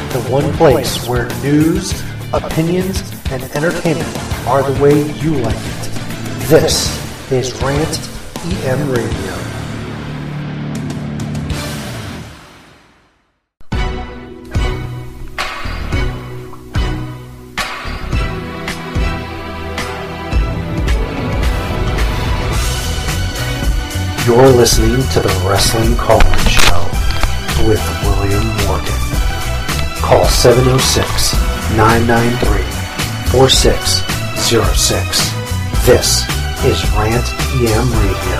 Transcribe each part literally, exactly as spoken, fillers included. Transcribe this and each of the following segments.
the one place where news, opinions, and entertainment are the way you like it. This is Rant E M Radio. You're listening to the Wrestling Call-In Show with William Morgan. Call seven oh six, nine nine three, four six zero six. This is Rant E M Radio.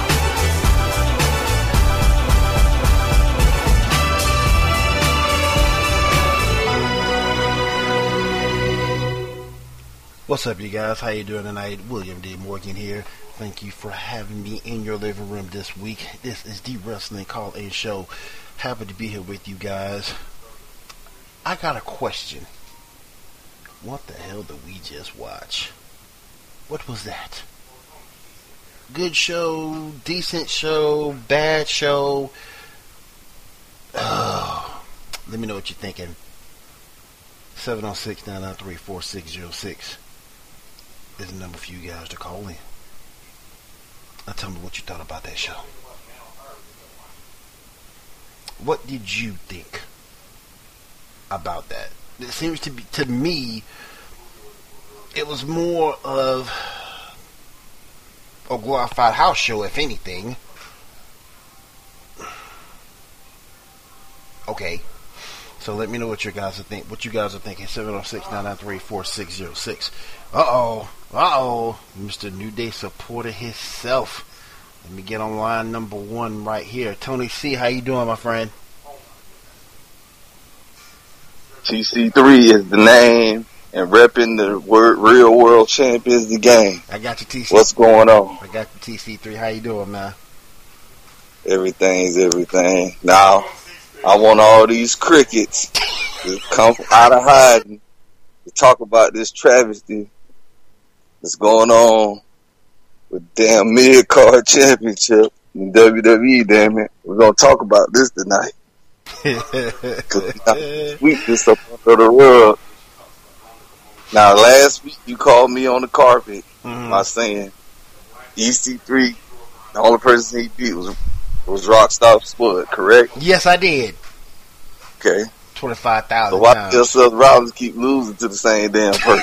What's up, you guys? How you doing tonight? William D. Morgan here. Thank you for having me in your living room this week. This is the Wrestling Call-In Show. Happy to be here with you guys. I got a question. What the hell did we just watch? What was that? Good show, decent show, bad show. Oh, let me know what you're thinking. seven oh six, nine nine three, four six zero six is the number for you guys to call in. Now tell me what you thought about that show. What did you think about that? It seems to be, to me, it was more of a glorified house show, if anything. Okay, so let me know what you guys are think. What you guys are thinking? seven oh six, nine nine three, four six zero six. Uh oh, uh oh, Mister New Day supporter himself. Let me get on line number one right here. Tony C, how you doing, my friend? T C three is the name, and repping the word real world champ is the game. I got you, T C. What's going on? I got you, T C three. How you doing, man? Everything's everything. Now, I want all these crickets to come out of hiding to talk about this travesty that's going on with damn mid-card championship in W W E, damn it. We're going to talk about this tonight. Because week this up under the world. Now, last week you called me on the carpet mm-hmm. by saying E C three, the only person he beat was was Rockstar Spud, correct? Yes, I did. Okay. twenty-five thousand So why does Seth Rollins keep losing to the same damn person?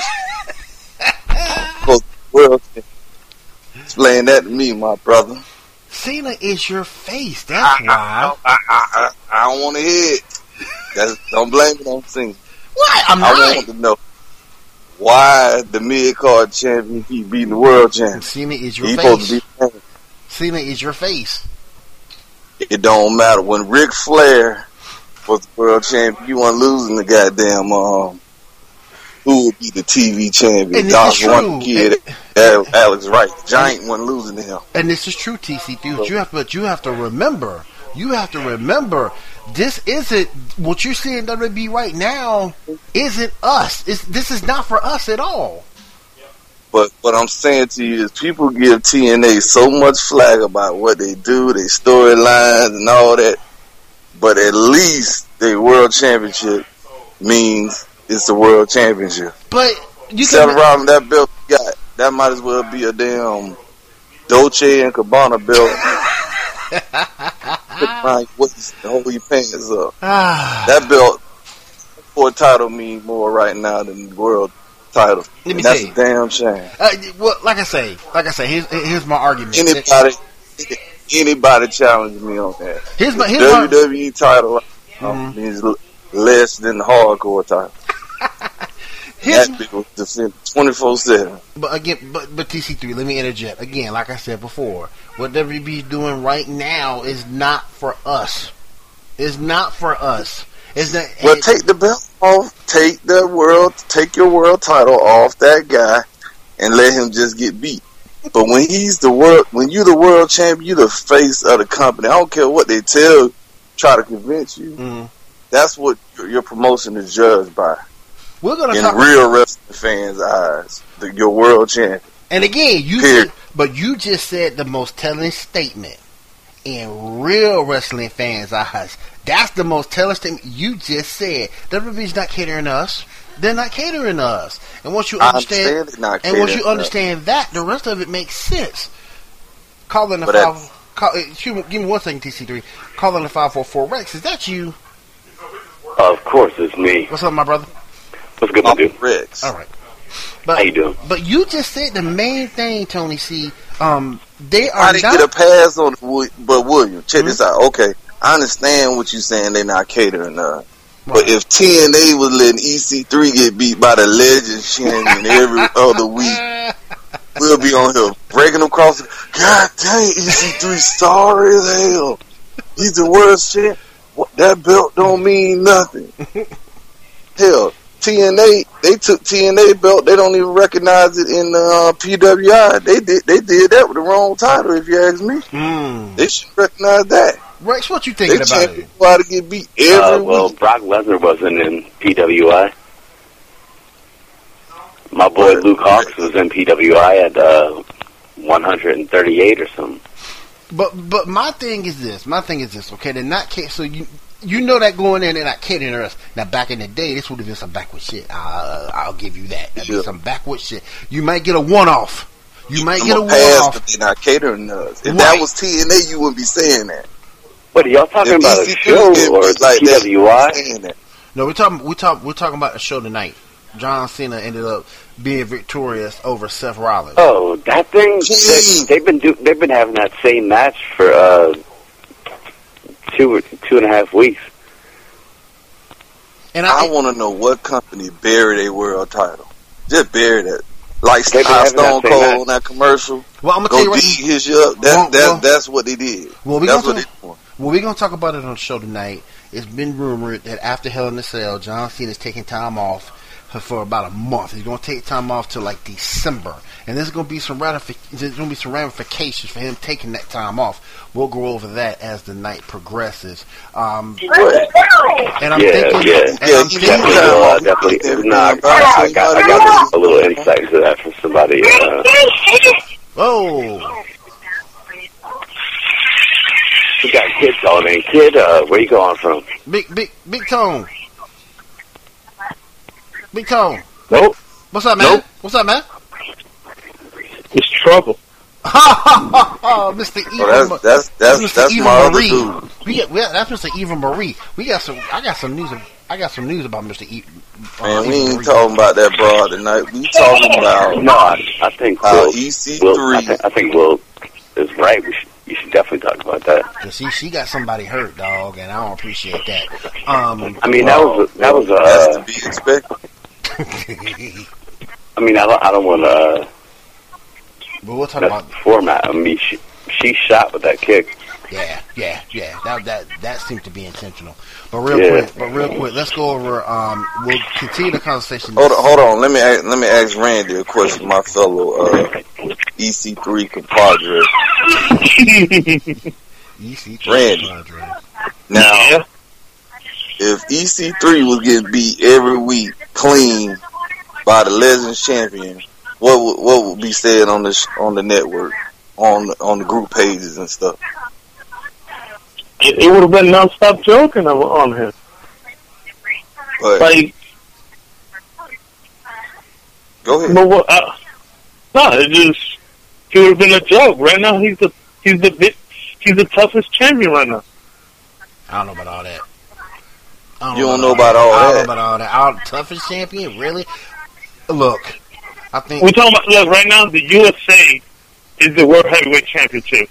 Well, explain that to me, my brother. Cena is your face. That's I, why. I, I, I, I don't want to hear it. That's, don't blame it on Cena. What? I'm I not. want to know why the mid-card champion keep beating the world champion. Cena is your He's face. supposed to be Cena is your face. It don't matter. When Ric Flair was the world champion, you weren't losing the goddamn, um, who would be the T V champion? And this Doc is true. One kid, And, Alex Wright. Giant wasn't losing to him. And this is true, T C three. But you have, but you have to remember, you have to remember, this isn't, what you're seeing in W W E right now isn't us. It's, this is not for us at all. But what I'm saying to you is people give T N A so much flack about what they do, their storylines and all that. But at least their world championship means it's a world championship. But you Seth can... Rollins, that belt you got, that might as well be a damn Dolce and Gabbana belt. Hold your pants up. That belt for a title means more right now than the world title. Let me and that's tell you. a damn shame. Uh, well, like I say, like I say, here's, here's my argument. Anybody, anybody challenge me on that? Here's my, here's W W E my... title mm-hmm. um, means less than the hardcore title. Here's that people defend twenty-four seven. But again, but but T C three, let me interject. Again, like I said before, what W W E is doing right now is not for us. It's not for us. It's not. Well, take the belt off. Take the world. Take your world title off that guy, and let him just get beat. But when he's the world, when you the world champion, you the face of the company. I don't care what they tell, try to convince you. Mm-hmm. That's what your, your promotion is judged by. We're gonna in talk real wrestling fans' eyes, the, your world champion. And again, you Period. said, but you just said the most telling statement in real wrestling fans' eyes. That's the most telling statement you just said. W W E's not catering us. They're not catering us. And once you understand, understand not and once you catering understand that, the rest of it makes sense. Calling the But five. Call, excuse me, give me one second, T C three. Calling the five four four Rex. Is that you? Of course, it's me. What's up, my brother? What's good, my dude? Rex. All right. But, How you doing? But you just said the main thing, Tony C. Um, they are I didn't not. get a pass on it, but William, check Mm-hmm. this out. Okay, I understand what you're saying. They're not catering us. Right. But if T N A was letting E C three get beat by the Legend champion every other week, we'll be on here breaking them across. God dang, E C three sorry as hell. He's the worst champ. What, that belt don't mean nothing. Hell, T N A, they took T N A belt. They don't even recognize it in uh, P W I. They did they did that with the wrong title, if you ask me. Mm. They should recognize that. Rex, what you They thinking about champion it? try to get beat every Uh, well, week. Brock Lesnar wasn't in P W I. My boy What? Luke Hawks was in P W I at uh, one hundred thirty-eight or something. But but my thing is this. My thing is this. Okay, they're not ca- so you you know that going in they're not catering us. Now back in the day, this would have been some backward shit. Uh, I'll give you that. That'd Sure. be some backward shit. You might get a one off. You might I'm get a a one pass, off. but they're not catering us. If Right. that was T N A, you wouldn't be saying that. What are y'all talking If about? E A C three show was getting or beat like P that, W I? you wouldn't be saying that. No, we're talking we talk we're talking about the show tonight. John Cena ended up being victorious over Seth Rollins. Oh, that thing. Gee. They, they've been do, they've been having that same match for uh, two two and a half weeks. And I, I want to know what company buried a world title. Just bury that. Like They've been how having that Stone same Cold match. on that commercial. well, I'm gonna tell you Go right. dig his shit up. That's, Well, that's, well- that's what they did. Well, we That's gonna what talk- they doing. Well, we're going to talk about it on the show tonight. It's been rumored that after Hell in a Cell, John Cena is taking time off for, for about a month. He's going to take time off till like December, and there's going to be some ratific- there's going to be some ramifications for him taking that time off. We'll go over that as the night progresses. Um, and I'm Yeah, thinking, yeah. and Yeah, I'm you thinking, Definitely, uh, definitely. Nah, I, I got I got a little insight to that from somebody. Uh, oh, we got Kid calling in. Kid, uh, where you calling from? big, big, big tone, big tone. Nope. What's up, man? Nope. What's up, man? It's trouble. Oh, Mister Eva, Oh, that's that's that's, Mister that's Eva my other Marie. dude. We got, we got that's Mister Eva Marie. We got some. I got some news. I got some news about Mister E. Uh, Man, we Eva ain't Marie. talking about that broad tonight. We talking about No, I, I think uh, Will, E C Will, I, three. th- I think Will is right. We should, you should definitely talk about that. Yeah, see, she got somebody hurt, dog, and I don't appreciate that. Um, I mean, that was a, that was a. That's to Uh, be expected. I mean, I don't, I don't want to. Uh, but we'll talk that's about. the format. I mean, she she shot with that kick. Yeah, yeah, yeah. That that that seems to be intentional. But real Yeah. quick, but real quick, let's go over. Um, we'll continue the conversation. Hold on, hold on. Let me ask, let me ask Randy a question. My fellow uh, E C three compadre. E C Randy. Now, if E C three was getting beat every week clean by the Legends champion, what would, what would be said on the sh- on the network, on the, on the group pages and stuff? It, it would have been non-stop joking on- on him. But Like, go ahead. but what? Uh, no, it just it would have been a joke. Right now, he's the he's the bit he's the toughest champion right now. I don't know about all that. I You don't know about all I don't that. know about all that. Our toughest champion, really? Look, I think. We're talking about look right now. The U S A is the World Heavyweight Championship.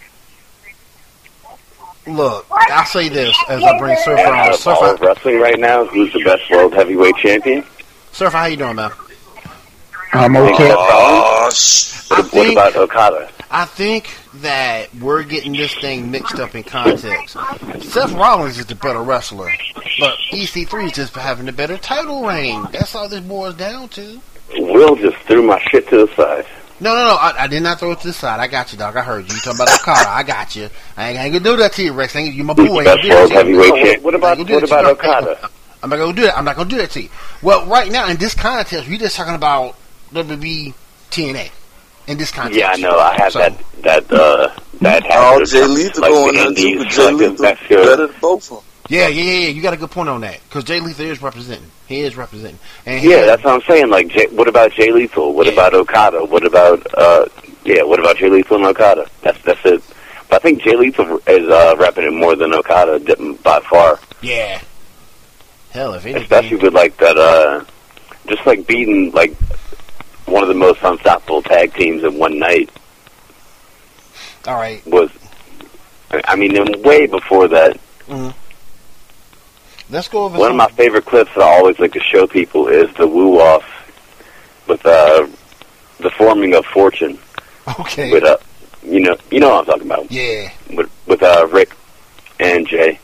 Look, I'll say this as I bring Surfer on. Out of all of Surfer, wrestling right now, who's the best world heavyweight champion? Surfer, how you doing, man? I'm Think okay. Seth Rollins? Oh, sh- I What, what think about Okada? I think that we're getting this thing mixed up in context. Seth Rollins is the better wrestler, but E C three is just having the better title reign. That's all this boils down to. Will just threw my shit to the side. No, no, no. I, I did not throw it to the side. I got you, dog. I heard you. You talking about Okada. I got you. I ain't, I ain't gonna do that to you, Rex. I ain't, you my boy. Who's the I best ain't gonna world do that to you. heavyweight No, champion? What I about ain't gonna do what that to about you. Okada? I'm not gonna do that. I'm not gonna do that to you. Well, right now in this contest, we're just talking about W W E T N A. In this contest, Yeah, I know. I have So- that that uh that oh, hazard Jay from, Lethal like, going the there too, Indies, but Jay like in Lethal Mexico. better than both of them. Yeah, yeah, yeah, yeah. You got a good point on that because Jay Lethal is representing. He is representing. And Yeah, that's what I'm saying. Like, Jay, what about Jay Lethal? What Yeah. about Okada? What about uh, yeah? What about Jay Lethal and Okada? That's that's it. But I think Jay Lethal is uh, rapping it more than Okada did- by far. Yeah. Hell, if anything. Especially with like that, uh, just like beating like one of the most unstoppable tag teams in one night All right. was. I mean, and way before that. Mm-hmm. Let's go over One some. of my favorite clips that I always like to show people is the woo off with uh, the forming of Fortune. Okay. With uh, you know, you know what I'm talking about. Yeah. With with uh, Rick and Jay.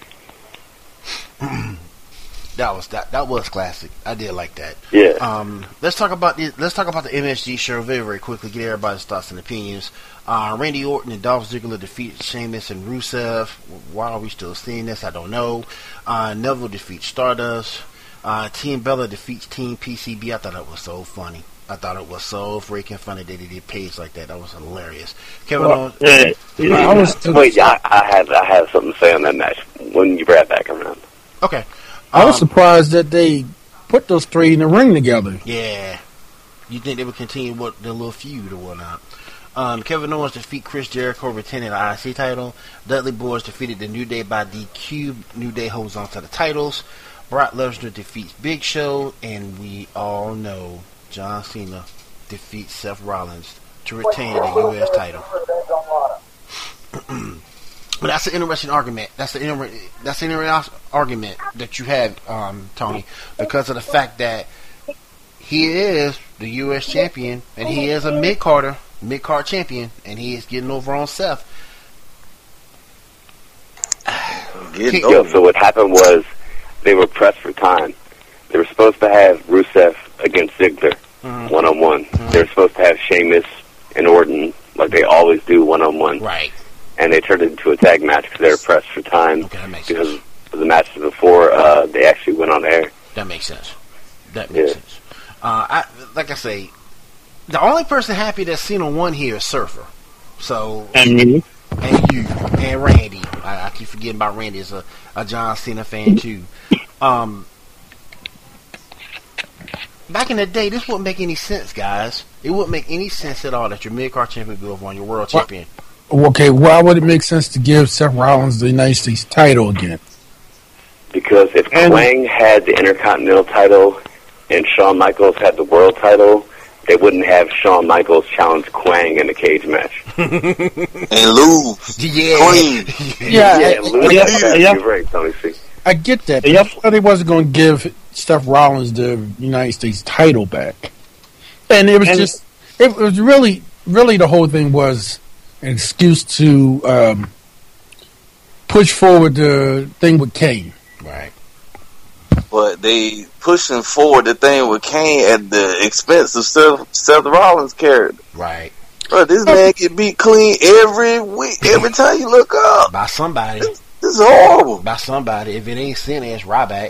That was that. That was classic. I did like that. Yeah. Um, let's talk about the let's talk about the M S G show very very quickly. Get everybody's thoughts and opinions. Uh, Randy Orton and Dolph Ziggler defeat Sheamus and Rusev. Why are we still seeing this? I don't know. Uh, Neville defeats Stardust. Uh, Team Bella defeats Team P C B. I thought that was so funny. I thought it was so freaking funny that they did Paige like that. That was hilarious. Kevin Well, Owens. yeah, yeah. I was Wait, I, I have I have something to say on that match when you bring back around. Okay. I was Um, surprised that they put those three in the ring together. Yeah. You think they would continue what their little feud or whatnot? Um, Kevin Owens defeat Chris Jericho, retaining the I C title. Dudley Boyz defeated the New Day by D Q. New Day holds on to the titles. Brock Lesnar defeats Big Show, and we all know John Cena defeats Seth Rollins to retain the U S title. But that's an interesting argument. That's an inter- that's an interesting argument that you have, um, Tony, because of the fact that he is the U S champion and he is a mid carder, mid card champion, and he is getting over on Seth. Getting Yo, Yo, over. so what happened was they were pressed for time. They were supposed to have Rusev against Ziggler Mhm. one on one. They were supposed to have Sheamus and Orton like they always do one on one. Right. And they turned it into a tag match because they were pressed for time Okay, that makes because sense. of the matches before uh, they actually went on air. That makes sense. That makes Yeah. sense. Uh, I like I say, the only person happy that Cena won here is Surfer. So And me. and you and Randy. I, I keep forgetting about Randy as a, a John Cena fan too. Um, back in the day, this wouldn't make any sense, guys. It wouldn't make any sense at all that your mid card champion go over on your world What? champion. Okay, why would it make sense to give Seth Rollins the United States title again? Because if And- Quang had the Intercontinental title and Shawn Michaels had the world title, they wouldn't have Shawn Michaels challenge Quang in a cage match. And lose. Yeah. Queen. Yeah, yeah, I, lose yeah, that. yeah. You're right, Tony C. I get that. Yep. But they wasn't going to give Seth Rollins the United States title back, and it was And- just it was really really the whole thing was an excuse to um, push forward the thing with Kane. Right. But they pushing forward the thing with Kane at the expense of Seth, Seth Rollins' character. Right. Bro, this man get beat clean every week, every time you look up. By somebody. This, this is horrible. By somebody. If it ain't Cena, it's Ryback.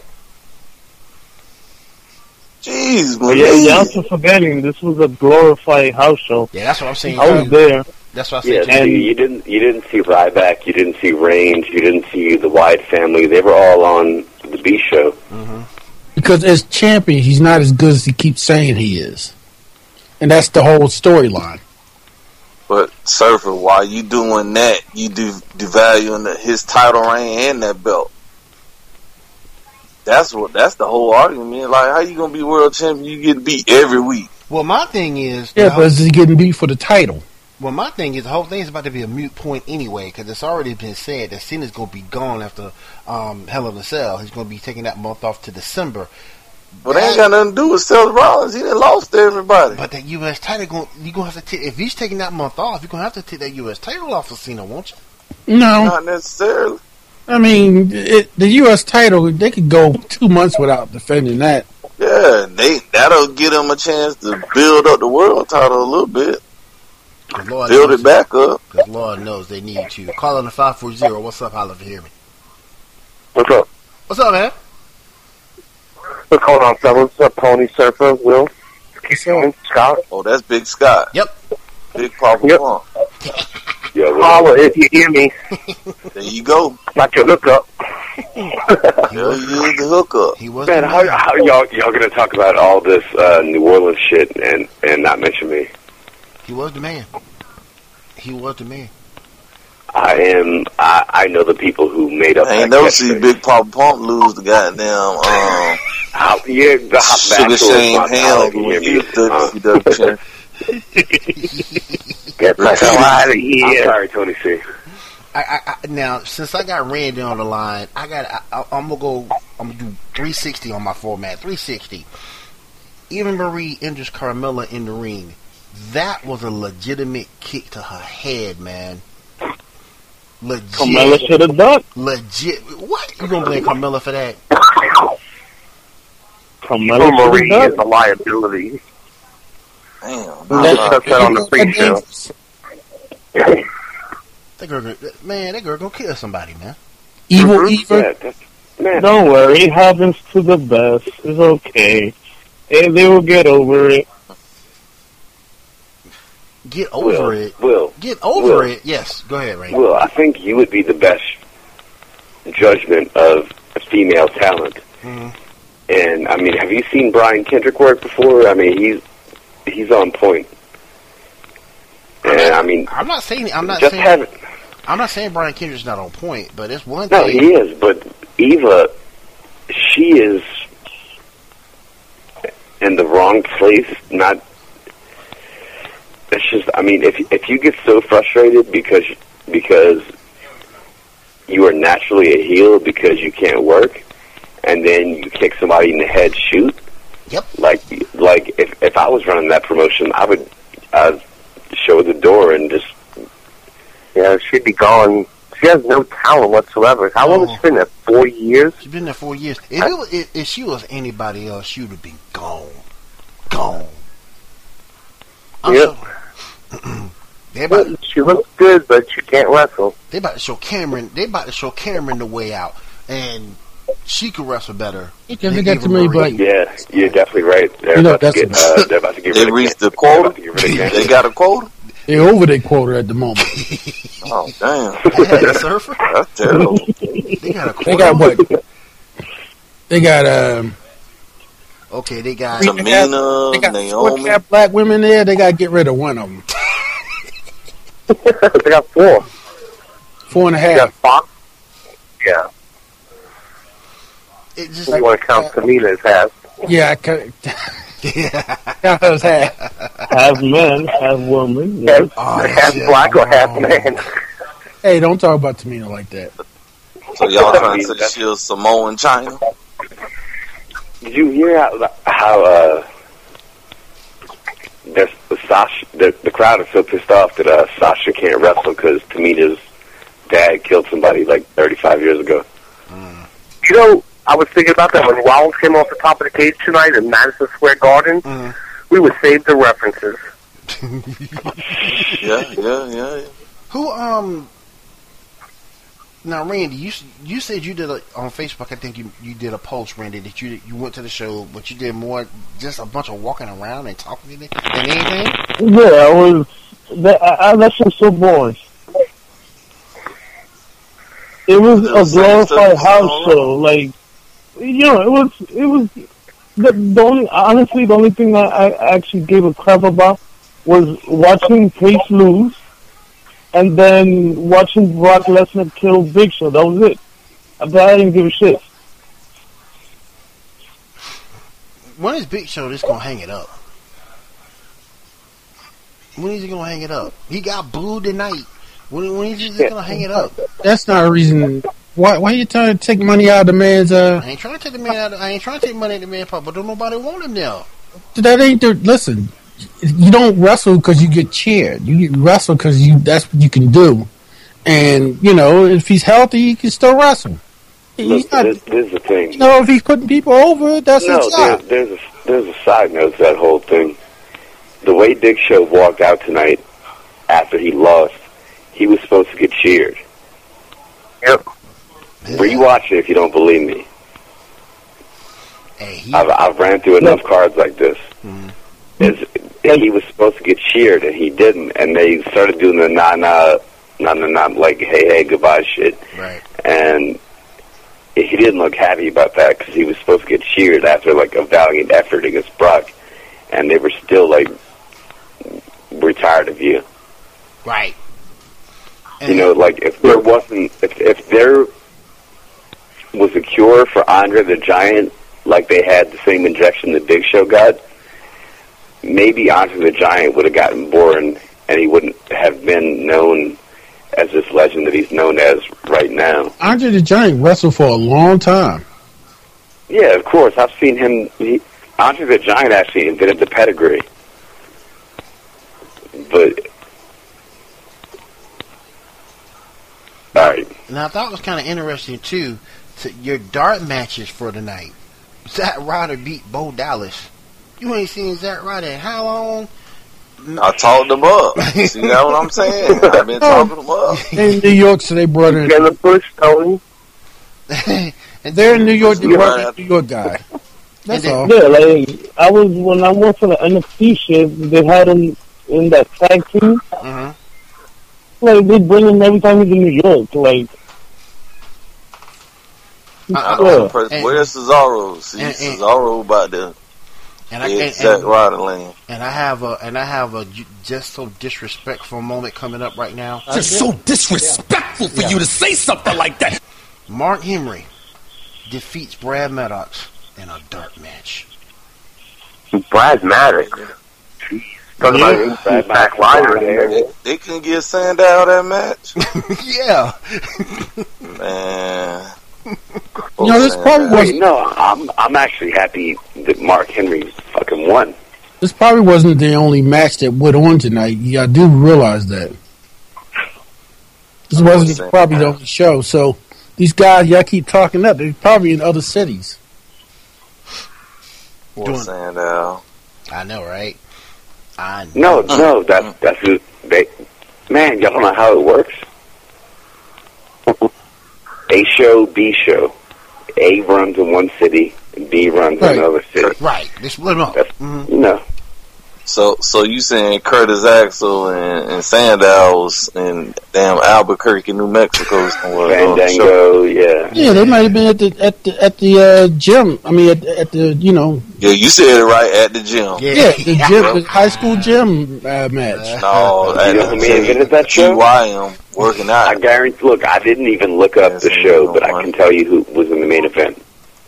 Jeez, But man. yeah, you're also forgetting this was a glorified house show. Yeah, that's what I'm saying. I was too. there. That's what I Yeah, said. so too. you didn't you didn't see Ryback, you didn't see Reigns, you didn't see the Wyatt family. They were all on the B show. Mm-hmm. Because as champion, he's not as good as he keeps saying he is, and that's the whole storyline. But Surfer, while you doing that, you do devaluing the, his title reign and that belt. That's what. That's the whole argument. Like, how you gonna be world champion? You get beat every week. Well, my thing is, Yeah, the but whole- is he getting beat for the title? well, my thing is the whole thing is about to be a moot point anyway, because it's already been said that Cena's going to be gone after um, Hell in a Cell. He's going to be taking that month off to December. But they ain't got nothing to do with Seth Rollins. He done lost to everybody. But that U S title, going you gonna have to take if he's taking that month off. You're gonna have to take that U S title off of Cena, won't you? No, Not necessarily. I mean it, the U S title. They could go two months without defending that. Yeah, they that'll give them a chance to build up the world title a little bit, 'Cause Lord build knows, it back up. Because Lord knows they need to. Call on the five four zero. What's up, Holla, if you hear me? What's up? What's up, man? What's going on, fellas? What's up, Tony, Surfer, Will, Scott? Oh, that's Big Scott. Yep. Big Papa Yep. Pump. Yeah, what up? Holla if you hear me, There you go. like your hookup. He was the hookup. He was Man, the how, man. how y'all y'all gonna talk about all this uh, New Orleans shit and and not mention me? He was the man. He was the man. I am. I, I know the people who made up. I ain't that never see catchphrase. Big Papa Pump lose the goddamn um, How, yeah, the hot Sugar Shane Ham You when hear he me? was W Uh, C W champ. Get the hell out of I'm here. sorry, Tony C. I, I, I, now, since I got Randy on the line, I got. I, I, I'm gonna go. I'm gonna do three sixty on my format. three sixty. Eva Marie injures Carmella in the ring. That was a legitimate kick to her head, man. Legit. Carmella should have ducked. Legit. What? You gonna blame Carmella for that? Carmella Eva Marie should have is ducked. a liability. Damn. We discussed that on the pre-show. That girl, gonna- man, that girl gonna kill somebody, man. Evil Mhm. Eva. Yeah, that's, man. Don't worry, it happens to the best. It's okay. And they will get over it. Get over Will, it. Will, Get over Will. it. Yes, go ahead, Ray. Will, I think you would be the best judgment of female talent. Mhm. And I mean, have you seen Brian Kendrick work before? I mean, he's he's on point. And I mean, I'm not saying. I'm not just saying. have it. I'm not saying Brian Kendrick's not on point, but it's one No, thing. he is, but Eva, she is in the wrong place. Not. It's just. I mean, if if you get so frustrated because because you are naturally a heel because you can't work, and then you kick somebody in the head, shoot. Yep. Like like if if I was running that promotion, I would I'd show the door and just. Yeah, she'd be gone. She has no talent whatsoever. How long has she been there? Four years? She's been there four years. If, it was, if, if she was anybody else, she would have been gone. Gone. I'm Yep. so- they about, She looks good, but she can't wrestle. they about to show Cameron. They about to show Cameron the way out, and she could wrestle better. Because they than got Eva too many Marie. buttons. Yeah, you're definitely right. They're You know, about to that's get. a- Uh, they're about to get They rid of. reached the They're quota. about to get rid of Candace. They got a quota. They're over their quota at the moment. Oh damn, Yeah, the surfer. that's terrible. They got a They got what? They got um. Okay, they got. They got, they got Tamina, four and a Naomi. half black women there. They got to get rid of one of them. They got four. Four and a They got half. Fox. Yeah. It just. You want to count Tamina as half. Yeah, I can. Yeah. That was half. Half men, half women. Yes. Half, Oh, half shit. black or half Oh. man. Hey, don't talk about Tamina like that. So y'all trying to say she was Samoan China? Did you hear how, how uh, there's Sasha? The, the crowd is so pissed off that uh, Sasha can't wrestle because Tamina's dad killed somebody like thirty-five years ago. You know, I was thinking about that when Rollins came off the top of the cage tonight in Madison Square Garden. Mhm. We would save the references. Yeah, yeah, yeah. yeah. Who um. Now, Randy, you s- you said you did a, on Facebook. I think you you did a post, Randy, that you you went to the show, but you did more just a bunch of walking around and talking than than anything. Yeah, I was. That, I, I, that shit's so boring. It was It a was glorified same stuff. house show. Like, you know, it was. It was. The, the only, honestly, the only thing that I actually gave a crap about was watching Pace lose, and then watching Brock Lesnar kill Big Show. That was it. But I didn't give a shit. When is Big Show just gonna hang it up? When is he gonna hang it up? He got booed tonight. When when is he just gonna hang it up? That's not a reason. Why? Why are you trying to take money out of the man's? Uh, I ain't trying to take the man out. Of, I ain't trying to take money out of the man part, but don't nobody want him there. that ain't the. Listen, you don't wrestle because you get cheered. You wrestle because you. That's what you can do. And you know, if he's healthy, he can still wrestle. He's Look, not. this, this is the thing. You know, if he's putting people over, that's No, his job. there's, there's a there's a side note to that whole thing. The way Big Show walked out tonight after he lost, he was supposed to get cheered. Yep. Rewatch it if you don't believe me. Hey, he, I've I've ran through enough cards like this. Mhm. Is he was supposed to get cheered and he didn't, and they started doing the nah nah nah nah nah like hey hey goodbye shit, right. and he didn't look happy about that because he was supposed to get cheered after like a valiant effort against Brock, and they were still like, "We're tired of you." Right. And you know, like if there wasn't, if if there was a cure for Andre the Giant, like they had the same injection the Big Show got, maybe Andre the Giant would have gotten born, and he wouldn't have been known as this legend that he's known as right now. Andre the Giant wrestled for a long time. Yeah, of course. I've seen him. He, Andre the Giant actually invented the pedigree. But, all right. Now, I thought it was kind of interesting, too, to your dart matches for the night. Zack Ryder beat Bo Dallas. You ain't seen Zack Ryder in how long? I talked them up. See that what I'm saying? I've been talking them up. In New York, so they brought in. Get the push, Tony. And they're in New York, they Yeah. brought in a New York guy. That's all. Yeah, like I was when I went for the N X T shit, they had him in that tag team. Uh-huh. Like they bring him every time he's in New York. Like, I yeah. don't know, And- where's Cesaro? See, and- and- Cesaro about to And I, hit and, Zack and, Ryder lane. and I have a and I have a j- just so disrespectful moment coming up right now. Just so disrespectful for you to say something like that. Mark Henry defeats Brad Maddox in a dart match. Brad Maddox. Jeez. Talking Yeah. about Zack Ryder there. They, they can get Sandow that match, Yeah. man. You know, this probably Wait, wasn't. no, I'm I'm actually happy that Mark Henry fucking won. This probably wasn't the only match that went on tonight. Yeah, I do realize that. This wasn't probably the only show. So these guys, y'all keep talking up. They're probably in other cities. Poor Doing- Sandow. I know, right? I know. No, no, that's that's who they. Man, y'all don't know how it works. A show, B show. A runs in one city, B runs Right. in another city. Right. They split them up. That's, Mhm. you know, So, so you saying Curtis Axel and, and Sandow was in damn Albuquerque, New Mexico, somewhere on the show? Fandango, yeah. Yeah, they might have been at the at the at the uh, gym. I mean, at, at the you know, Yeah, you said it right at the gym. yeah, the gym, the high school gym uh, match. No, You at know the who may have been at that G show? Y M working I out. guarantee. Look, I didn't even look up the show, but I can tell you who was in the main event.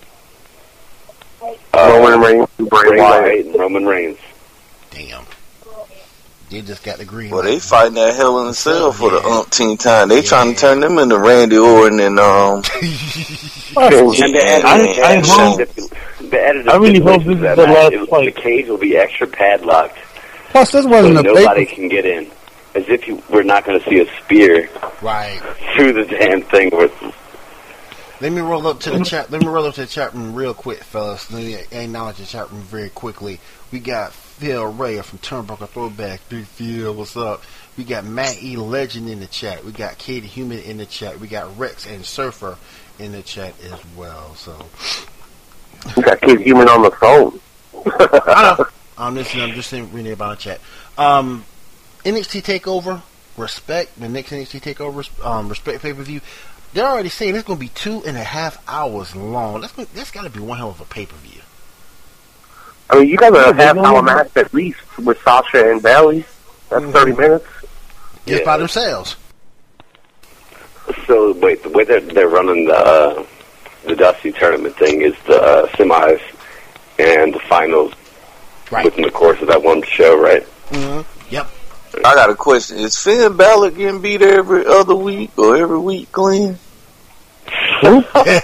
Uh, Roman Reigns, Bray Bray Wyatt. Wyatt and Roman Reigns. Damn. They just got the green Well, light. they fighting that Hell in a Cell for the Yeah. umpteenth time. They Yeah. trying to turn them into Randy Orton and um. And the editor, I- I the hope- editor- the editor I really hope stipulations this is that the match, last it- fight. The cage will be extra padlocked, Plus, this so wasn't a nobody paper. can get in. As if you were not going to see a spear Right. through the damn thing. With Let me roll up to the chat. Let me roll up to the chat room real quick, fellas. Let me acknowledge the chat room very quickly. We got Phil Ray from Turnbuckle Throwback. Big Phil, what's up? We got Matt E. Legend in the chat. We got Katie Human in the chat. We got Rex and Surfer in the chat as well. So We got Kid Human on the phone. I know. I'm listening. I'm just saying, reading about the chat. Um, N X T Takeover, Respect. The next N X T Takeover, um, Respect pay per view. They're already saying it's going to be two and a half hours long. That's gonna- that's got to be one hell of a pay per view. I mean, you got Yeah, a they half don't hour have- match at least with Sasha and Bailey. That's Mhm. thirty minutes. Just Yeah. by themselves. so, wait, the way they're, they're running the uh, the Dusty tournament thing is the uh, semis and the finals Right. within the course of that one show, right? Mm-hmm. Yep. I got a question: is Finn Balor getting beat every other week or every week, Glenn? no.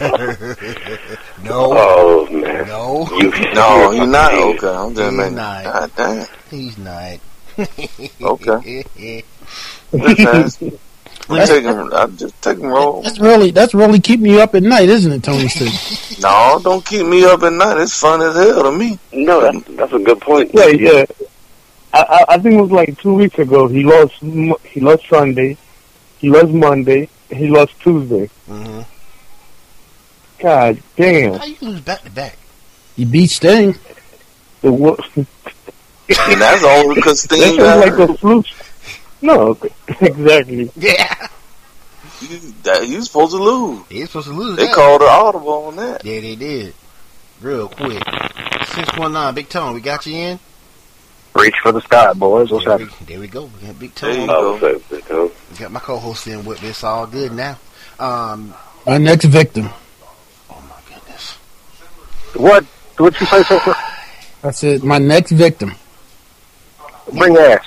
Oh man, No. you No, he's not. Okay, I'm just He's making. not. God damn. He's not. Okay. Listen, I'm taking. I'm just taking roll. That's really that's really keeping you up at night, isn't it, Tony C? No, don't keep me up at night. It's fun as hell to me. No, that's, that's a good point. Yeah, yeah. I, I I think it was like two weeks ago. He lost. Mo- He lost Sunday. He lost Monday. He lost Tuesday. Mm-hmm. God damn. How you lose back to back? You beat Sting. It was, And that's only because that Sting was got like hurt. a fluke. No, exactly. Yeah. he, that, he was supposed to lose. He was supposed to lose. They that. called an audible on that. Yeah, they did. Real quick. six one nine, Big Tone, we got you in? Reach for the sky, boys. What's there happening? We, there we go. We got Big There you Tone. go. Oh, what's up, Big Tone? We got my co-host in with me. It's all good now. Um, My next victim. oh my goodness. What? What'd you say, Surfer? That's it. My next victim. Bring ass.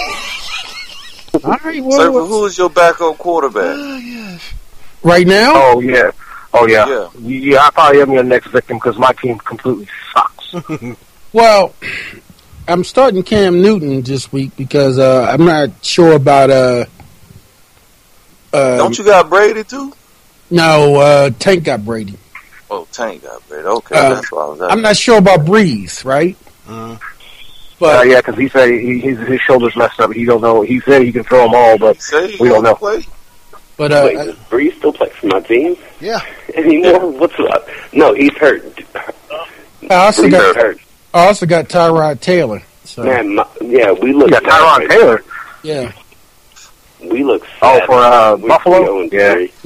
All right. Well, Surfer, who is your backup quarterback? Oh, yes. right now, Oh, yeah. Oh, yeah. Yeah. Yeah, I probably am your next victim because my team completely sucks. well, I'm starting Cam Newton this week because uh, I'm not sure about. Uh, uh, Don't you got Brady too? No, uh, Tank got Brady. Oh, Tank got Brady. Okay, Uh, that's what I was at. I'm not sure about Breeze, right? Uh, Uh, But yeah, because he said he, his, his shoulders messed up. He don't know. He said he can throw them all, but Say he we don't gonna know. play. but uh, Wait, does Breeze still play for my team yeah. anymore? What's up? No, he's hurt. I also Breeze is got hurt. I also got Tyrod Taylor. So Man, my, yeah, we look. Yeah, Tyrod sad. Taylor. yeah, We look. Oh, sad. for, uh, We- Buffalo? we oh and Yeah. three.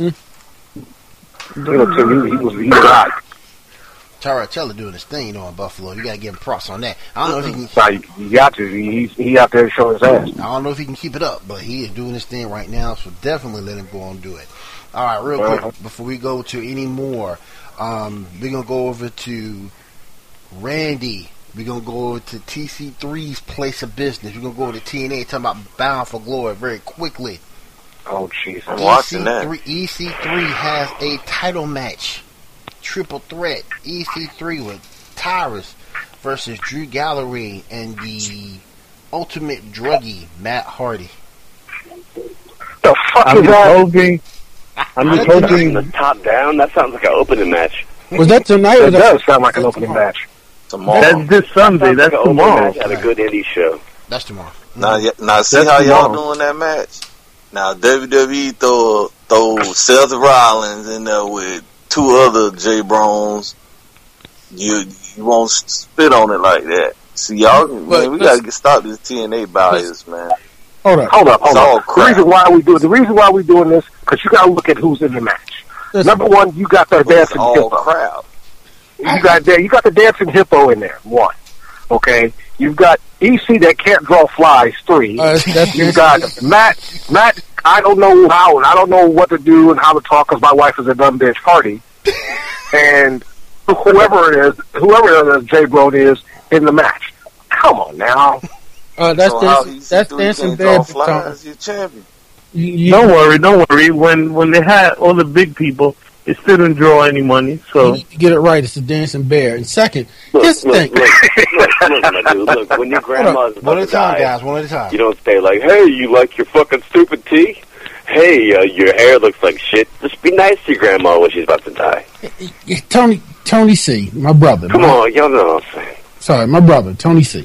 You know, too, he, he was he was hot. Tyrod Taylor doing his thing, you know, in Buffalo. You got to give him props on that. I don't know if he can. Nah, you, you got to. He, he he out there showing his ass. I don't know if he can keep it up, but he is doing his thing right now. So definitely let him go on and do it. All right, real Uh-huh. quick before we go to any more, um, we're gonna go over to Randy. We're gonna go over to T C three's place of business. We're gonna go over to T N A talking about Bound for Glory very quickly. Oh, jeez. I'm watching that. E C three, E C three has a title match, triple threat. E C three with Tyrus versus Drew Galloway and the ultimate druggie Matt Hardy. The fuck I'm is just that? hoping. I'm just From hoping. the top down. That sounds like an opening match. was that tonight? Or It that- does sound like an opening match. Tomorrow. That's this Sunday. Sounds That's like an opening tomorrow. match at a good indie show. That's tomorrow. Now, y- now see That's how y'all tomorrow. doing that match? Now W W E throw throw Seth Rollins in there with two other J Browns. You you won't spit on it like that. See y'all, But man, we let's- gotta get stop this T N A bias, man. Hold up. Hold up, hold It's all up. The crap. reason why we do the reason why we doing this because you got to look at who's in the match. Listen, Number one, you got the But it's dancing all hippo. crap. You got there. You got the dancing hippo in there. One, okay. You've got E C that can't draw flies. Three. uh, that's, You've got Matt. Matt. I don't know how, and I don't know what to do and how to talk because my wife is a dumb bitch party. And whoever it is, whoever it is, J Bro is in the match. Come on now. uh, that's so how dancing, E C that's three dancing can't bad. draw for Tom. flies, you're champion. You, you, Don't worry, don't worry. When when they had all the big people, it still didn't draw any money. you So need to get it right. It's a dancing bear. And second, Look, here's the look, thing. look, look, look, my dude. Look, when your grandma's One about at a to time, die, guys. One at a time. you don't say like, "Hey, you like your fucking stupid tea?" Hey, uh, your hair looks like shit. Just be nice to your grandma when she's about to die. Tony Tony C, my brother. Come my- on, y'all know what I'm saying. Sorry, my brother, Tony C.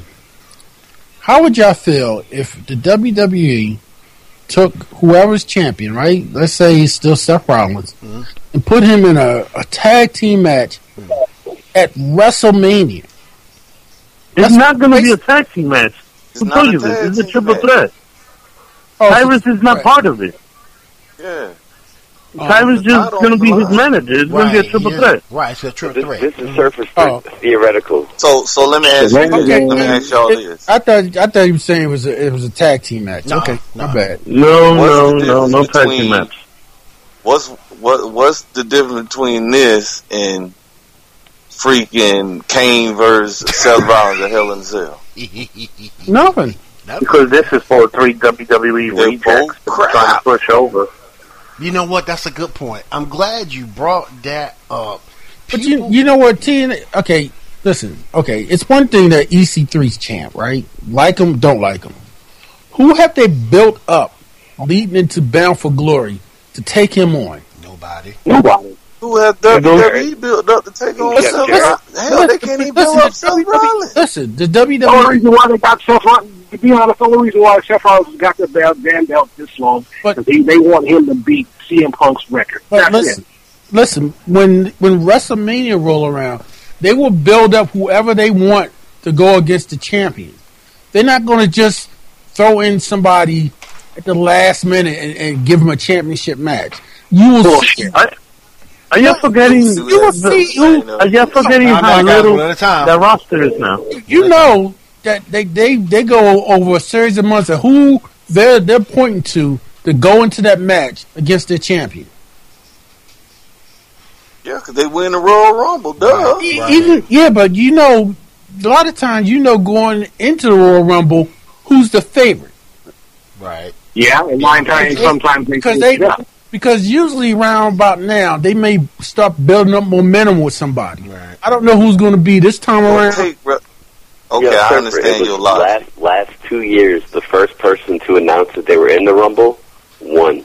How would y'all feel if the W W E took whoever's champion, right? Let's say he's still Seth Rollins, Mhm. and put him in a, a tag team match at WrestleMania? it's That's not going to be a basi- tag team match. It's Who not told a you this? tag It's a team triple match. threat. Oh, Tyrus is not right. part of it. Yeah. Oh, Tyrus the just title going to on be the his line. manager. It's going to be a triple yeah. threat. Right, it's a triple This, threat. this is surface Oh. theoretical. So so let me ask you. Okay, Let me ask y'all it- this. I thought I thought you were saying it was a, it was a tag team match. No, okay, no. my bad. No, What's no, the no, no difference tag team between- match. What's what what's the difference between this and freaking Kane versus Seth Rollins at Hell in a Cell? Nothing. Because this is for three W W E They're rejects both crap. trying to push over. You know what? That's a good point. I'm glad you brought that up. But you you know what, T N A, okay, listen, okay, it's one thing that E C three's champ, right? Like him, don't like him. Who have they built up leading into Bound for Glory to take him on? Nobody. Nobody. Who has Those- W W E built up to take on Listen, Seth listen, Rollins? Hell, they can't even build listen, up Seth Rollins. Listen, the W The only W E, reason why they got Seth Rollins, to be honest, the only reason why Seth Rollins got the belt, damn belt this long, But- is they, they want him to beat C M Punk's record. but That's listen, it. listen, when when WrestleMania roll around, they will build up whoever they want to go against the champion. They're not going to just throw in somebody at the last minute and, and give him a championship match. You will Bullshit. see. Are, are you forgetting? You will see. You, Are you forgetting Calm how down, guys, little one at a time. that roster is now? you know that they, they, they go over a series of months of who they're they're pointing to to go into that match against their champion. Yeah, because they win the Royal Rumble, duh. E- Right. Even yeah, but you know, a lot of times you know going into the Royal Rumble who's the favorite. Right. Yeah, and nine times sometimes they Because they yeah. because usually around about now they may start building up momentum with somebody. Right. I don't know who's going to be this time around. Take, bro- okay, Yeah, I Surfer, understand it was your logic. Last, last two years, the first person to announce that they were in the Rumble won.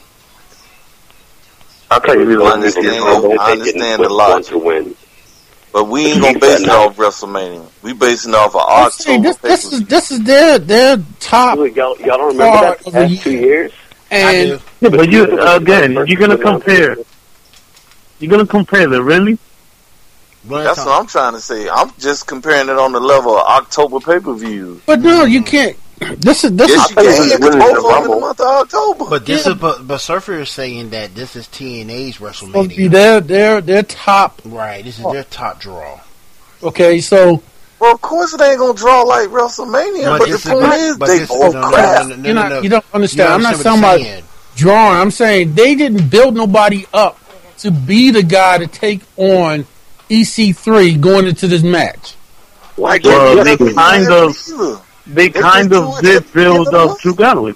I'll tell you, I the understand, They I didn't understand the want logic. to win. But we ain't gonna base it off WrestleMania. We basing it off of I'm saying October. this, this is this is their their top, Look, y'all, y'all don't remember Part that the of the past two year. years? and I do. Yeah, but you again, you're gonna compare. You're gonna compare them, really? One at a That's time. what I'm trying to say. I'm just comparing it on the level of October pay-per-view. but no, you can't. This is this Yes, is you can. was It's winning both the of them in the Rumble. month of October. But this Yeah. is but but Surfer is saying that this is T N A's supposed to be WrestleMania. their their their top. Right. This is their top draw. Okay, so Well, of course it ain't gonna draw like WrestleMania, But but, the this is point the- is but they this- both no, no, crap. no, no, you're no, not no. you don't understand. You I'm not understand talking what about I'm saying. drawing. I'm saying they didn't build nobody up to be the guy to take on E C three going into this match. Why Well, can't they you kind have of- either? They They kind just of do it did at the build end of the up month. Drew Galloway.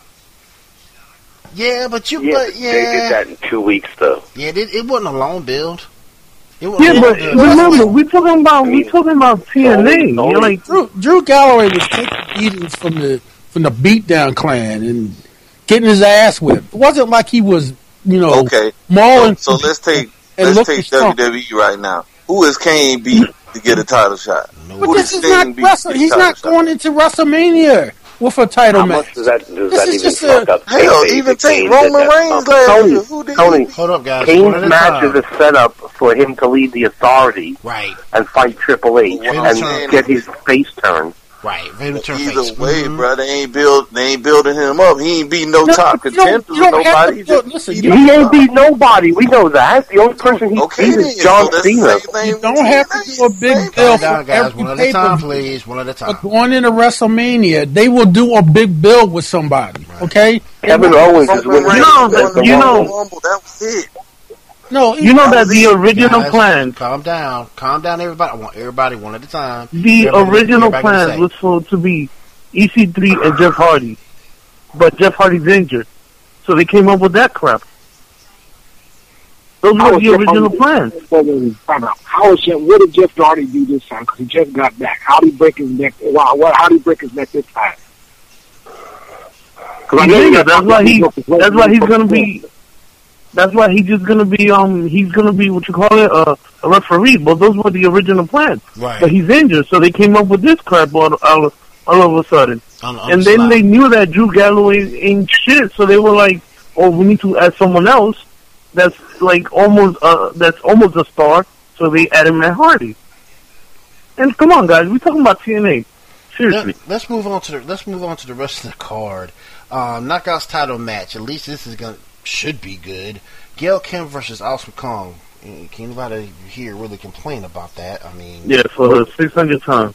Yeah, but you Yeah, but but yeah. they did that in two weeks, though. Yeah, it, it wasn't a long build. It wasn't Yeah, a long but build. remember, we're talking about we're talking about T N A. You're like, Drew, Drew Galloway was taking beatings from the from the Beatdown Clan and getting his ass whipped. It wasn't like he was, you know, Okay, mauling. so, so let's take and let's looking take strong. W W E right now. Who is Kane beat to get a title shot? No. But Who this did is Sting not beat to wrestling. get a He's title not shot? going into WrestleMania with a title How match. much does that does This that is even just fuck a- up? Hell, kayfabe even if take Kane Roman did that Reigns stuff? last Tony, year. Who did Tony, he? Hold up, guys. One Kane's at a match time. is a setup for him to lead the Authority Right, and fight Triple H What I'm and saying get his face turned. right. Vader turn Either face. way, Mhm. bro, they ain't build, they ain't building him up. He ain't beating no, No, top you don't- contenders you don't with have nobody. to He build- just listen, beat you- him He ain't up. beat nobody. We know that. The only person he Okay, beat then, is John so that's Cena. the same thing You with don't have to T N A. do a big Same bill Calm for down, guys. every One at a time, pay-per-view. please. One at a time. But going into WrestleMania, they will do a big build with somebody. Okay? Kevin They won't- Owens is Roman winning. Reigns You know won that. the You Royal know. Rumble, that was it. No, You know that the Guys, original Guys, plan, Calm down. Calm down, everybody. I want everybody one at a time. the Everybody- original everybody gonna plan say. was for to be E C three and Jeff Hardy, but Jeff Hardy's injured, so they came up with that crap. Those How were was the Jeff original Hardy- plans. How is Jeff, what did Jeff Hardy do this time? Because he just got back. How did he break his neck? Wow, what? How did he break his neck this time? Because He's injured. That's why he. That's why he's gonna be. That's why he's just gonna be. Um, he's gonna be what you call it, uh, a referee. But those were the original plans. Right. But he's injured, so they came up with this crap all, all, all of a sudden. On- on And the then slide. they knew that Drew Galloway ain't shit, so they were like, "Oh, we need to add someone else that's like almost uh that's almost a star." So they added Matt Hardy. And come on, guys, we talking about T N A. Seriously. Let, let's move on to the let's move on to the rest of the card. Um, Knockouts title match. At least this is gonna should be good. Gail Kim versus Awesome Kong. Can anybody here really complain about that? I mean, Yeah, for the six hundred time.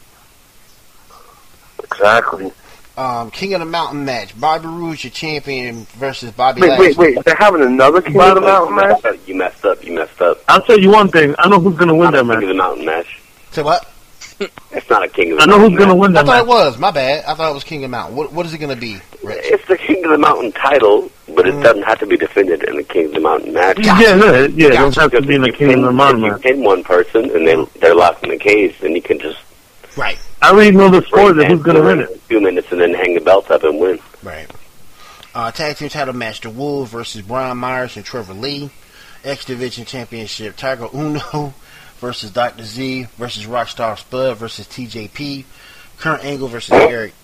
Exactly. um, King of the Mountain match. Bobby Roode, your champion, versus Bobby Wait, Lashley. wait, wait. They're having another King of the Mountain You match? messed up. You messed up. You messed up. I'll tell you one thing. I know who's going to win Not that a King of match. the Mountain match. Say what? It's not a King of the I know Mountain who's going to match. win I that thought it match. was. My bad. I thought it was King of the Mountain. What What is it going to be, Rich? It's the King of the Mountain title, but it Mm. doesn't have to be defended in the King of the Mountain match. Yeah, yeah, yeah. It don't Gotcha. have to be in the If you King of the pin- Mountain If you match. pin one person and they they're locked in the cage, then you can just Right. I already know the score that break who's going to dance win for it. Two minutes and then hang the belt up and win. Right. Uh, tag team title match: The Wolves versus Brian Myers and Trevor Lee. X Division Championship: Tiger Uno versus Doctor Z versus Rockstar Spud versus T J P. Kurt Angle versus Eric.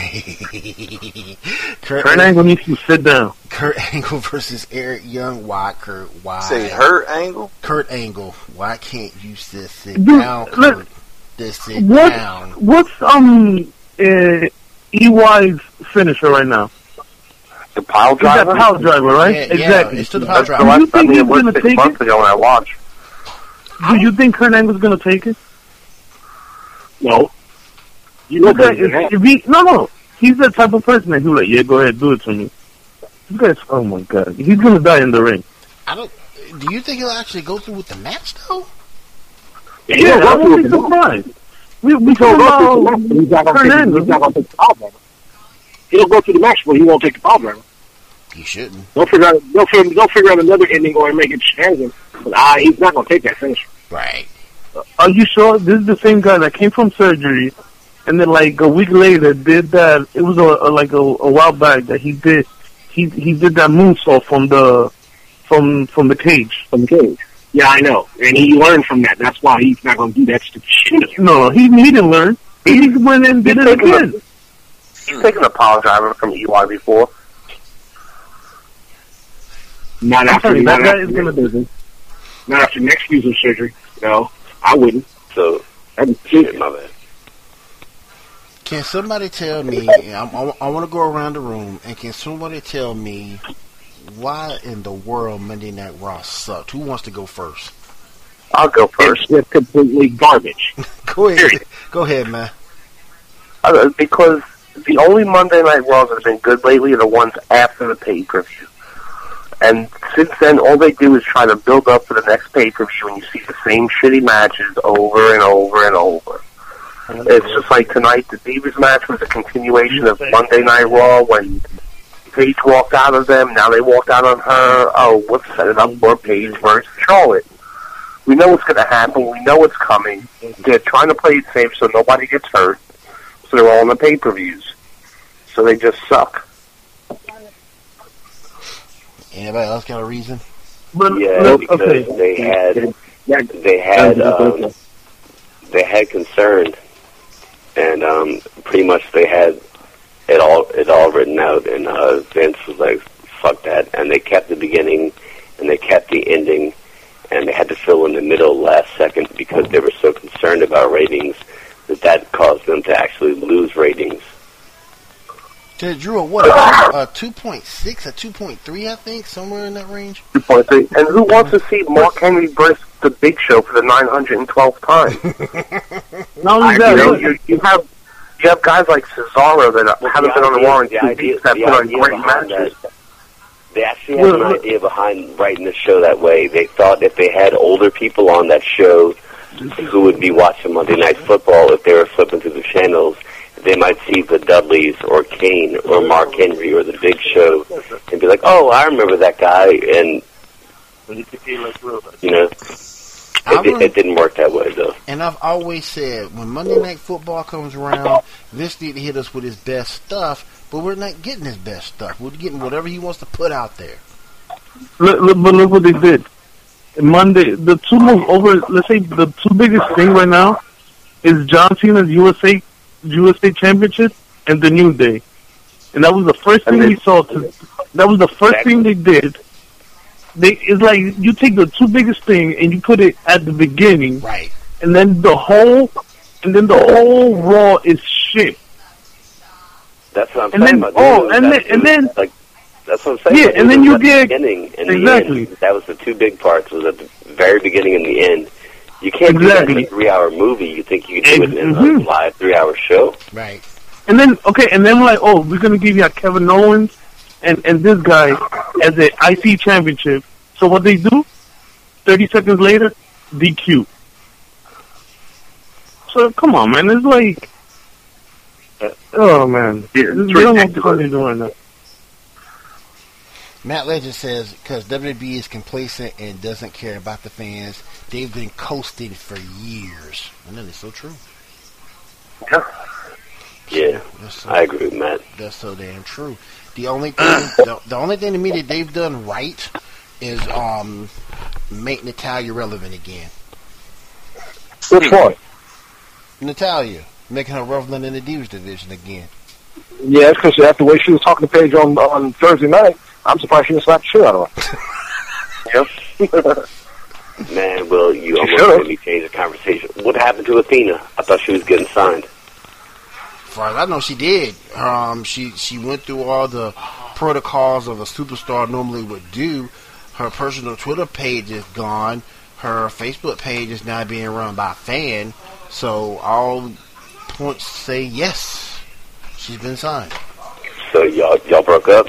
Kurt, Kurt Angle needs to sit down. Kurt Angle versus Eric Young. Why, Kurt? Why? Say hurt angle. Kurt Angle. Why can't you just sit Dude, down, look, Kurt? Just sit What, down. what's um uh, E Y's finisher right now? The pile He's that driver? pile driver, right? Yeah, exactly. Yeah, it's to the pile driver. Do you I think mean, he's it was going to six take months it? ago when I watched. Do you think Kurt Angle's going to take it? No. You know This guy that. is- if he, no, no. He's the type of person that he'll like, yeah, go ahead, do it to me. This guy's, oh my God. He's going to die in the ring. I don't. Do you think he'll actually go through with the match though? Yeah, I won't be surprised. We, we He'll talking go through the about match, but he's not going Kurt to Angle. he's not going to take the power driver. He'll go through the match, but he won't take the power driver. He shouldn't. They'll figure out. They'll figure, they'll figure out another ending or make it shenanigans. But ah, he's not going to take that finish. Right. Are you sure this is the same guy that came from surgery, and then like a week later did that? It was a, a like a, a while back that he did. He he did that moonsault from the from from the cage. From the cage. Yeah, I know, and he learned from that. That's why he's not going to do that stupid shit. No, he he didn't learn. He went and did He's it taken again. a- He's taken a pile driver from E Y before. Not I'm after, sorry, not that guy after is gonna next season. Not after next season's surgery. No, I wouldn't. So, That'd be shit, stupid. my bad. Can somebody tell me? I, I, I want to go around the room, and can somebody tell me why in the world Monday Night Raw sucked? Who wants to go first? I'll go first. It's just completely garbage. Go ahead. Go ahead, man. Uh, because the only Monday Night Raws that have been good lately are the ones after the pay-per-view. And since then, all they do is try to build up for the next pay-per-view, and you see the same shitty matches over and over and over. It's just like tonight, the Divas match was a continuation of Monday Night Raw when Paige walked out of them, now they walked out on her. Oh, let's set it up for Paige versus Charlotte. We know what's going to happen. We know what's coming. They're trying to play it safe so nobody gets hurt. So they're all on the pay-per-views. So they just suck. Anybody else got a reason? But Yeah, look, because okay. they had they had um, they had concern, and um, pretty much they had it all it all written out. And uh, Vince was like, "Fuck that," and they kept the beginning, and they kept the ending, and they had to fill in the middle last second because they were so concerned about ratings that that caused them to actually lose ratings. To Drew, what a, a two point six, a two point three, I think, somewhere in that range. two point three. And who wants to see Mark Henry versus the Big Show for the nine hundred twelfth time? Not only you that, know, look, you, you have you have guys like Cesaro that Well, haven't the been on the idea- Raw in the two idea- weeks that the put on idea great behind matches. that- They actually had an idea behind writing the show that way. They thought if they had older people on that show who would be watching Monday Night Football, if they were flipping through the channels, they might see the Dudleys or Kane or Mark Henry or the Big Show and be like, "Oh, I remember that guy," and you know, I it, it, rem- it didn't work that way though. And I've always said, when Monday Night Football comes around, Vince need to hit us with his best stuff, but we're not getting his best stuff. We're getting whatever he wants to put out there. look, look, but look what they did. Monday, the two most over, let's say the two biggest thing right now is John Cena's U S A U S A Championship and the New Day, and that was the first thing we saw. To, that was the first thing they did. They it's like you take the two biggest thing and you put it at the beginning, right? And then the whole, and then the whole Raw is shit. That's what I'm And saying then- about. oh, Dude, and that's- then- and then- like that's what I'm saying. Yeah, It and then was you at the get- beginning and exactly. the end. That was the two big parts. Was at the very beginning and the end. You can't Exactly. do that in a three-hour movie. You think you can do it in Mhm. a live three-hour show? Right. And then okay, and then we're like, oh, we're gonna give you a Kevin Owens and and this guy as a I C championship. So what they do? Thirty seconds later, D Q. So come on, man. It's like, oh man, they don't know what the fuck they're doing now. Matt Legend says, because W W E is complacent and doesn't care about the fans, they've been coasting for years. And that is so true. Yeah, That's so, I agree with Matt. That's so damn true. The only thing, the, the only thing to me that they've done right is um make Natalya relevant again. Which one? Natalia, making her relevant in the Divas division again. Yeah, because after the way she was talking to Paige on on Thursday night, I'm surprised she didn't slap the shit out of her. Yep. Man, well, you almost should've. made me change the conversation. What happened to Athena? I thought she was getting signed. As far as I know, she did. Um, she she went through all the protocols of a superstar normally would do. Her personal Twitter page is gone. Her Facebook page is now being run by a fan. So all points say yes, she's been signed. So y'all y'all broke up.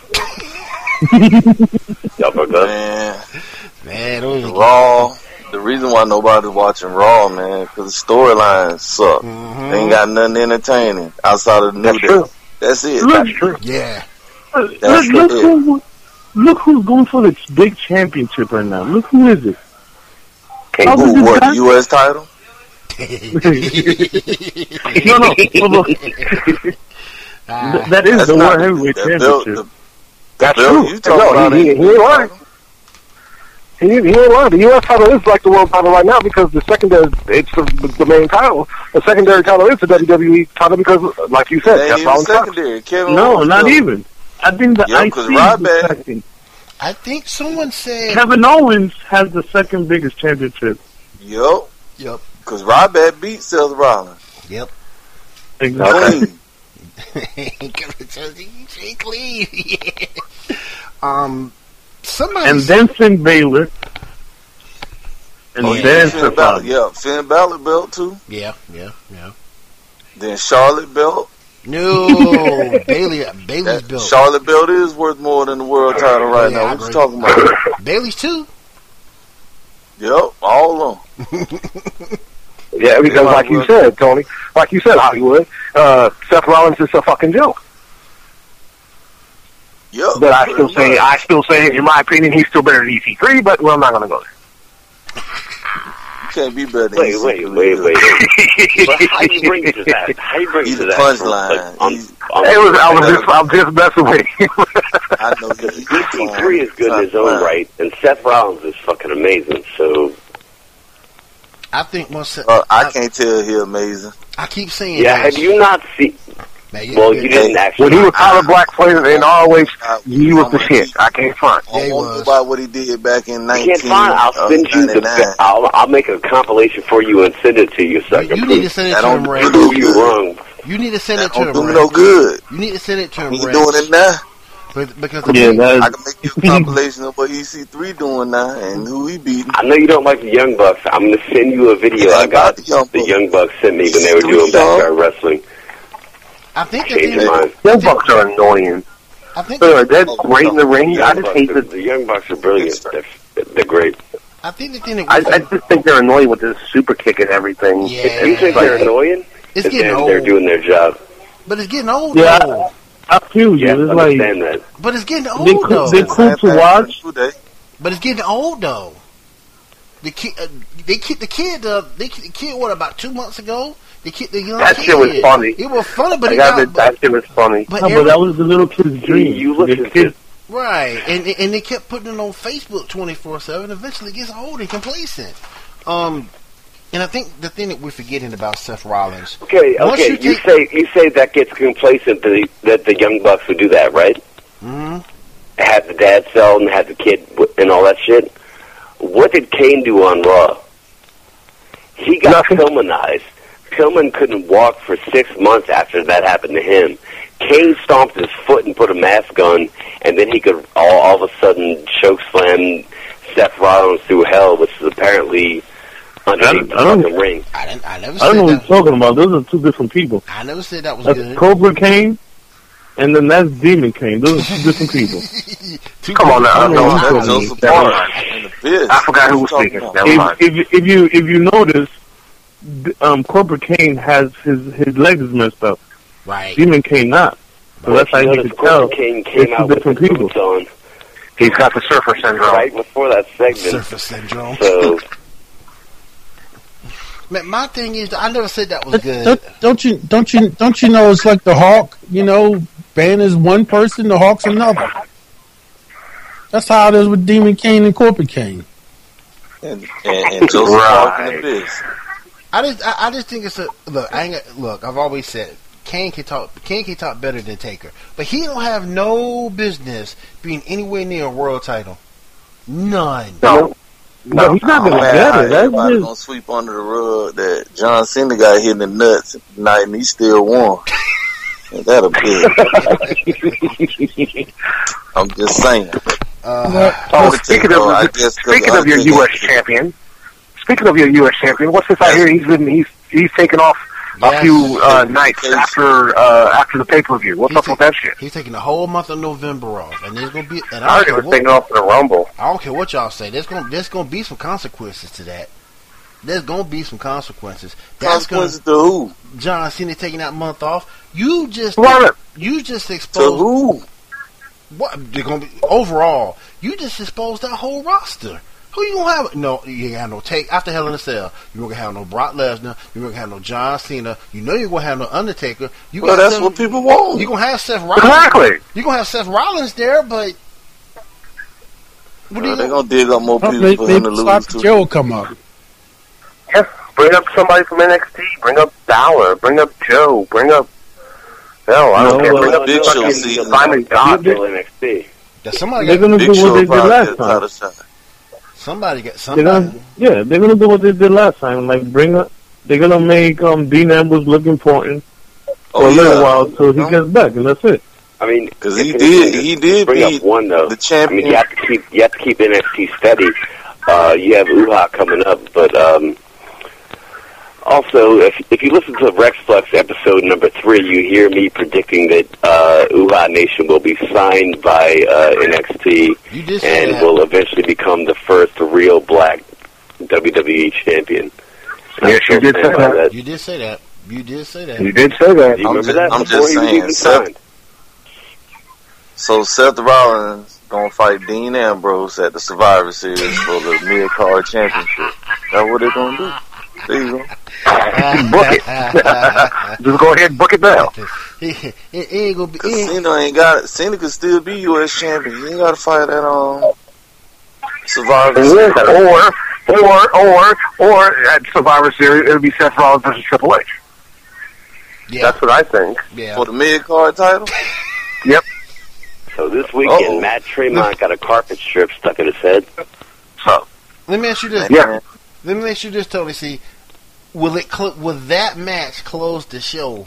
Y'all broke up. Man, man, those Raw. The reason why nobody's watching Raw, man, because the storylines suck. Mm-hmm. They ain't got nothing entertaining outside of the New That's Day. true. That's it. Look, That's true. Yeah. Look, That's look, it. who, look who's going for the big championship right now. Look who is it? Hey, How who, did what, that- the U S title? no, no. Well, look, Ah. th- that is That's the not World Heavyweight that belt, Championship. the- That's Bill, true. you talking No, about he, he, it. he ain't lying. He, he ain't lying. The U S title is like the world title right now because the secondary, it's the, the main title. The secondary title is the W W E title because, like you said, It ain't that's even all secondary. Kevin No, Owens not still- even. I think the Yeah, I 'cause C is Ryback- the second. I think someone said Kevin Owens has the second biggest championship. Yep. Yep. Because Ryback beat Seth Rollins. Yep. Exactly. Clean. She clean. Yeah. Um, somebody. And then Finn Balor. And Oh, yeah, then Finn Seth Balor. Rollins. Yeah, Finn Balor belt too. Yeah, yeah, yeah. Then Charlotte belt. No, Bailey. Bailey's That built. Charlotte belt is worth more than the world title right Yeah, now. I What you agree. talking about? Bailey's too. Yep, all of them. Yeah, because like you said, Tony, like you said, Hollywood, uh, Seth Rollins is a fucking joke. Yep. But I still say, I still say, in my opinion, he's still better than E C three. But well, I'm not going to go there. You can't be better than Wait, E C wait, three. wait, wait. But how you bring it to that? How you bring it He's to a that? punchline. Like, on, He's- on, It was, I was just, I'm just messing with him. I know he's a E good C clown. three is good in his own right, and Seth Rollins is fucking amazing. So I think once. Uh, I can't tell he amazing. I keep saying. yeah, that. have you not seen? Man, yeah, Well, yeah. you didn't actually. When he was Tyler Black playing in always, I- he was the I'm shit. I can't front. I Yeah, he don't know was. about what he did back in You nineteen can't find. I'll send you the. ninety-nine. I'll, I'll make a compilation for you and send it to you so I You, can you need to prove, send it That to don't him, do Ray. no prove you good. wrong. You need to send That it to don't him, do me Ray. no good. You need to send it to him, He Ray. doing it now. But- Because the Yeah, thing- that I can make you a compilation of what E C three doing now and who he beating. I know you don't like the Young Bucks. I'm going to send you a video Yeah, I got. about the Young The Bucks. Young Bucks sent me when they were Three, doing dog. backyard wrestling. I think the Change thing. your mind. Young Bucks are annoying. I think. They're, they're great in the ring. The I Young just Bucks hate are, the. the Young Bucks are brilliant. They're, they're great. I think the thing that I, we I just think they're annoying with this super kick and everything. Yeah. You think they're annoying? it's And getting then old. they're doing their job. But it's getting old Yeah. though. I feel you. Yeah, It's understand like that. But it's getting old they though. cool, they cool to watch. But it's getting old though. The kid, uh, they kicked the kid. Uh, they kicked the kid. What about two months ago? They kicked the young That kid. shit was funny. It was funny, but I it gotta got. admit, that shit was funny. But, No, every- but that was the little kid's dream. You The listen to kid- right, and and they kept putting it on Facebook twenty four seven. Eventually, it gets old and complacent. Um, and I think the thing that we're forgetting about Seth Rollins. Okay, Once okay. you You, take- say you say that gets complacent that the, that the Young Bucks would do that, right? Mm-hmm. Had the dad sell and had the kid w- and all that shit. What did Kane do on Raw? He got Pillmanized. Pillman couldn't walk for six months after that happened to him. Kane stomped his foot and put a mask on, and then he could all, all of a sudden choke slam Seth Rollins through hell, which is apparently underneath the I don't- fucking ring. I didn't. I never I said don't know what that. you're talking about. Those are two different people. I never said that was That's good. Cobra Kane, and then that's Demon Kane. Those are two different people. Two Come on now. I don't know No, what you're that's talking Joseph about. Never Park mind. and the Fist. I forgot who What was you speaking. talking Never If, mind. if if you if you notice, d- um, Cobra Kane has his his legs is messed up. Right. Demon Kane not. So Well, that's how if you you can notice, tell. Cobra Kane It's came two out with the different people. boots on He's got the surfer syndrome. right before that segment. Surface syndrome. So Man, my thing is, I never said that was good. Don't, don't you don't you don't you know it's like the Hawk? You know, Banner's one person, the Hawk's another. That's how it is with Demon Kane and Corporate Kane. And, and, and Joseph Park and the Fist. I just, I, I just think it's a look. I ain't, got- look, I've always said Kane can talk. Kane can talk better than Taker, but he don't have no business being anywhere near a world title. None. No. No, he's not gonna Man, get how it. That's everybody just gonna sweep under the rug that John Cena got hit in the nuts tonight and he still won. That'll be it. I'm just saying. Uh, oh, speaking of, I guess speaking of your U S champion, speaking of your U S champion, what's this I hear? He's been he's he's taken off a Yes. few uh, nights after uh, after the pay per view. What's He's up with that shit? He's taking the whole month of November off, and there's gonna be. And I I heard don't it care was taken what, off for the Rumble. I don't care what y'all say. There's gonna there's gonna be some consequences to that. There's gonna be some consequences. That's gonna Consequences to who? John Cena taking that month off. You just What? you just To exposed who? what they're gonna be overall. You just exposed that whole roster. Who you gonna have? No, you ain't have no take after Hell in a Cell. You ain't gonna have no Brock Lesnar. You ain't gonna have no John Cena. You know you're gonna have no Undertaker. You Well, got that's Seth- what people want. You gonna have Seth Rollins. Exactly. You gonna have Seth Rollins there, but what do Uh, you they're gonna dig up more Well, people maybe for him to maybe lose Sloppy to. Joe will come up. Yeah, bring up somebody from N X T. Bring up Balor. Bring up Joe. Bring up. Hell, I don't No, care. well, Bring up Big Show fucking season. Simon God. Still N X T. That somebody They're got, gonna Big do Show what they did probably last get a time. title shot. somebody got They're somebody. gonna, yeah, they're gonna do what they did last time. Like bring up, they're gonna make um Dean Ambrose look important for Oh a little yeah, while till he No. gets back, and that's it. I mean, because if he anything, did. just- He just did bring beat up one though. the I mean, champion. you have to keep you have to keep N X T steady. Uh, you have Uha coming up, but um, also if if you listen to Rexflex episode number three, you hear me predicting that uh, Uha Nation will be signed by uh, N X T You did say and that. will eventually become the first real black W W E champion. And Yes, I'm you still did standing say by that. You did say that. You did say that. You did say that. Do you I'm remember just- that? I'm Before just he was saying, even Seth- signed. So Seth Rollins gonna fight Dean Ambrose at the Survivor Series for the mid card championship. That's what they're gonna do. There you go. Book it. Just go ahead and book it now. he, he, he ain't gonna be. Cause He ain't, Cena ain't got it. Cena could still be U S champion. He ain't got to fight at um Survivor Series. Or, or, or, or at Survivor Series, it'll be Seth Rollins versus Triple H. yeah, That's what I think. yeah. For the mid card title. Yep. So this weekend, Uh-oh. Matt Tremont got a carpet strip stuck in his head. So, Let me ask you this. yeah. Let me ask you this, Tony. See, will it? Cl- will that match close the show?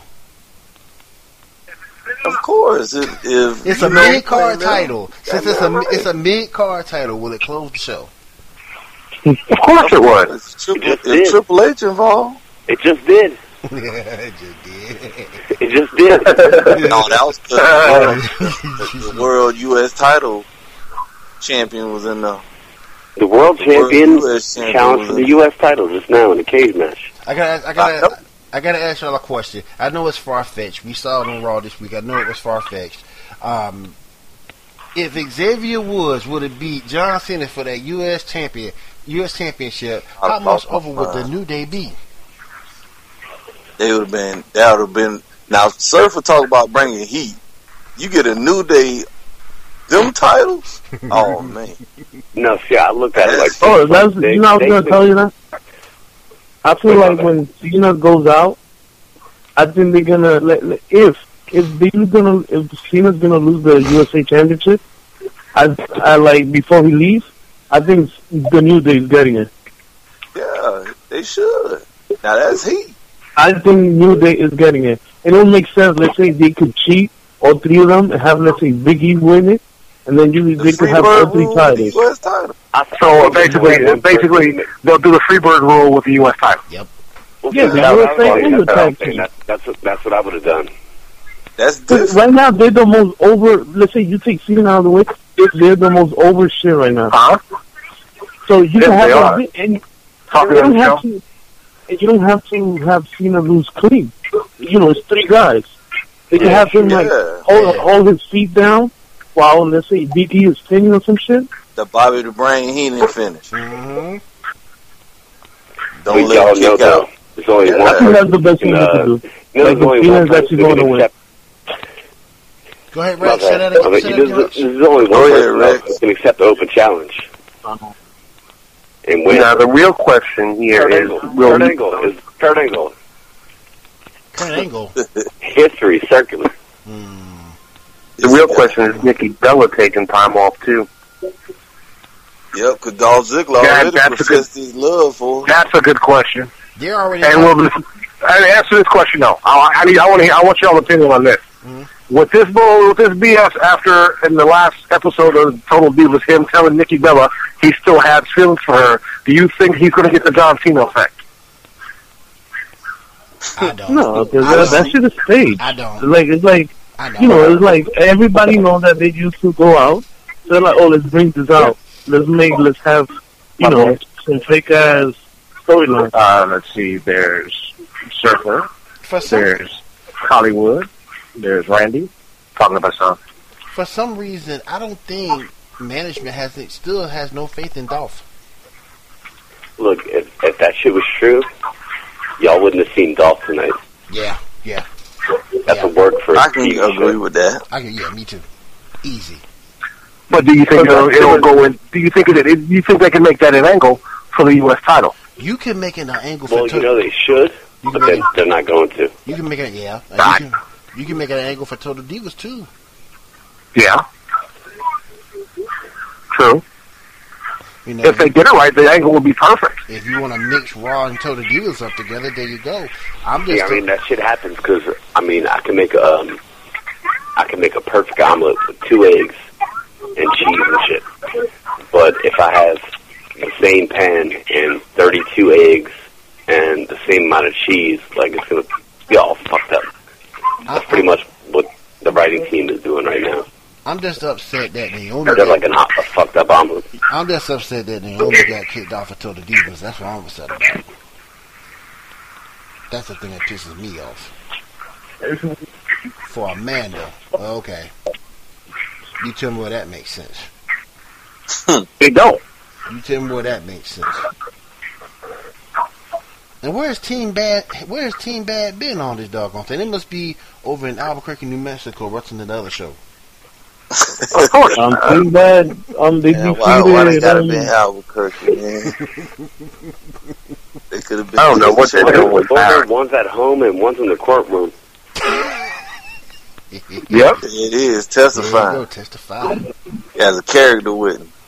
Of course, if, if It's you a know mid card playing title. them, Since it's a it's a mid card title, will it close the show? Of course it would. If Triple, It just if did. Triple H involved, It just did. yeah, it just did. It just did. no, that was the, the world U S title champion was in the. The world champion U S champion challenged for was the U S title just now in a cage match. I gotta, I gotta, I gotta ask y'all a question. I know it's far fetched. We saw it on Raw this week. I know it was far fetched. Um, if Xavier Woods would have beat John Cena for that U S champion, U S championship, I how much thought- over would the New Day be? They would have been. That would have been. Now, Surfer talk about bringing heat. You get a New Day, them titles. Oh man, No, see, I looked at it like Oh, that's they- you know I was they gonna could- tell you that. I feel like when Cena goes out, I think they're gonna let, let- if if they're gonna if Cena's gonna lose the U S A Championship, I I like before he leaves, I think the New Day is getting it. yeah, they should. Now that's heat. I think New Day is getting it. It don't make sense. Let's say they could cheat, all three of them, and have let's say Big E win it, and then you The they could have all Freebird three rule, the titles. U S title. So basically, basically, they'll do the Freebird rule with the U S title. Well, Yeah, see, the that- U S A that's what I- and the that's what I'm tag saying. team. That- That's what- that's what I would have done. That's But different. right now, they're the most over. Let's say you take Cena out of the way, they're the most over shit right now. Huh? So you Yes, can have they a are. bit- and Talking you on don't the have show. to. and You don't have to have Cena lose clean. You know, it's three guys. They can have him like Yeah. hold, hold his feet down while let's say B T is pinning or some shit. The Bobby the Brain Heenan finish. Mm-hmm. Don't We let all him know kick though. out. There's only Yeah. one. I think that's the best thing Uh, they can do. You know, Like, there's only if Cena's one person actually who going can to win. accept. Go ahead, My Rex. Say bad. that I again. mean, Say that there's, again, Rex. there's only one Go ahead, person else Rex. who can accept the open challenge and win. Now, the real question here Kurt is, Angle. will Kurt Angle is Kurt Angle. Kurt Angle. History circular. the real question is Nikki Bella taking time off too? Yep, because Dolph Ziggler That- already that's a professed his love for him. That's a good question. They're already. And we'll I answer this question though. I, I need. I want to. I want y'all's opinion on this. Mm-hmm. With this bull, with this B S, after in the last episode of Total Divas, him telling Nikki Bella he still has feelings for her, do you think he's going to get the John Cena effect? I don't. No, because I that, don't. that shit is staged. I don't. It's like it's like I know. you know, it's like everybody knows that they used to go out. So they're like, oh, let's bring this out. Let's make, let's have, you know, some fake ass storyline. Uh, let's see. There's Surfer. For some, There's Hollywood. There's Randy. Talking about something. for some reason, I don't think management has still has no faith in Dolph. Look, if, if that shit was true, y'all wouldn't have seen Dolph tonight. Yeah, yeah. That's yeah. a word for I a can T V agree show. with that. I can, yeah, me too. Easy. But do you think it'll, it'll go in? Do you think it? Do you think they can make that an angle for the U S title? You can make it an angle for Well, you Total. know they should, You but can they, make they're not going to. You can make it, yeah. And Right. You can, you can make it an angle for Total Divas too. Yeah. True. You know, If they get it right, the angle will be perfect. if you want to mix Raw and Total Divas up together, there you go. I'm just. Yeah, I mean that shit happens because I mean I can make a um, I can make a perfect omelet with two eggs and cheese and shit. But if I have the same pan and thirty-two eggs and the same amount of cheese, like it's gonna be all fucked up. That's pretty much what the writing team is doing right now. I'm just upset that Naomi. They're got- like an, a fucked up omelet. I'm just upset that Naomi got kicked off of Total Divas. That's what I'm upset about. That's the thing that pisses me off. For Amanda, okay. You tell me where that makes sense. They don't. You tell me where that makes sense. And where's Team Bad? Where's Team Bad been on this doggone thing? It must be over in Albuquerque, New Mexico, watching the other show. Of course. Um, too bad. Um, they Man, why, why they defeated. gotta Um, be in Albuquerque, man? They could have been. I don't know what they're doing with Both that. one's at home and one's in the courtroom. Yep. It is There you testifying. go, testify. He has a character with him.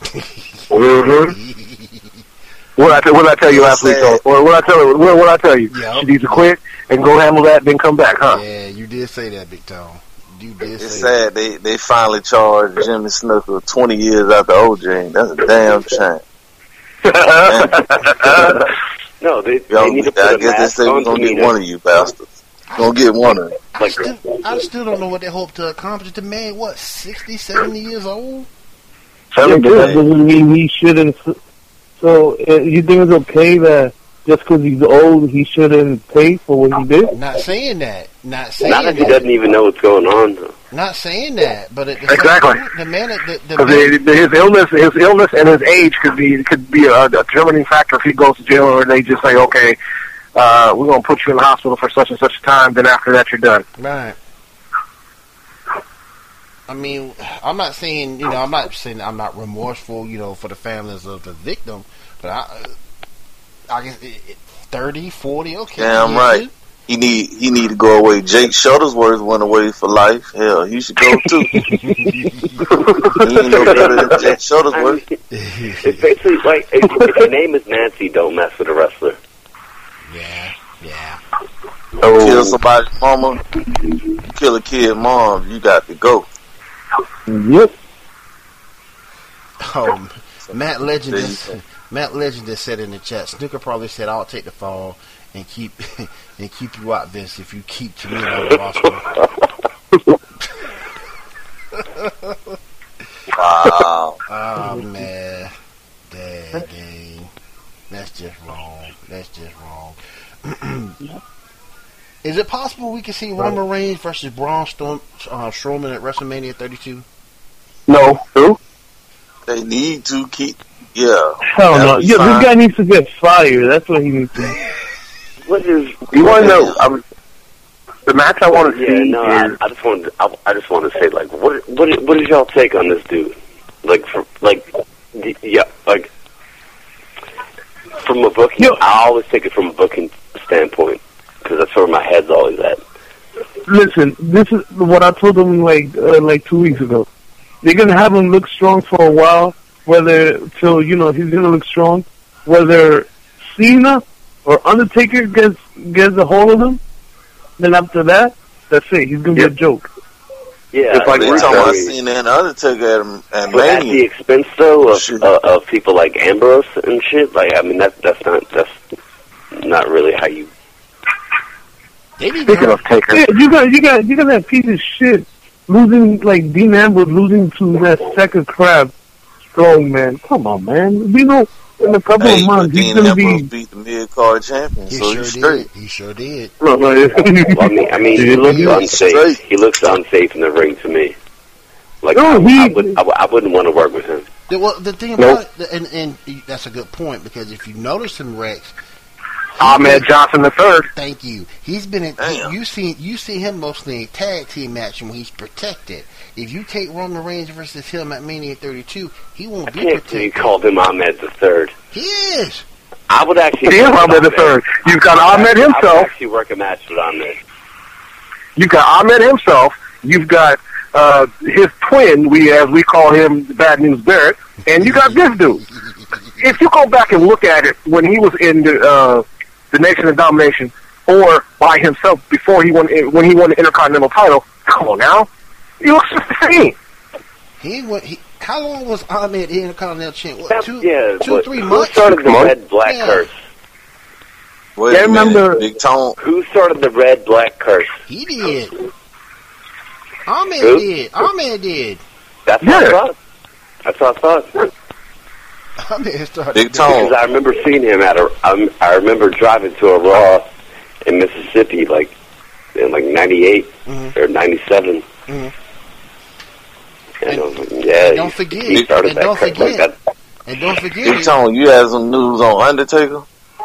Mm-hmm. What I what I tell you last week, though? What what I tell you? What what I tell you? Yep. She needs to quit and go handle that, then come back, huh? Yeah, you did say that, Big Tone. You did It's say sad they they finally charged Jimmy Snuka twenty years after O J. That's a damn shame. No, they, Yo, they need to put I a guess they mask say we're on gonna to get me. one of you bastards. Gonna get one of them. I still, I still don't know what they hope to accomplish. The man, what, sixty, seventy years old? Yeah, but that doesn't mean he shouldn't. So uh, you think it's okay that just because he's old, he shouldn't pay for what he did? Not saying that. Not saying Not if he that. doesn't even know what's going on. Though. Not saying that. But at the Exactly. same time, the man, the, the Because man, his illness, his illness, and his age could be could be a, a determining factor if he goes to jail, or they just say, okay, uh, we're gonna put you in the hospital for such and such a time. Then after that, you're done. right. I mean, I'm not saying, you know, I'm not saying I'm not remorseful, you know, for the families of the victim, but I, I guess it, it, thirty, forty, okay. Damn yeah, right. He need he need to go away. Jake Shuttlesworth went away for life. Hell, he should go too. He ain't no better than Jake Shuttlesworth. It's basically like if, if your name is Nancy, don't mess with a wrestler. Yeah, yeah. Oh. Kill somebody's mama, kill a kid mom, you got to go. Yep. Oh, Matt Legend, There you just, go. Matt Legend just said in the chat. Snooker probably said, "I'll take the fall and keep and keep you out, Vince, if you keep to me on the roster." Wow. Oh man, dang, dang, that's just wrong. That's just wrong. Is it possible we can see Roman Reigns versus Braun Storm, uh, Strowman at WrestleMania thirty-two? No, who? They need to keep. Yeah. Hell no. That'd be Yeah, fine. this guy needs to get fired. That's what he needs to do. What is? You want to know? Um, the match I want to Yeah, see no, I, is I just want. I, I just want to say, like, what, what, what is y'all take on this dude? Like, from, like, y- yeah, like, from a booking. Yo. I always take it from a booking standpoint because that's where my head's always at. Listen, this is what I told him like uh, like two weeks ago. They're gonna have him look strong for a while, whether till you know he's gonna look strong, whether Cena or Undertaker gets gets a hold of him. Then after that, that's it. He's gonna Yep. be a joke. Yeah, It's like I we're mean, talking I about mean, seeing that Undertaker at, at but at the Mania. expense though of, Shit. uh, of people like Ambrose and shit. Like, I mean, that that's not that's not really how you. They need Speaking to, of Taker, Yeah, you got you got you got that piece of shit losing like Dean Ambrose losing to that second crab strong man. Come on, man. We know in a couple Hey, of but months he's Dean gonna Ambrose be. beat the mid-card champion, he so sure he's straight. did. He sure did. No, no, Well, I mean, I mean, he looks Yeah, unsafe. straight. He looks unsafe in the ring to me. Like, No, I, he- I, would, I, would- I wouldn't want to work with him. The, well, the thing Nope. about it, and, and that's a good point, because if you notice him, Rex, Ahmed Johnson the third. thank you. He's been in, Damn. you see you see him mostly in tag team match when he's protected. If you take Roman Reigns versus him at Mania thirty-two, he won't I be can't believe protected. you called him Ahmed the third. He is. I would actually. He is work with Ahmed the third. You've got I would Ahmed actually- I would himself. actually work a match with Ahmed. You've got Ahmed himself. You've got uh, his twin, we as we call him, Bad News Barrett, and you got this dude. If you go back and look at it when he was in the uh, the Nation of Domination, or by himself before he won when he won the Intercontinental title, come on now, he looks the same. He went. He, how long was Ahmed in the Continental Champ? What, That- two, yeah, two, but three who months. started the Months? red black Yeah. curse? Wait Yeah, a minute, remember- Big Tone. Who started the red black curse? He did. Ahmed Who? did. Ahmed did. That's what I Yeah. thought. That's what I thought. Ahmed started. Big doing- Tone. Because I remember seeing him at a. I, I remember driving to a Raw in Mississippi, like in like ninety-eight Mhm. or ninety-seven. Mhm. And, And- I was like, yeah, and don't he, forget- he started and that don't curse like forget- that. And don't forget, Big Tone, you had some news on Undertaker?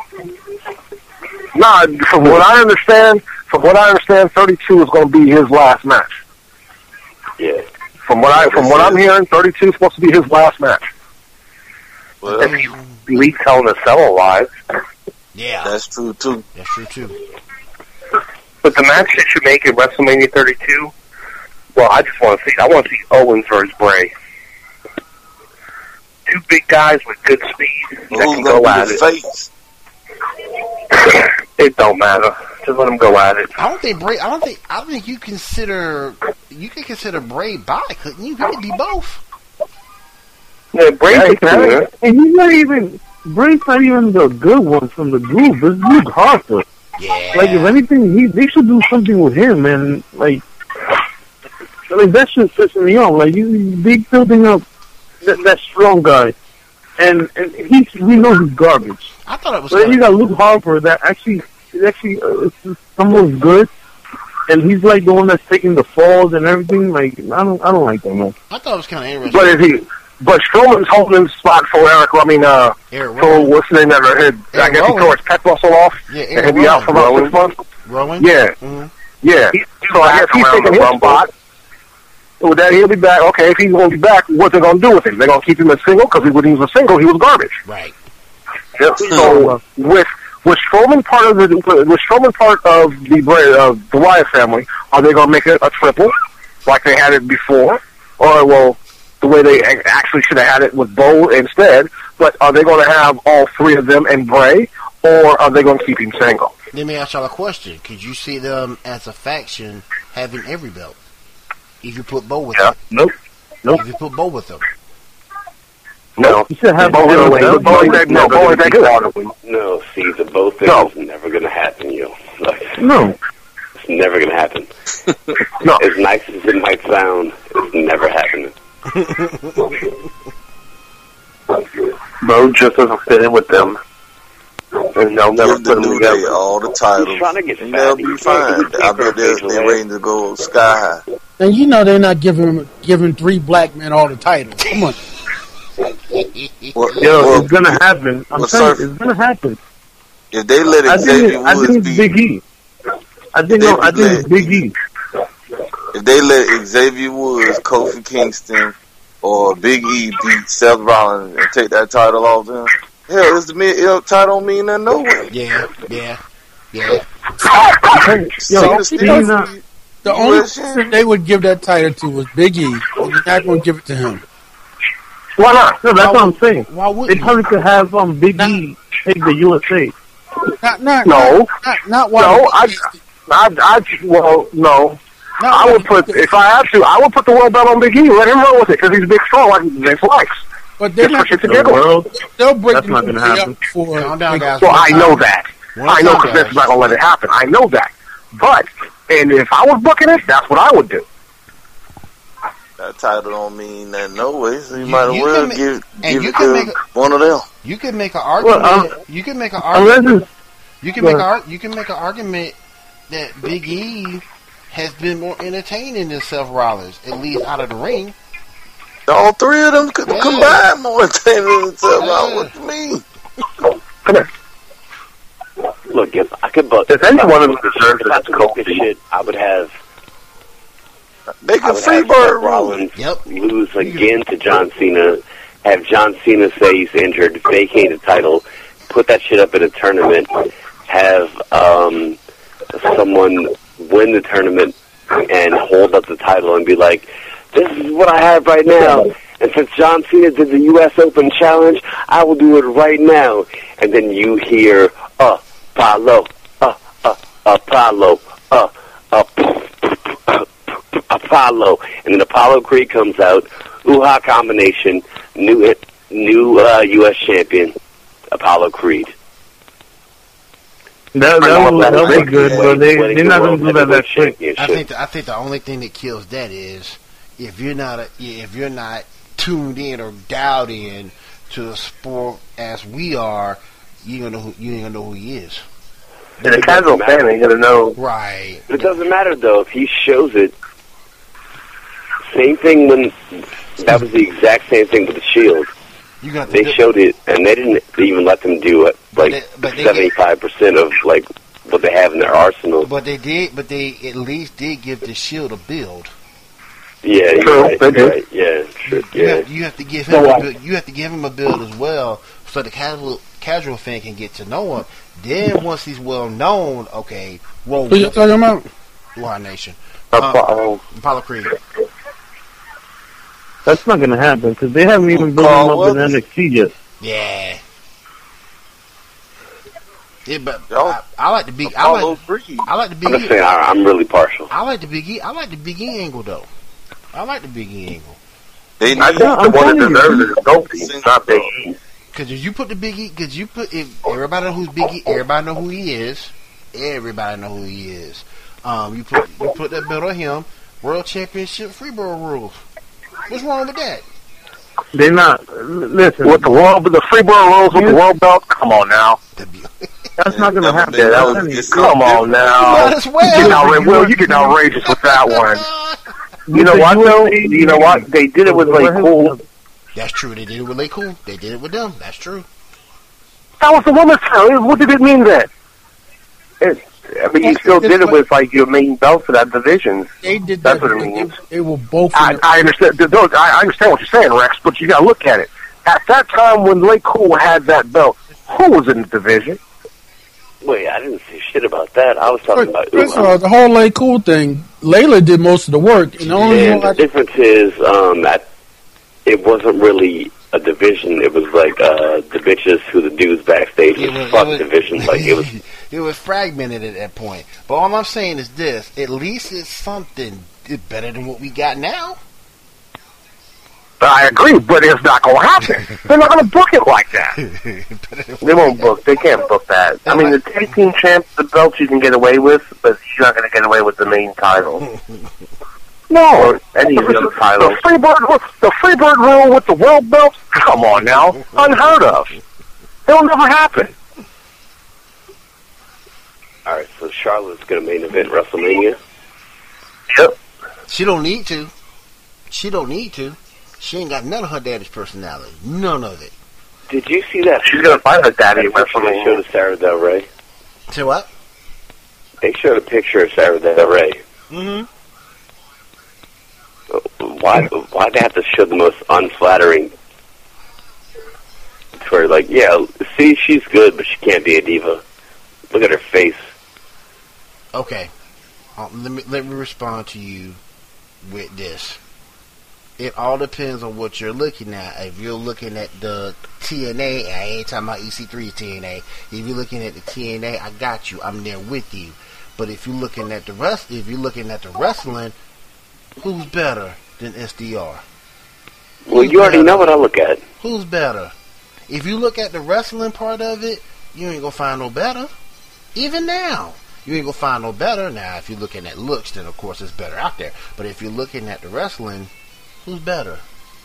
Nah, from what I understand, from what I understand, thirty-two is going to be his last match. Yeah. From what I from what I'm hearing, thirty-two is supposed to be his last match. Well, If he leaks Hell in a Cell alive. yeah, that's true, too. that's true too. But the match that you make at WrestleMania thirty-two, well, I just want to see, I want to see Owens versus Bray. Two big guys with good speed that Who's can going go to at be the it. face? It don't matter. Just let them go at it. I don't think Bray. I don't think. I don't think you consider. You could consider Bray by, couldn't you? He could be both. Yeah, Bray's Yeah, he a can have winner. it. And he's not even Bray's not even the good one from the group. It's Luke Harper. Yeah. Like if anything, he they should do something with him, and like, like that shit pisses me off. Like you, they building up that, that strong guy, and and he's we know he's garbage. I thought it was. But then you kinda- got Luke Harper that actually is actually uh, is someone's good, and he's like the one that's taking the falls and everything. Like I don't I don't like that man. I thought it was kind of interesting. But is he? But Strowman's holding the spot for Eric. I mean, uh, Eric for Rowan. what's the name of it? I Eric guess he Rowan. tore his pec muscle off, Yeah, and Eric he'll be out for about Rowan. six months. Rowan. Yeah, Mhm. yeah. He's So I guess back he's around taking the his Rumble. spot. Well, that he'll be back. Okay, if he's going to be back, what they going to do with him? They're going to keep him as single because when he was a single, he was garbage. Right. So with with Strowman part of the with Strowman part of the Bray- of the Wyatt family, are they going to make it a triple like they had it before, or well, the way they a- actually should have had it with Bo instead? But are they going to have all three of them and Bray, or are they going to keep him single? Let me ask y'all a question. Could you see them as a faction having every belt? If you put Bo with Yeah. them. Nope. Nope. If you put Bo with them. No. You should have Bo him ain't- with Bo ain't them. that- no, Bo ain't that good. No, see, the both thing No. is never going to happen, yo. Like, No. it's never going to happen. No. As nice as it might sound, it's never happening. Bo just doesn't fit in with them. And they'll never Give the put them New Day together. all the titles, He's trying to get and fat. they'll be He can't- fine. he I can't bet go they're, facial they're hair. ready to go sky high. And you know they're not giving giving three black men all the titles. Come on. Well, Yo, well, it's gonna happen. I'm well, telling sir, you, it's gonna happen. if they let I think Xavier it, I think Woods it's beat, Big E. I think They no, I be think it's lit. Big E. if they let Xavier Woods, Kofi Kingston, or Big E beat Seth Rollins and take that title off them, hell, it's the mid L title don't mean nothing no way. Yeah, yeah, yeah. Yo, See he's the not- Steve- The U only S person they would give that title to was Big E, and they're not going to give it to him. Why not? No, that's what I'm saying. Why They wouldn't you? probably could have um Big E take the U S A. Not, not, No. not, not, not while No, Big I, E- I, I, well, no. not I would put, if I had to, I would put the world belt on Big E. Let him run with it because he's big, strong, like Vince likes. But they're not going to They'll break That's not going to happen. For, Calm down, guys. Well, One I time. know that. One I know time, because Vince guys. is not going to let it happen. I know that. But, and if I was booking it, that's what I would do. That title don't mean that no way, so you, You- might as you well can ma- give, and give you it can to make a- one of them. You can make an argument. Well, um, you can make an Unless argument. it's, You can Go make a, ahead. ar- you can make an argument that Big E has been more entertaining than Seth Rollins, at least out of the ring. All three of them could Yeah. combine more entertaining than themselves. Yeah. What you mean? come here. Look, if I could book, If any one of them deserves if I it, could book this shit, I would have. Make I a would free have bird Seth rule. Rollins Yep. lose again to John Cena. Have John Cena say he's injured, vacate the title, put that shit up in a tournament. Have um, someone win the tournament and hold up the title and be like, "This is what I have right now." And since John Cena did the U S Open Challenge, I will do it right now. And then you hear, uh, Apollo, uh, uh, Apollo, uh, uh, Apollo. And then Apollo Creed comes out, ooh-ha combination, new hit, new uh, U S champion, Apollo Creed. That, that would that would be good, but they, they're not going to do that that quick. I think the, I think the only thing that kills that is if you're not a, if you're not tuned in or dialed in to the sport as we are, you gonna know who, you ain't gonna know who he is. And a casual fan ain't gonna know. Right. It doesn't matter though if he shows it. Same thing when that was the exact same thing with the Shield. You got They showed it, and they didn't even let them do it. Like they- but they- seventy-five percent of like what they have in their arsenal. But they did. But they at least did give the Shield a build. Yeah, you're True, right, they you're did. right. Yeah, true, You yeah. have, you have to give So him a what? build, you have to give him a build as well, so the casual casual fan can get to know him. Then once he's well known, okay, roll Who you talking about? War Nation, Apollo. Apollo Creed. That's not going to happen because they haven't even built Carl him up in Weathers. N X T yet. Yeah. Yeah, but Y'all- I, I like the big. I Apollo like. Creed. I like the big. I'm just E, saying, I, I'm really partial. I like the big. E, I like the big E angle though. I like the big E angle They I need think I'm the one that telling you. deserves it is Goldie, not Big E. because if you put the big E, because you put if everybody know who's Big E, everybody know who he is. Everybody know who he is. Um, you put you put that belt on him. World Championship Freebird rules. What's wrong with that? They're not. Listen, With the world, with the Freebird rules, with the world belt, come on now. that's not going to happen. Yeah, that I'm was- telling you. It's Come on now. Might as You well. get outra- Will, you get outrageous with that one. You know what though? You know what? They did it with like cool. That's true. They did it with Lake Cool. They did it with them. That's true. That was the women's title. What did it mean then? It, I mean, you still did it with like your main belt for that division. They did That's that. what it they, means. they were both. in I, the- I understand. th- Those, I I understand what you're saying, Rex, but you got to look at it. At that time when Lake Cool had that belt, who was in the division? Wait, I didn't say shit about that. I was talking about. First of all, the whole Lay Cool thing, Layla did most of the work, and the only And one the I, difference is um, that it wasn't really a division. It was like uh, the bitches who the dudes backstage It was was- fuck it was- division. Like it was. It was fragmented at that point. But all I'm saying is this: at least it's something better than what we got now. I agree, but it's not going to happen. They're not going to book it like that. They won't book. They can't book that. I mean, the tag team champ, the belt you can get away with, but you're not going to get away with the main title No. or any of the other The titles. Freebird, the Freebird rule with the world belt? Come on now. Unheard of. It'll never happen. All right, so Charlotte's going to main event WrestleMania. Yep. She don't need to. She don't need to. She ain't got none of her daddy's personality. None of it. Did you see that? She's going to find her daddy at That picture they showed WrestleMania. of Sarah Del Rey. Say what? They showed a picture of Sarah Del Rey. Mm-hmm. Why? Why they have to show the most unflattering? It's where like, yeah, see, she's good, but she can't be a diva. Look at her face. Okay. Uh, let me let me respond to you with this. It all depends on what you're looking at. If you're looking at the T N A, I ain't talking about E C three T N A. If you're looking at the T N A, I got you. I'm there with you. But if you're looking at the rest, if you're looking at the wrestling, who's better than S D R? Well, Who's you already better? know what I look at. Who's better? If you look at the wrestling part of it, you ain't gonna find no better. Even now, you ain't gonna find no better. Now, if you're looking at looks, then of course it's better out there. But if you're looking at the wrestling, who's better?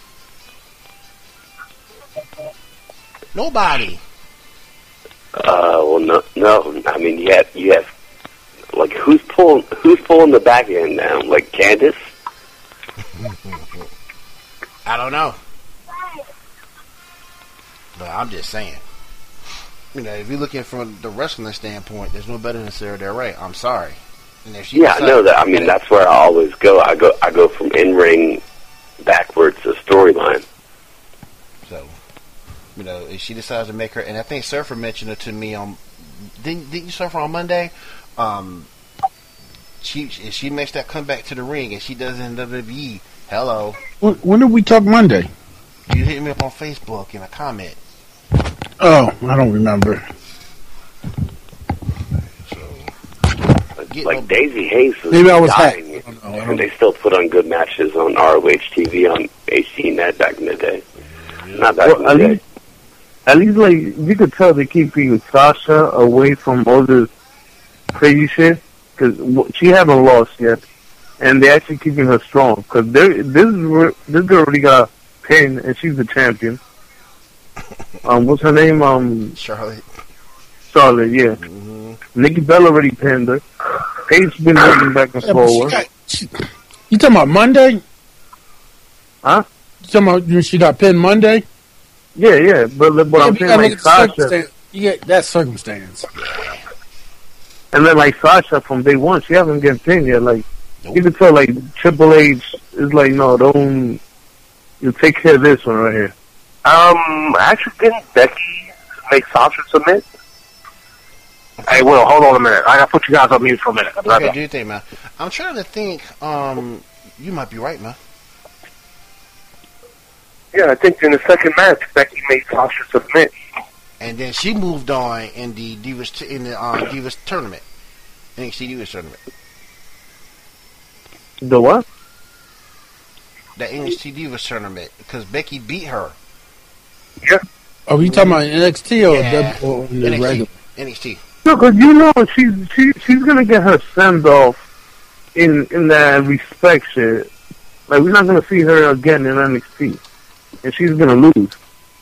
Nobody. Uh, well, no, no. I mean, you have, you have, like, who's pulling, who's pulling the back end now? Like Candice? I don't know. But I'm just saying. You know, if you're looking from the wrestling standpoint, there's no better than Sarah Del Rey. I'm sorry. And if she Yeah, I decides- know that. I mean, that's where I always go. I go, I go from in ring backwards to storyline. So, you know, if she decides to make her, and I think Surfer mentioned it to me on, didn't, didn't you Surfer on Monday? Um, she if she makes that comeback to the ring and she does it in W W E, hello. When, when did we talk Monday? You hit me up on Facebook in a comment. Oh, I don't remember. Get Like no- Daisy Hayes was Maybe I was dying, hacked. I don't know, I don't and they still put on good matches on R O H T V on H D Net back in the day. Not back Well, at in the least, day. at least, like, you could tell they're keeping Sasha away from all this crazy shit, because she haven't lost yet, and they're actually keeping her strong, because this, this girl already got pinned, and she's the champion. Um, what's her name? Um, Charlotte. Charlotte, yeah. Mm-hmm. Nikki Bella already pinned her. Paige been moving back and Yeah, but she forward. got- she- you talking about Monday? Huh? You talking about when she got pinned Monday? Yeah, yeah, but, but Yeah, I'm but you saying, gotta like, look at the Sasha, circumstance. You get that circumstance. and then, like, Sasha from day one, she hasn't get pinned yet. Like, Nope. you can tell, like, Triple H is like, no, don't, you take care of this one right here. Um, actually, didn't Becky make Sasha submit? Hey, Will, hold on a minute. I gotta put you guys on mute for a minute. Okay, do your thing, man. I'm trying to think. Um, you might be right, man. Yeah, I think in the second match, Becky made Sasha submit. And then she moved on in the Divas t- in the uh, Divas tournament, N X T Divas tournament. The what? The N X T Divas tournament because Becky beat her. Yeah. Are we talking about N X T or, Yeah. W- or the N X T. regular? N X T. No, because you know she's she she's gonna get her send off in in that respect shit. Like we're not gonna see her again in N X T, and she's gonna lose.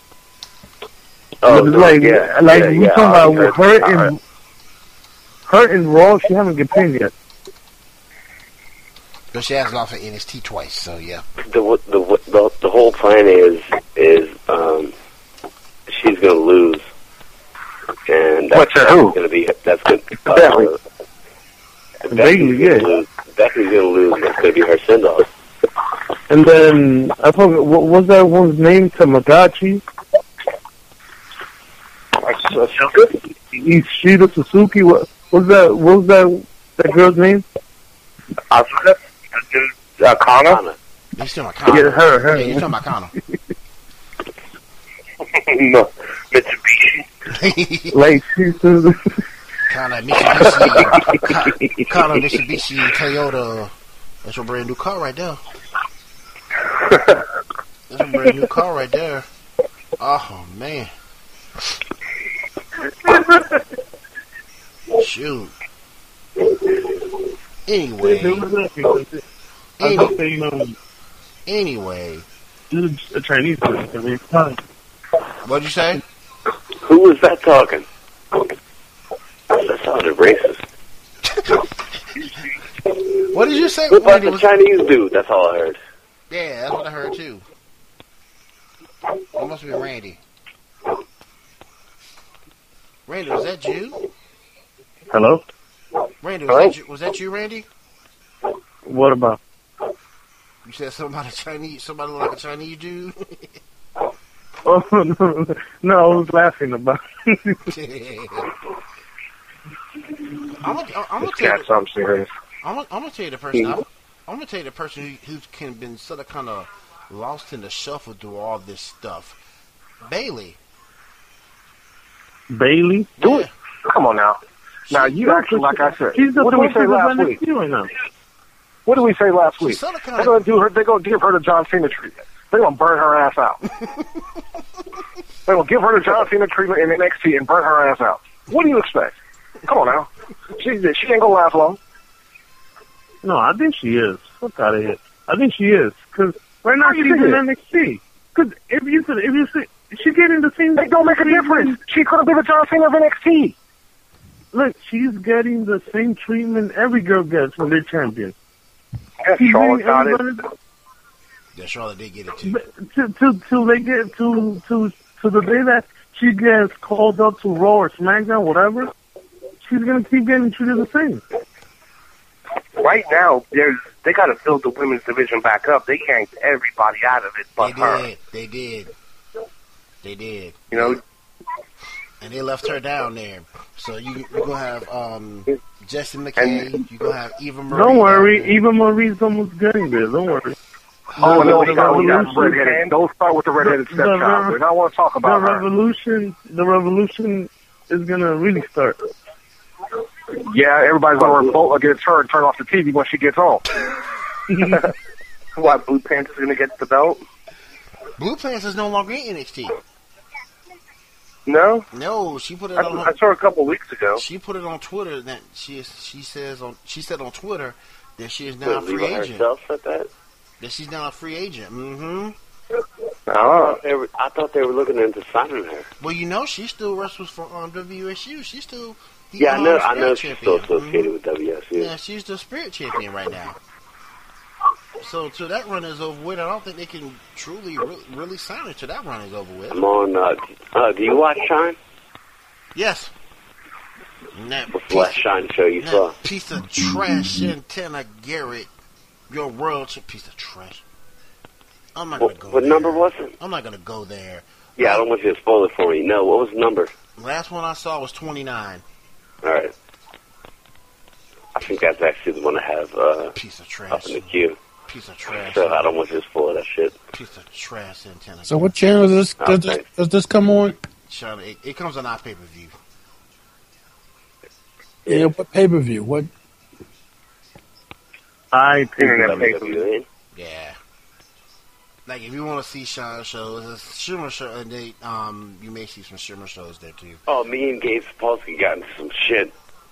Oh, But it's no, like yeah, like yeah, we yeah, talking I about heard- her I heard. in her in Raw. She haven't get pinned yet. But she has lost for N X T twice, so yeah. The, the the the whole plan is is um she's gonna lose, and that's, What's her that's who? gonna be that's gonna uh, Becky. Becky's Bailey, gonna yeah. lose. Becky's gonna lose. And that's gonna be her send off. And then I forgot what was that one's name? Tamagotchi. Ishida Suzuki. What was that? What was that? That girl's name? Asuka? Uh, Kana? You still my Connor. Yeah, her, her. Yeah, you talking about Connor. No, Mitsubishi. Like she's Connor Mitsubishi. Con- Connor Mitsubishi Toyota. That's your brand new car right there. That's a brand new car right there. Oh man. Shoot. Anyway, any, anyway, a Chinese person. I mean, fine. what'd you say? Who was that talking? That sounded racist. What did you say? What about Randy the was- Chinese dude? That's all I heard. Yeah, that's what I heard too. It must be Randy. Randy, was that you? Hello? Randy, was, that you, was that you, Randy? What about? You said somebody Chinese, somebody like a Chinese dude. Oh, no, no, I was laughing about it. I'm gonna, I'm gonna This tell cat's you, something serious. I'm gonna, I'm gonna tell you the person. I'm, I'm gonna tell you the person who, who's kind of been sort of kind of lost in the shuffle through all this stuff. Bailey. Bailey? Do it. Come on now. Now, you actually, like I said, She's the what did we say focus of last N week? X T right now. What did we say last week? She's sort of They're kind going of. to do her. They're going to give her the John Cena treatment. They're going to burn her ass out. They're going to give her the John Cena treatment in N X T and burn her ass out. What do you expect? Come on now. She she ain't going to last long. No, I think she is. Fuck out of here. I think she is because right now How you she's think in it is? N X T. Because if you could, if you see, she getting the same. It don't make a difference. She could have been the John Cena of N X T. Look, she's getting the same treatment every girl gets when they're champion. Yeah, She's Charlotte getting got it. everybody- Yeah, Charlotte did get it too. But to, to, till they get to, to, to the day that she gets called up to Raw or SmackDown, whatever, she's going to keep getting treated the same. Right now, there's they got to build the women's division back up. They yanked everybody out of it but They her. did. They did. They did. You know, And they left her down there. So you you're gonna have um Jessie McKay. You're gonna have Eva Marie. Don't worry, down Eva Marie's almost getting there. Don't worry. Oh, no, the we got, we got revolution- redheaded. Don't start with the redheaded The- the stepchild. rev- We don't want to talk The about her. revolution, the revolution is going to really start. Yeah, everybody's going to revolt against her and turn off the T V when she gets home. what, Blue Panther's going to get the belt? there. Blue Pants is no longer in N X T. No? No, she put it I, on. I saw her a couple weeks ago. She put it on Twitter that she is, she says on she said on Twitter that she is now a But free Leva agent. herself said that? That she's now a free agent. Mm-hmm. I thought they were, I thought they were looking into signing her. Well, you know, she still wrestles for um, W S U. She's still the Yeah, I um, know. I Spirit know she's still champion. associated with W S U. Yeah, she's the Spirit champion right now. So, till that run is over with, I don't think they can truly, really, really sign her till that run is over with. I'm on. Uh, uh, do you watch Shine? Yes. And that What's the last Shine show you that saw? piece of trash, Santana Garrett, your world ch- piece of trash. I'm not gonna What, go what there. number was it? I'm not gonna go there. Yeah, I don't want you to spoil it for me. No, what was the number? Last one I saw was twenty-nine. All right. I think that's actually the one I have uh, Piece of up trash. in the queue. Piece of trash. So I don't want you to spoil that shit. Piece of trash, Santana. So what channel does this, Oh, does this, thanks. does this come on? Sean, it, it comes on our pay per view. Yeah, what pay per view? What? I think Internet pay W W E. Yeah. Like if you want to see Sean shows, it's Schumer show, and they um you may see some Schumer shows there too. Oh, me and Gabe Sapolsky got into some shit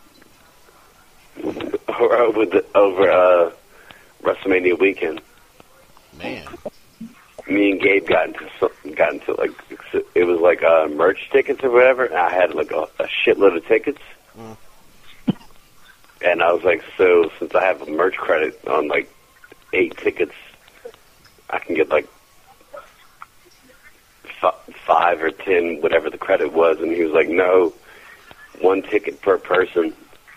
over with the, over uh, WrestleMania weekend. Man, Me and Gabe got into some, got into like it was like uh, merch tickets or whatever. And I had like a, a shitload of tickets, Mm. and I was like, so since I have a merch credit on like eight tickets, I can get like f- five or ten, whatever the credit was. And he was like, no, one ticket per person.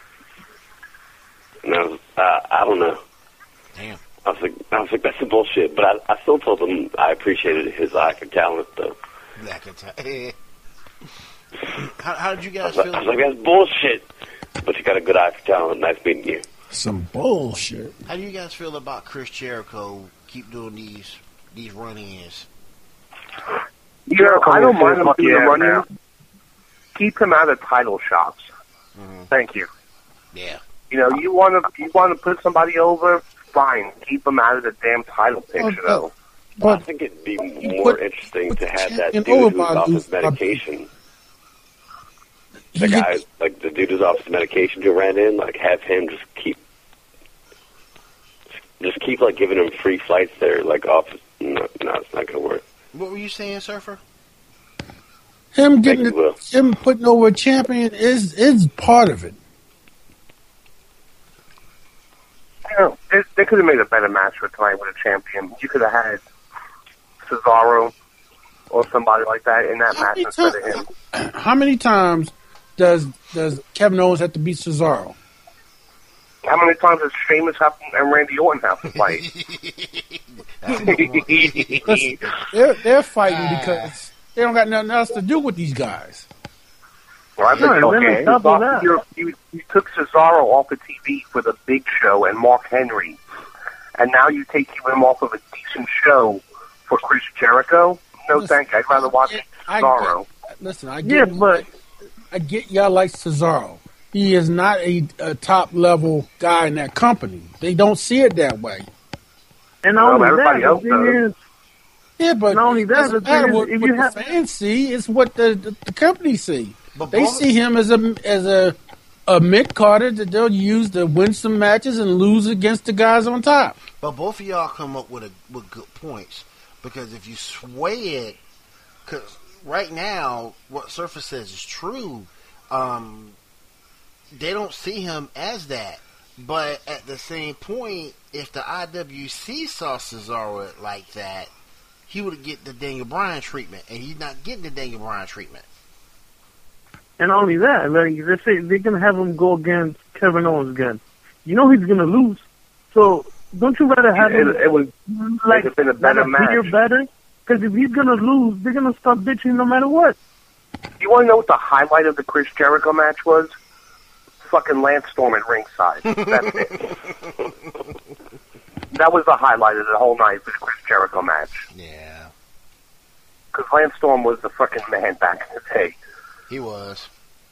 And I was, uh, I don't know. damn. I was like, I was like, that's some bullshit. But I, I still told him I appreciated his eye for talent, though. Black attack. how, how did you I was, guys like, feel? I was like, that's bullshit. But you got a good eye for talent. Nice meeting you. Some bullshit. How do you guys feel about Chris Jericho keep doing these these run-ins? Jericho, I don't mind him Fuck doing yeah, the running. man. Keep him out of title shots. Mm-hmm. Thank you. Yeah. You know, you want to you want to put somebody over, fine. Keep him out of the damn title picture, though. I But think it'd be more Put- interesting put to the have that champion dude over who's by off his lose- by- medication. he The guy, gets- like the dude who's off his medication who ran in, like have him just keep, just keep like giving him free flights there, like off. No, no, it's not gonna work. What were you saying, Surfer? him getting Thank you, Will. the, him putting over a champion is is part of it. You know, they, they could have made a better match for tonight with a champion. You could have had Cesaro or somebody like that in that How match many, instead of him. times, how many times does does Kevin Owens have to beat Cesaro? How many times does Sheamus have and Randy Orton have to fight? That's a good one. Listen, they're they're fighting because they don't got nothing else to do with these guys. Well, I think No, and then okay. on top of that- You, you, you took Cesaro off of T V for the Big Show and Mark Henry, and now you take him off of a decent show for Chris Jericho. No, Listen, thank you. I'd rather watch I Cesaro. get- listen, I Yeah, get, but I get y'all like Cesaro, he is not a, a top level guy in that company. They don't see it that way. And not only everybody that, else the thing does. is, Yeah, but not only that, the doesn't matter thing is, what, if what you the have fans see, it's what the, the, the company see. But They both- see him as a as a a mid carder that they'll use to win some matches and lose against the guys on top. But both of y'all come up with a, with good points, because if you sway it, because right now what Surface says is true. Um, they don't see him as that, but at the same point, if the I W C saw Cesaro like that, he would get the Daniel Bryan treatment, and he's not getting the Daniel Bryan treatment. and not only that, like they say they're gonna have him go against Kevin Owens again. You know he's gonna lose, so don't you rather have It, him it was like it's been a better like appear match. better? Because if he's gonna lose, they're gonna start bitching no matter what. You want to know what the highlight of the Chris Jericho match was? Fucking Lance Storm at ringside. That's it. That was the highlight of the whole night for the Chris Jericho match. Yeah, Because Lance Storm was the fucking man back in the day. he was.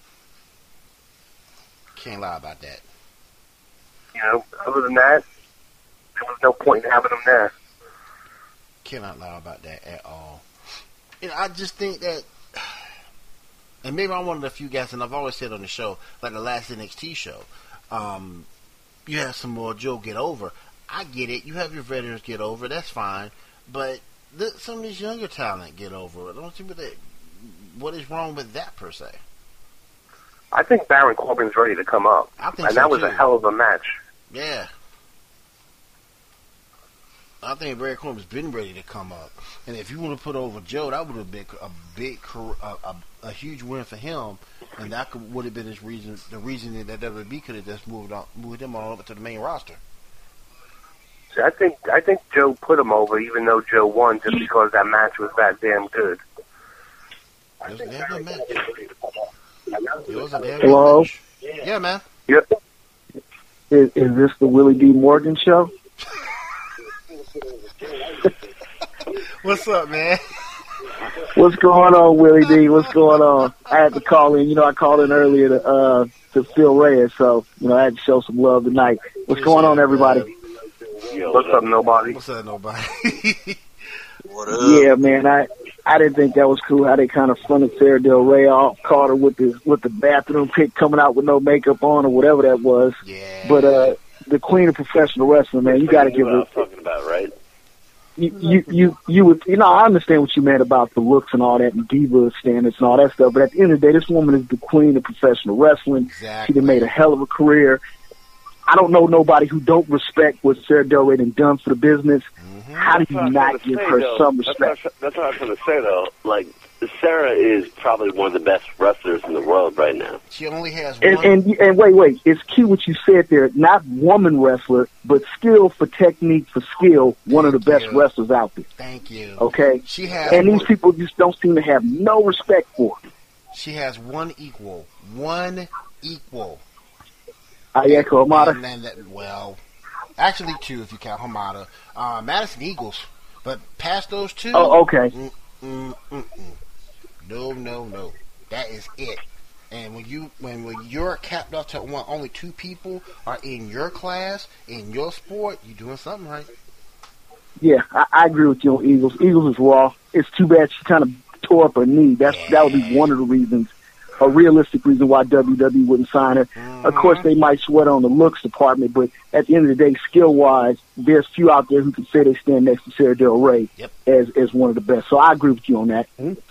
Can't lie about that. You know, other than that, there was no point in having him there. Cannot lie about that at all. You know, I just think that, and maybe I'm one of the few guys, and I've always said on the show, like the last N X T show, um, you have some more Joe get over. I get it. You have your veterans get over. That's fine. But let some of this younger talent get over. I don't see what, that, what is wrong with that per se. I think Baron Corbin's ready to come up. I think and so that was too. a hell of a match. Yeah. I think Baron Corbin's been ready to come up, and if you want to put over Joe, that would have been a big, car- a, a, a huge win for him, and that could, would have been his reason. The reason that W W E could have just moved on, moved him on over to the main roster. See, I think I think Joe put him over, even though Joe won, just because that match was that damn good. It was a damn good match. It was a damn Hello? good match. Yeah, man. Yep. Is, is this the Willie D. Morgan show? What's up, man? What's going on, Willie D? What's going on? I had to call in. You know, I called in earlier to uh, to Phil Reyes, so you know I had to show some love tonight. What's going on, everybody? What's up, nobody? What's up, nobody? What up? Yeah, man, I I didn't think that was cool how they kind of fronted Sarah Del Rey off, caught her with the with the bathroom pic coming out with no makeup on or whatever that was. Yeah. But uh, the queen of professional wrestling, man, you got to give her. Talking about, right? You, you you you would you know I understand what you meant about the looks and all that and diva standards and all that stuff, but at the end of the day, this woman is the queen of professional wrestling. Exactly. She done made a hell of a career. I don't know nobody who don't respect what Sarah Del Rey done done for the business. Mm-hmm. How do you not give her some That's respect? what, I, that's what I was going to say, though. Like, Sarah is probably one of the best wrestlers in the world right now. She only has And, one. and and wait, wait. It's cute what you said there. Not woman wrestler, but skill for technique for skill. One of the Thank best you. wrestlers out there. Thank you. Okay. She has. And these one, people just don't seem to have no respect for her. She has one equal. One equal. I echo Amada. And then that, well, actually two if you count Hamada. Uh, Madison Eagles. But past those two. Oh, okay. Mm, mm, mm, mm. No, no, no. That is it. And when you when when you're capped off to one, only two people are in your class in your sport, you're doing something right. Yeah, I, I agree with you on Eagles. Eagles is raw. It's too bad she kind of tore up her knee. That's that would be one of the reasons, a realistic reason why W W E wouldn't sign her. Mm-hmm. Of course, they might sweat on the looks department, but at the end of the day, skill wise, there's few out there who can say they stand next to Sarah Del Rey Yep. as as one of the best. So I agree with you on that.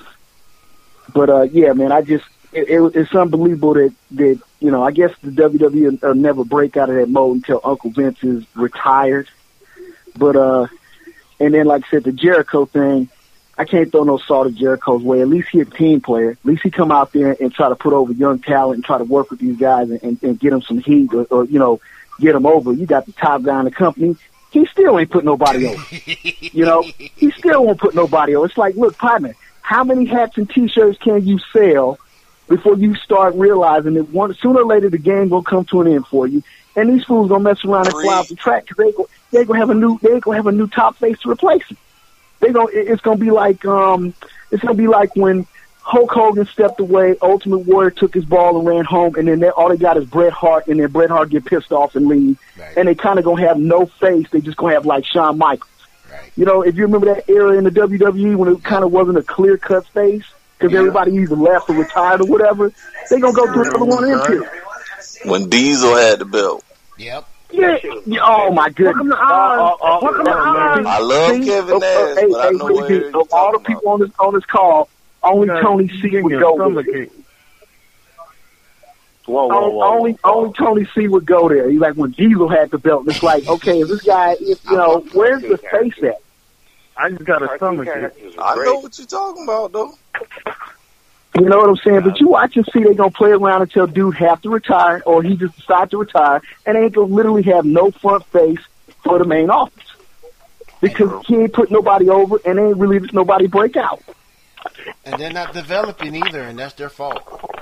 But uh, yeah, man, I just it, it, it's unbelievable that that you know I guess the W W E will never break out of that mode until Uncle Vince is retired. But uh, and then like I said, the Jericho thing, I can't throw no salt at Jericho's way. At least he a team player. At least he come out there and try to put over young talent and try to work with these guys and, and, and get them some heat or, or you know get them over. You got the top guy in the company. He still ain't put nobody over. You know, he still won't put nobody over. It's like, look, partner, how many hats and T-shirts can you sell before you start realizing that one, sooner or later the game will come to an end for you, and these fools gonna mess around and fly off the track because they go they gonna have a new they gonna have a new top face to replace him. They gonna it's gonna be like um it's gonna be like when Hulk Hogan stepped away. Ultimate Warrior took his ball and ran home, and then they, all they got is Bret Hart, and then Bret Hart get pissed off and leave. Right. And they kind of gonna have no face. They just gonna have like Shawn Michaels. Right. You know, if you remember that era in the W W E when it kind of wasn't a clear cut face because yeah. everybody either left or retired or whatever, they gonna go through another one of them too. When Diesel had the belt. Yep. Yeah. Oh my goodness. Uh, uh, uh, uh, I love See, Kevin Nash, uh, hey, but hey, I know where you're of all the people about. on this on this call, only Tony C would go there. Whoa, whoa, whoa, only whoa. only Tony C would go there. He's like when Diesel had the belt. It's like, okay, if this guy, if, you know, where's the face at? I just got a stomach ache. I know what you're talking about, though. You know what I'm saying? But you watch and see they're going to play around until dude have to retire or he just decide to retire, and they ain't going to literally have no front face for the main office. Because he ain't put nobody over and they ain't really let nobody break out. And they're not developing either, and that's their fault.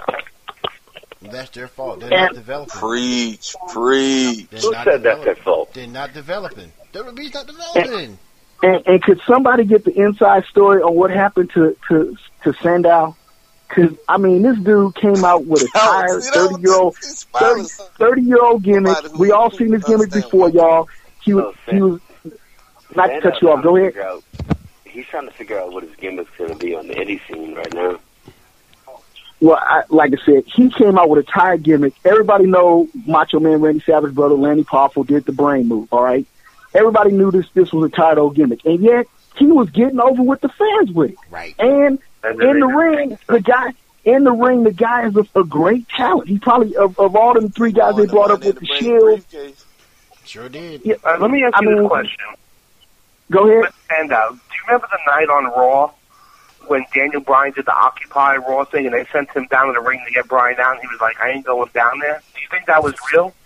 That's their fault. They're and not developing. Preach, preach. Who said that's their fault? They're not developing. W W E's not developing. And, and, and could somebody get the inside story on what happened to, to, to Sandow? Because, I mean, this dude came out with a tired thirty-year-old thirty-year-old gimmick. We all seen this gimmick before, y'all. He was, he was not to cut you off. Go ahead. Out, he's trying to figure out what his gimmick's going to be on the indie scene right now. Well, I, like I said, he came out with a tired gimmick. Everybody know Macho Man Randy Savage brother Lanny Powerful did the brain move, all right? Everybody knew this this was a tired old gimmick. And yet, he was getting over with the fans with it. Right. And in the ring, the guy in the ring, the guy is a, a great talent. He probably of, of all them three guys oh, they brought up with the Shield. Sure did. Yeah, uh, let me ask you I mean, this question. Go ahead. And uh, do you remember the night on Raw when Daniel Bryan did the Occupy Raw thing, and they sent him down to the ring to get Bryan down? And he was like, "I ain't going down there." Do you think that was real?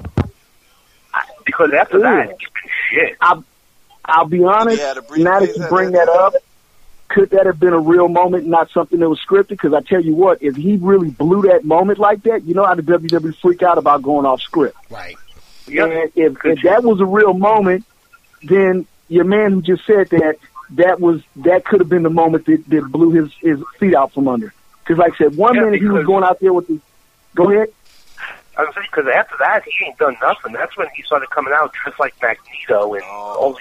I, because after Ooh. that, it's been shit. I'll, I'll be honest. Now that you bring that up. Could that have been a real moment, not something that was scripted? Because I tell you what, if he really blew that moment like that, you know how the W W E freak out about going off script. Right. Yep. And if, if that was a real moment, then your man who just said that, that was that could have been the moment that, that blew his, his feet out from under. Because like I said, one yeah, minute he was going out there with the... Go ahead. I was saying, because after that, he ain't done nothing. That's when he started coming out dressed like Magneto and oh. all these...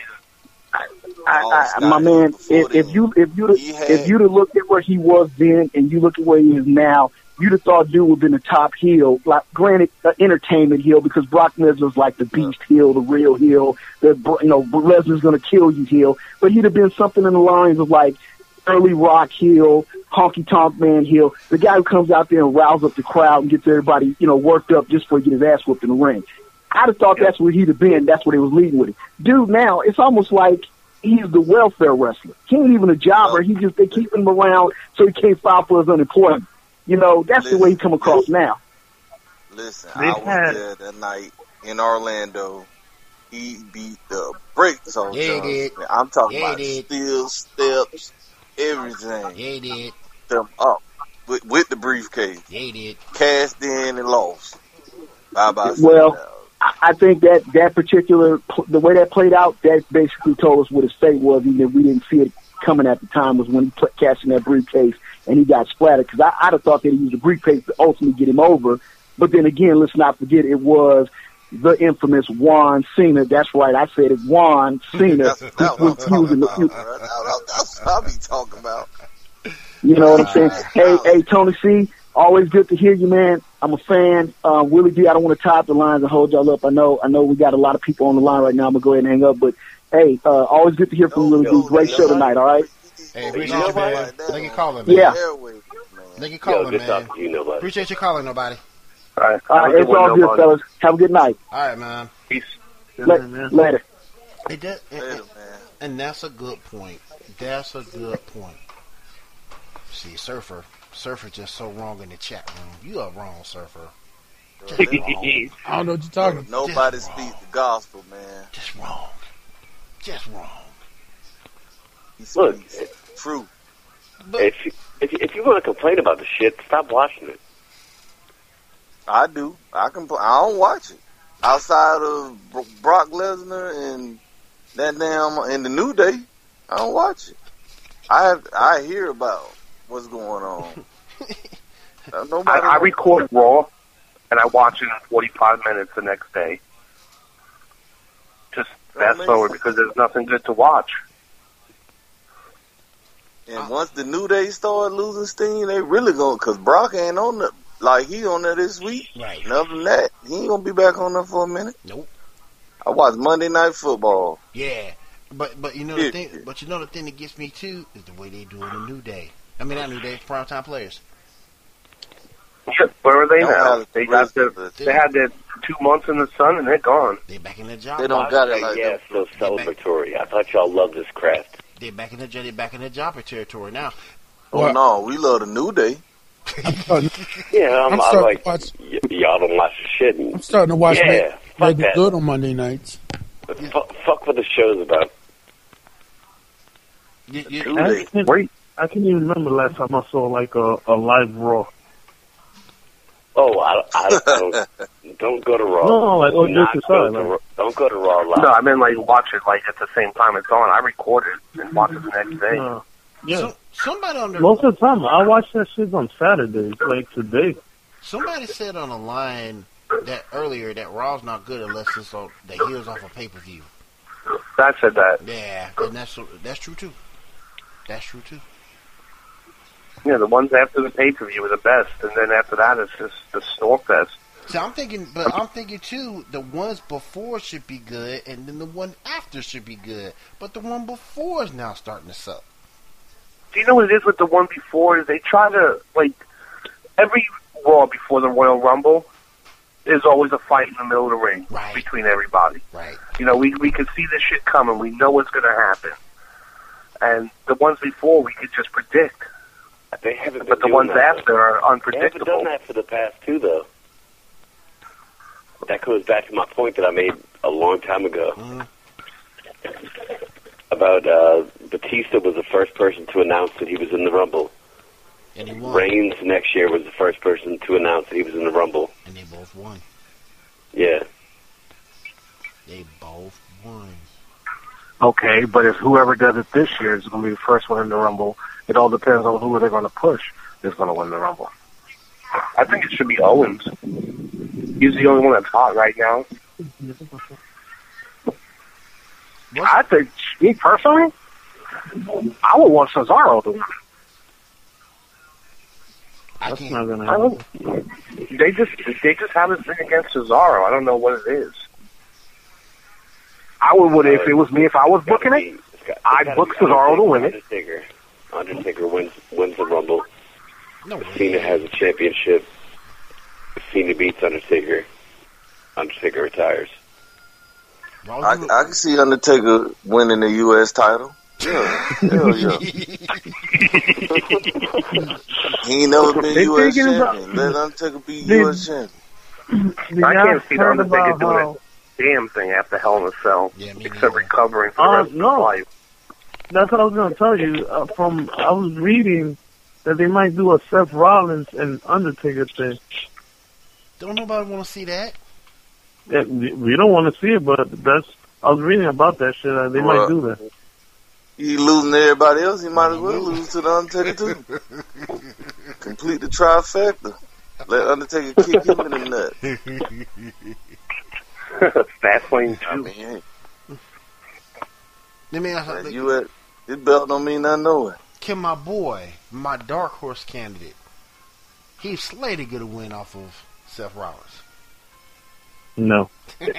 I, I, my man, if, if you if you if you'd have looked at where he was then and you look at where he is now, you'd have thought dude would have been the top heel. Like, granted, uh, entertainment heel because Brock Lesnar's like the beast heel, the real heel. The you know Lesnar's going to kill you heel, but he'd have been something in the lines of like early Rock heel, honky tonk man heel, the guy who comes out there and riles up the crowd and gets everybody you know worked up just before he get his ass whooped in the ring. I'd have thought that's where he'd have been. That's what he was leading with it. Dude, now it's almost like he's the welfare wrestler. He ain't even a jobber. He just they keep him around so he can't file for his unemployment. You know, that's listen, the way he come across listen, now. Listen, I was there that night in Orlando. He beat the brakes on yeah, he did. I'm talking yeah, about steel steps, everything. Yeah, he did. Them up with, with the briefcase. Yeah, he did. Cashed in and lost. Bye bye. Well, I think that that particular, the way that played out, that basically told us what his fate was, even if we didn't see it coming at the time, was when he put cashed in that briefcase and he got splattered. Because I'd have thought that he used the briefcase to ultimately get him over. But then again, let's not forget it was the infamous Juan Cena. That's right, I said it, Juan Cena. That's, that's what I'm talking about. That's what I'll be talking about. You know what I'm saying? Hey, hey, Tony C., always good to hear you, man. I'm a fan. Uh, Willie D, I don't want to tie up the lines and hold y'all up. I know I know we got a lot of people on the line right now. I'm going to go ahead and hang up. But, hey, uh, always good to hear from no, Willie D. Great show tonight, all right? Hey, appreciate you, man. Thank you calling, man. Yeah. Thank you calling, Yo, man. You, nobody. Appreciate you calling, nobody. All right. All right, it's all good, nobody. fellas. Have a good night. All right, man. Peace. Let, man. Later. It does, and, and, and that's a good point. That's a good point. See, Surfer. Surfer just so wrong in the chat room. You are wrong, Surfer. Just wrong. I don't know what you're talking about. Nobody speaks the gospel, man. Just wrong. Just wrong. He speaks Look, true. But if you, if you, if you want to complain about the shit, stop watching it. I do. I can. I don't watch it outside of Brock Lesnar and that damn and the New Day. I don't watch it. I have. I hear about what's going on. uh, I, nobody I record Raw, and I watch it in forty-five minutes the next day. Just fast forward because there's nothing good to watch. And once the New Day start losing steam, they really going because Brock ain't on the like he on there this week. Right. And other than that, he ain't gonna be back on there for a minute. Nope. I watch Monday Night Football. Yeah, but but you know the thing. But you know the thing that gets me too is the way they do it in New Day. I mean, not New Day, primetime players. Where are they Don't now? have They got their, they had their two months in the sun and they're gone. They're back in the job. They don't got it like yeah, that. so celebratory. I thought y'all loved this craft. They're back in the they're back in the jobber territory now. Oh Well- no, we love the New Day. Yeah, I'm, I'm I'm starting like, to watch. y- y'all don't watch the shit. And, I'm starting to watch yeah, Make, fuck Make It that. Good on Monday nights. But fu- fuck what the show's about. You, you, New I Day. can't, Wait. I can't even remember last time I saw like a, a live Raw. Oh, I, I, I don't, don't go to Raw. No, like, oh, Do not just go aside, to like- Raw. Don't go to Raw live. No, I mean like watch it like at the same time it's on. I record it and watch it the next day. Uh, yeah. So, somebody on the Most of the time, I watch that shit on Saturdays, like today. somebody said on the line that earlier that Raw's not good unless it's on the heels off a pay per view. I said that. Yeah, and that's that's true too. That's true too. Yeah, the ones after the pay per view are the best, and then after that it's just the snore fest. So I'm thinking, but I'm thinking too. The ones before should be good, and then the one after should be good. But the one before is now starting to suck. Do you know what it is with the one before? Is they try to like every Raw before the Royal Rumble. There's always a fight in the middle of the ring Right. between everybody. Right. You know, we we can see this shit coming. We know what's going to happen. And the ones before we could just predict, They haven't been but the doing ones that, after though. are They haven't unpredictable. done that for the past two, though. That goes back to my point that I made a long time ago Mhm. about uh, Batista was the first person to announce that he was in the Rumble. And he won. Reigns next year was the first person to announce that he was in the Rumble. And they both won. Yeah. They both won. Okay, but if whoever does it this year is going to be the first one in the Rumble, it all depends on who they're going to push is going to win the Rumble. I think it should be Owens. He's the only one that's hot right now. I think, me personally, I would want Cesaro to win. I That's can't. not gonna I happen. don't. They just they just have this thing against Cesaro. I don't know what it is. I would, would if it was me, if I was It's gotta booking be- it, it's got- it's I'd gotta book be Cesaro to win it. Undertaker. Undertaker wins wins the Rumble. No way. Cena has a championship. Cena beats Undertaker. Undertaker retires. Raw, I, you- I can see Undertaker winning the U S title. Yeah, hell yeah. He ain't never been They U S thinking about- champion. Let Undertaker be They- U S champion. Did I y'all can't see the heard Undertaker about doing how- a damn thing after Hell in a Cell, Yeah, me except neither. recovering for the Uh, rest of his no. life. That's what I was going to tell you. Uh, from I was reading that they might do a Seth Rollins and Undertaker thing. Don't nobody want to see that. Yeah, we we don't want to see it, but that's I was reading about that shit. Uh, they Well, might do that. He losing to everybody else, he might as well lose to the Undertaker too. Complete the trifecta. Let Undertaker kick him in the nut. Fastlane I two. mean, hey, Let me ask man, you, you at, this belt don't mean nothing no way. can my boy, my dark horse candidate, Heath Slater get a win off of Seth Rollins? No.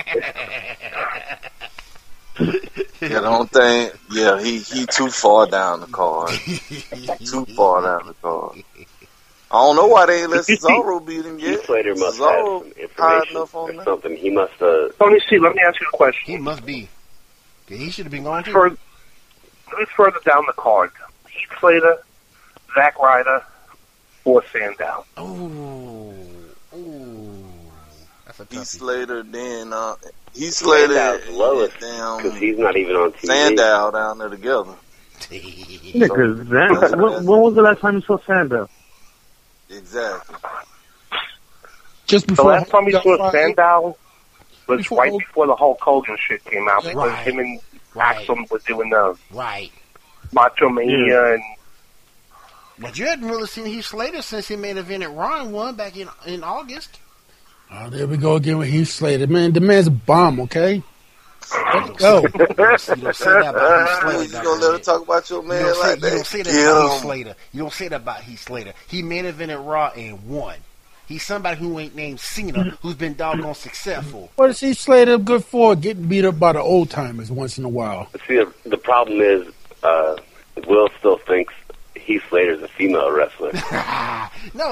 Yeah, the only thing, yeah, he he too far down the card. Too far down the card. I don't know why they ain't let Cesaro beat him yet. Heath Slater must Cesaro have some high information enough on or that. something. He must uh Let me see. Let me ask you a question. He must be. 'Cause he should have been going too. Further, let me further down the card. Heath Slater, Zack Ryder, or Sandow. Ooh, ooh, that's a Heath toughie. Slater, then uh, Heath Slater, Sandow's lowest down because he's not even on T V. Sandow down there together. Yeah, 'cause Sandow, when, when was the last time you saw Sandow? Exactly. Just The before last time we got saw fired. Sandow was Before right Hulk- before the Hulk Hogan shit came out because Right. him and Right. Axel were doing the Right. Macho Mania Yeah. and But you hadn't really seen Heath Slater since he made event at Raw and won back in in August. Oh, there we go again with Heath Slater. Man, the man's a bomb, okay? Let's go. You don't say that about Heath Slater. You gonna let him talk about your man you don't like say, that? You don't say that Get about him. Heath Slater. You don't say that about Heath Slater. He main evented Raw and won. He's somebody who ain't named Cena, who's been doggone successful. What is Heath Slater good for? Getting beat up by the old timers once in a while. See, the, the problem is, uh, Will still thinks Heath Slater's a female wrestler. No,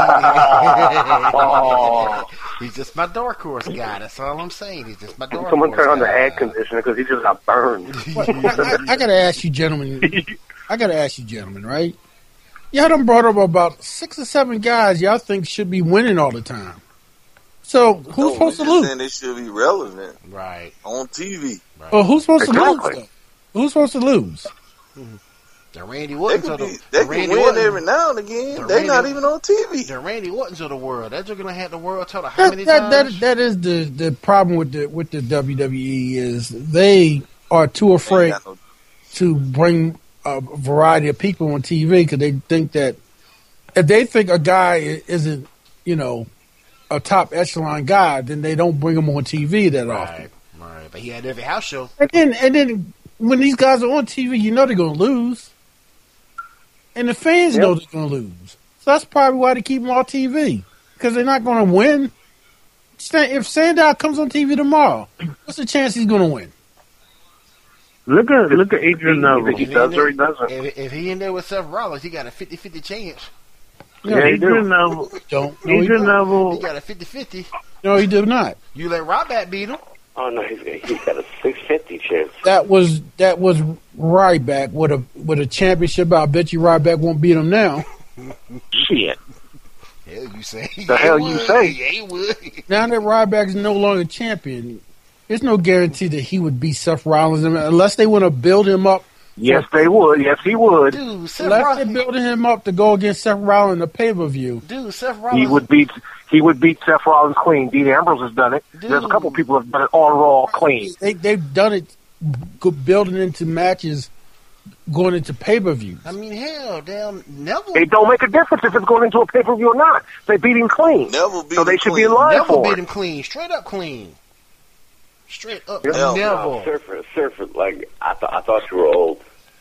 he's just my dark horse guy. That's all I'm saying. He's just my dark Someone horse turn on the guy. air conditioner because he just got burned. What, I, I gotta ask you, gentlemen. I gotta ask you, gentlemen, right? Y'all done brought up about six or seven guys y'all think should be winning all the time. So who's No, supposed to we just lose? saying they should be relevant Right. on T V. Right. Well, who's supposed to Exactly. lose? Though? Who's supposed to lose? The Randy They Orton's can, of the, be, the they can Randy win Orton, every now and again. the They're Randy- not even on T V. the Randy Orton's of the world. That's just gonna have the world told how That, many that, that, times. that is the, the problem with the with the W W E is they are too They afraid ain't got no- to bring a variety of people on T V because they think that if they think a guy i- isn't, you know, a top echelon guy, then they don't bring him on T V that often. right, right. But he had every house show. And then, and then when these guys are on T V, you know they're going to lose. And the fans Yep. know they're going to lose. So that's probably why they keep them on T V. Because they're not going to win. Stan- If Sandow comes on T V tomorrow, what's the chance he's going to win? Look at look at Adrian Either Neville. he does or he doesn't. If, if he in there with Seth Rollins, he got a fifty-fifty chance. No, Yeah, he Adrian Neville. don't. No, he, Adrian don't. He Neville. got a fifty-fifty. No, he did not. You let Ryback beat him. Oh, no, he's, he's got a six fifty chance. That was that was Ryback with a with a championship. I bet you Ryback won't beat him now. Shit. Hell, you say. The hell you say? Yeah, he would. Now that Ryback is no longer champion, there's no guarantee that he would beat Seth Rollins unless they want to build him up. Yes, they would. Yes, he would. Dude, Seth Unless they're Rollins. building him up to go against Seth Rollins in the pay per view. Dude, Seth Rollins. He would beat. He would beat Seth Rollins clean. Dean Ambrose has done it. There's a couple people have done it on Raw clean. They they've done it, go- building into matches, going into pay per views. I mean, hell, damn, Neville. It don't make a difference if it's going into a pay per view or not. They beat him clean. Neville beat So they him should be clean. in line Neville for beat it. him clean, straight up clean, straight up Yep. Hell, Neville. No, Surfer, Surfer, like, I, th- I thought you were old.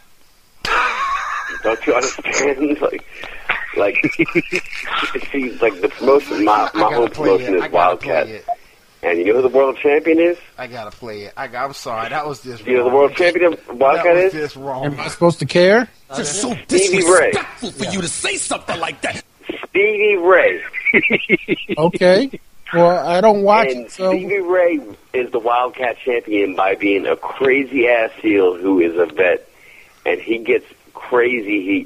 Don't you understand? Like, like, see, like the promotion, my, I my gotta home play promotion it. is I gotta play Wildcat. it. And you know who the world champion is? I gotta play it. I, I'm sorry, that was just. You know who the wrong. world champion of Wildcat That was is? just wrong. Am I supposed to care? Just so Stevie Ray. disrespectful for you to say something like that. Stevie Ray. Okay. Well, I don't watch And it, so Stevie Ray is the Wildcat champion by being a crazy ass heel who is a vet, and he gets crazy heat.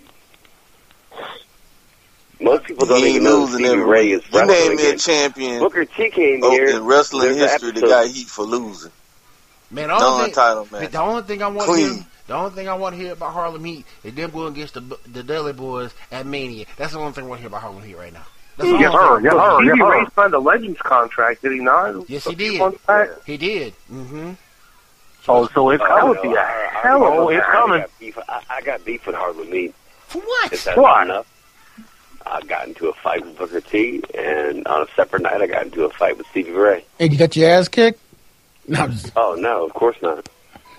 Most people don't He even ain't know losing Stevie every Ray week. is You wrestling name me a again. champion Booker T came oh, here in wrestling there's an history that episode- got heat for losing. Man, the only, thing, Non-title match. the only thing I want to Clean. hear, the only thing I want to hear about Harlem Heat is them going against the the Dudley Boys at Mania. That's the only thing I want to hear about Harlem Heat right now. That's the Yes, only sir. thing. Yes, sir. Yes, Stevie Ray sir. signed a Legends contract, did he not? Yes, A he few did. months back? He did. Mm-hmm. Oh, so it's Oh, coming. no, to you. I- I- Hell, I- oh, it's I coming. got beef- I, I got beef with Harlem Heat. For what? Is that Why? not enough? I got into a fight with Booker T, and on a separate night, I got into a fight with Stevie Ray. hey, you got your ass kicked? No, I'm just- Oh no, of course not.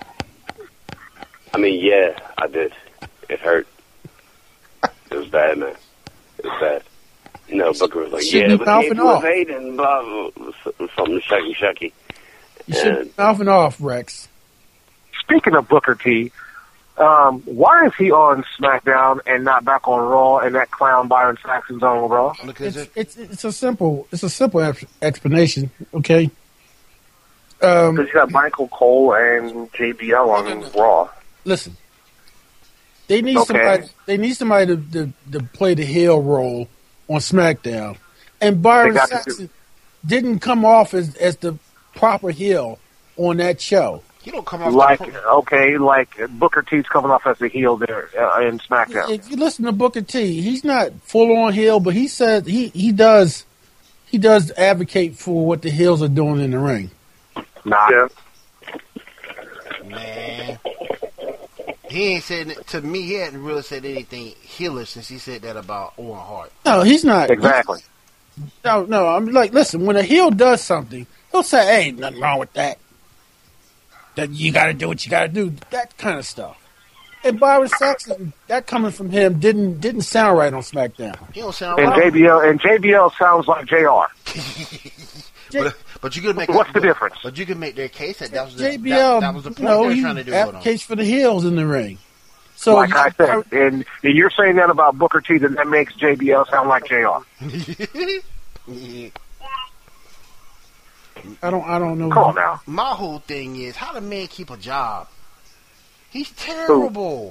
I mean, yeah, I did. It hurt. It was bad, man. It was bad. You know, Booker was like, Should "Yeah, be but mouthing he was off. eight and blah, blah, blah," something shucky shucky. you should And be mouthing off, Rex. Speaking of Booker T, um, why is he on SmackDown and not back on Raw? And that clown Byron Saxon's on Raw? Because It's, it, it's it's a simple it's a simple ex- explanation. Okay. Um, Because you got Michael Cole and J B L on Raw. listen, they need Okay. somebody. They need somebody to, to to play the heel role on SmackDown, and Byron They got to Saxon didn't come off as as the proper heel on that show. he don't come off Like, the, okay, like Booker T's coming off as a heel there uh, in SmackDown. If you listen to Booker T, he's not full on heel, but he said he he does he does advocate for what the heels are doing in the ring. Nah. Yeah. man. He ain't said to me. He hadn't really said anything healer since he said that about Owen Hart. No, he's not. Exactly. He's, no, no. I'm like, listen. When a heel does something, he'll say, "Hey, nothing wrong with that. That you got to do what you got to do." That kind of stuff. And Byron Saxton, that coming from him didn't didn't sound right on SmackDown. He don't sound and right. J B L and J B L sounds like J R. but, but you could make what's a, the but, difference? But you could make their case that that was the, J B L, that, that was the point you know, they were he trying to do. With him. advocates for the heels in the ring. So, like I said, and you're saying that about Booker T, then that makes J B L sound like J R. I don't, I don't know. Come on now. My whole thing is how the man keep a job. He's terrible.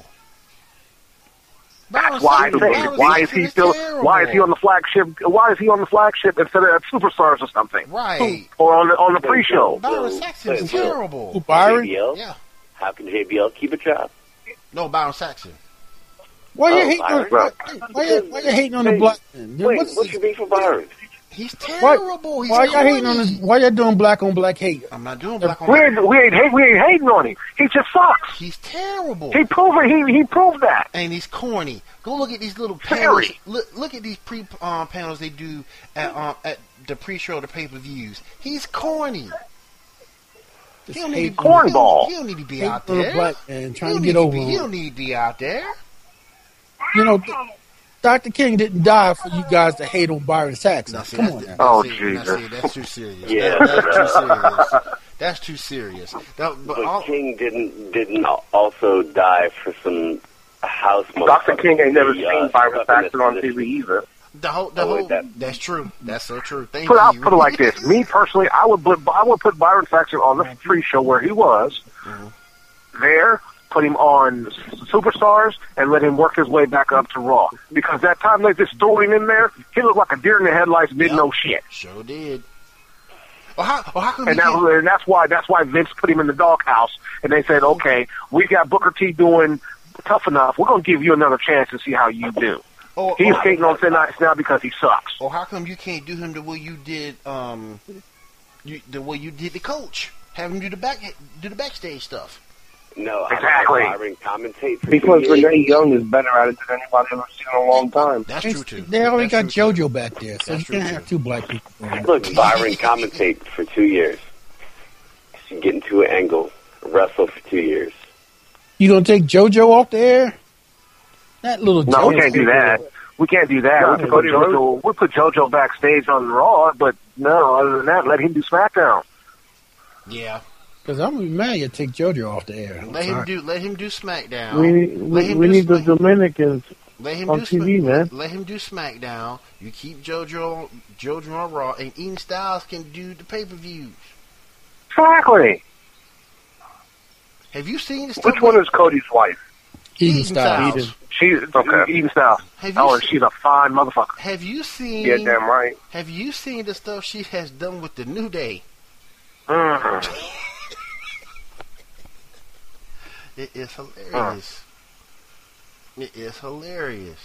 That's why I say, why is he still? Terrible. Why is he on the flagship? Why is he on the flagship instead of at Superstars or something? Right. Or on the on the pre-show? Byron Saxton is terrible. Who, Byron? J B L? Yeah. How can J B L keep a job? No, Byron Saxton. Why you Oh, hating on? Byron. Why, why, you, why you hating on the black man? Wait, What's what's your beef for Byron? He's Why, terrible. He's why y'all hating on corny. this? Why y'all doing black on black hate? I'm not doing black on We black. ain't we ain't hate, we ain't hating on him. He just sucks. He's terrible. He proved it. He he proved that. And he's corny. Go look at these little Very. panels. Look, look at these pre um, panels they do at um, at the pre-show, the pay-per-views. He's corny. He don't, need to, cornball. he, don't, he don't need to be Hate out on the there. black man trying He to don't get need over be, him. He don't need to be out there. You know, Doctor King didn't die for you guys to hate on Byron Saxton. Now, see, Come that's, on now. that's, Oh, see, now, Jesus. see, that's too serious. Yeah. That, that's too serious. That's too serious. That, but But all, King didn't didn't also die for some house. Doctor King ain't never The, seen uh, Byron stuff in Saxton the- on T V either. the whole, the Oh, wait, whole, that- that's true. That's so true. Thank Put, I'll you. put it like this. Me personally, I would put I would put Byron Saxton on the pre-show where he was there. Put him on Superstars and let him work his way back up to Raw. Because that time they just threw him in there, he looked like a deer in the headlights, didn't Yep. know shit. Sure did. Well, how, well, how come And, he that, can't- and that's why that's why Vince put him in the doghouse. And they said, okay, we got Booker T doing tough enough. We're going to give you another chance to see how you do. or, He's or, skating on thin ice now because he sucks. or how come you can't do him the way you did, um, you, the way you did the coach? Have him do the back, do the backstage stuff. No, Exactly. I Byron commentate for Because two years. Renee Young is better at it than anybody I've ever seen in a long time. That's It's- true too. They already got That's true, too. JoJo back there, so That's you true, can't too. have two black people. Look, Byron commentate for two years. You get into an angle, wrestle for two years. You gonna take JoJo off the air? That little No, JoJo. we can't do that. We can't do that. No, we can put Cody JoJo. We put JoJo backstage on Raw, but no. Other than that, let him do SmackDown. Yeah, Because I'm gonna be mad you take JoJo off the air. I'm let him sorry. do. Let him do SmackDown. We Let we, him we do need the Smack- Dominicans Let him on do T V, Smack- man. Let him do SmackDown. You keep JoJo, JoJo on Raw, and Ian Styles can do the pay per views. Exactly. Have you seen the stuff? Which one is Cody's wife? Eden Eden Styles. Styles. She's okay. Eden Styles. Have you Oh, and seen- she's a fine motherfucker. Have you seen? Yeah, damn right. Have you seen the stuff she has done with the New Day? Mhm. It is hilarious. It is hilarious.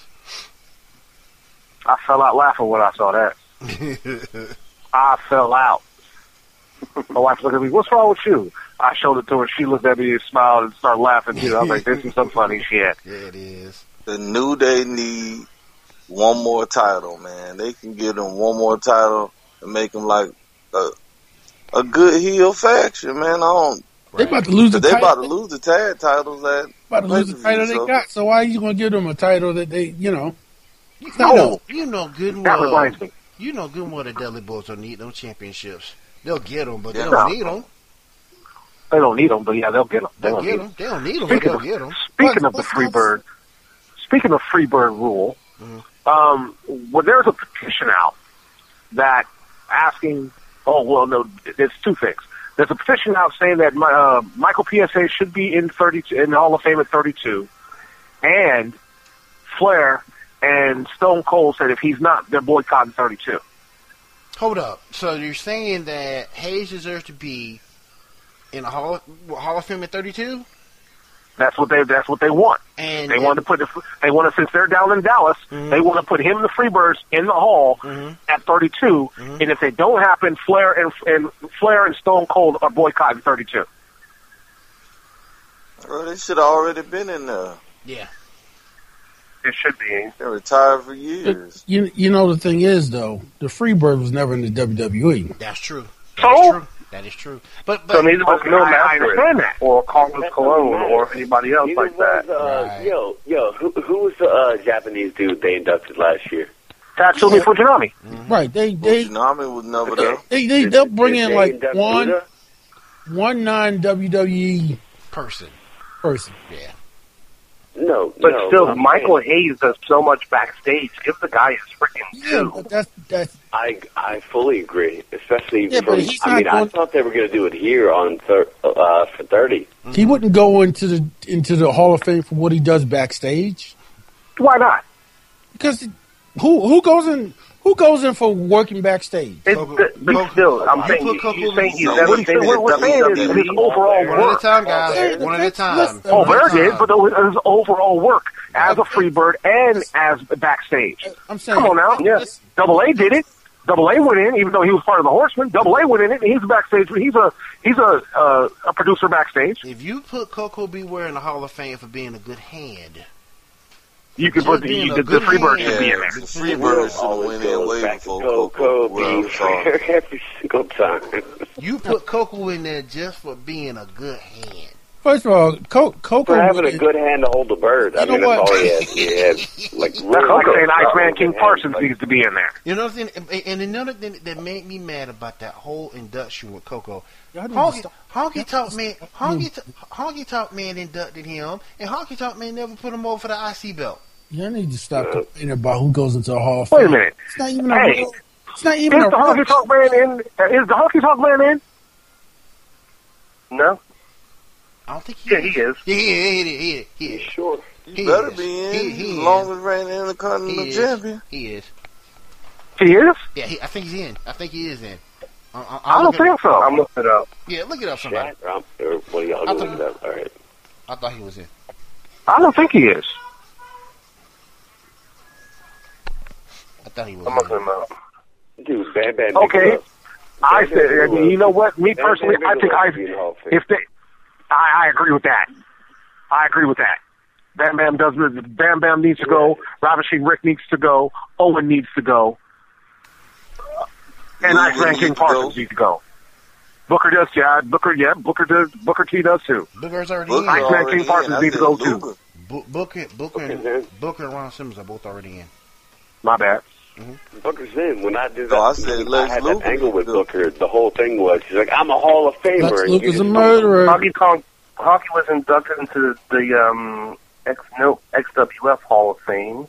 I fell out laughing when I saw that. I fell out. My wife looked at me. What's wrong with you? I showed it to her. She looked at me and smiled and started laughing too. I was like, "This is some funny shit." Yeah, it is. The New Day need one more title, man. They can give them one more title and make them like a a good heel faction, man. I don't. They about to lose the They title. about to lose the tag titles at about to lose the pay-per-view, title they so- got. So why are you gonna give them a title that they, you know? You No. know, you know good and That well. reminds me. You know good and well the Dudley Boys don't need those championships. They'll get them, but they Yeah. don't need them. They don't need them, but yeah, they'll get them. They They'll don't get need them. them. They don't need them, but Speaking they'll of, get them. speaking But- of the but free that's- bird, speaking of free bird rule, Mhm. um, well, there's a petition out that asking. Oh well, no, there's two things. There's a petition out saying that my, uh, Michael P S A should be in thirty-two in the Hall of Fame at thirty-two, and Flair and Stone Cold said if he's not, they're boycotting thirty-two. Hold up. So you're saying that Hayes deserves to be in a Hall of, Hall of Fame at thirty-two? That's what they. That's what they want. And They want to put. The, they want to since they're down in Dallas. Mhm. They want to put him and the Freebirds in the Hall Mhm. at thirty-two. Mhm. And if they don't happen, Flair and and Flair and Stone Cold are boycotting thirty-two. Well, they should have already been in there. Yeah. It should be. They retired for years. You you know the thing is though, the Freebird was never in the W W E. That's true. That So? is true. That is true. But, but So neither was Mil I Masters understand that. or Carlos Colon or anybody else Neither like that. was, uh, Right. Yo, yo, who, who was the uh, Japanese dude they inducted last year? Tatsumi Fujinami. Right? They they Fujinami was never there. they they Did- they'll bring did in they like induct one Buddha? one non W W E person. person. Yeah. No, But no. still, I'm Michael saying, Hayes does so much backstage. Give the guy his freaking Yeah, due. but that's that's I I fully agree, especially Yeah, from. but he's I not mean, I going- thought they were going to do it here on thir- uh, for thirty. he wouldn't go into the into the Hall of Fame for what he does backstage Why not? because who who goes in who goes in for working backstage? It's, Coco- but Coco- still, I'm you saying, put you, Coco you're saying he's No, never what he been said- in what the we're saying is W his W E. overall One at a work. time, guys. Okay, One at a time. listen, Oh, One at a Bear did, time. but it was his overall work as a Freebird and as backstage. I'm saying, Come on now. Yeah. Yes. Double A did it. Double A went in, even though he was part of the Horsemen. Double A went in it, and he's backstage. He's a he's a uh, a producer backstage. If you put Coco Beware in the Hall of Fame for being a good hand, You can put the Being a the, the good Freebird hand. should be in there. The Freebirds should have went in goes way back to before Coco Coco. Well, I'm being sorry. fair every single time. you put Coco in there just for being a good hand. First of all, Co- Coco For having a would- good hand to hold the bird. I You know mean, that's what? all he had. He had like That's really like good saying stuff. Iceman King Good Parsons hand, needs to be in there. You know what I'm saying? And another thing that made me mad about that whole induction with Coco, Y'all need to Honky, stop- Honky Talk Man, Honky, T- Honky Talk Man inducted him, and Honky Talk Man never put him over for the I C belt. Y'all need to stop complaining about who goes into the Hall of Fame. Wait a minute. It's not even a Hey. real, it's not even Is a the Honky Talk Man in? Is the Honky Talk Man in? No? I don't think he Yeah, is. he is. Yeah, he is. He is. He is. He is. Sure. He, He better is. be in. He- He's he the is. longest reigning Intercontinental He is. champion. He is. He is? Yeah, he, I think he's in. I think he is in. I, I, I don't think so. I'm looking it up. Yeah, look it up, somebody. Chat, or, I'm- or what y'all I doing thought- that? All right. I thought he was in. I don't think he is. I thought he was I'm in. looking him up. Dude, Bam Bam. Okay. Bigelow. I said, Bigelow. you know what? Me Bam personally, Bam I think Bigelow I should be in the Hall of Fame. if they, I, I agree with that. I agree with that. Bam Bam does. Bam Bam needs to go. Ravishing Rick needs to go. Owen needs to go. And Luger Iceman needs King to go. Parsons needs to go. Booker does, yeah. Booker, yeah. Booker does. Booker T does too. Booker's already Booker in. Iceman already King in. Parsons I needs to said go too. Luger. Bu- Booker, Booker, and, Booker's in. Booker and Ron Simmons are both already in. My bad. Booker's in. When I did No, that, I said I Lex had Luger that angle with would do. Booker. The whole thing was, he's like, I'm a Hall of Famer. Lex and Luger's you a just don't- murderer. Honky Tonk, Honky was inducted into the um, X, no, X W F Hall of Fame.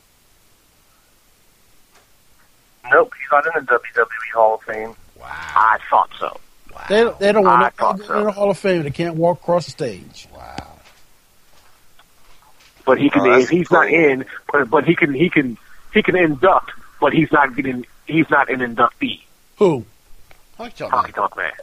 Nope, he's not in the W W E Hall of Fame. Wow. I thought so. Wow. They, they don't I want thought to so. in the Hall of Fame. They can't walk across the stage. Wow. But he can. Oh, that's if he's not cool. in, but, but he can. He can. He can induct. But he's not getting. He's not an inductee. Who? Honky Talk Honky Man. Tonk Man.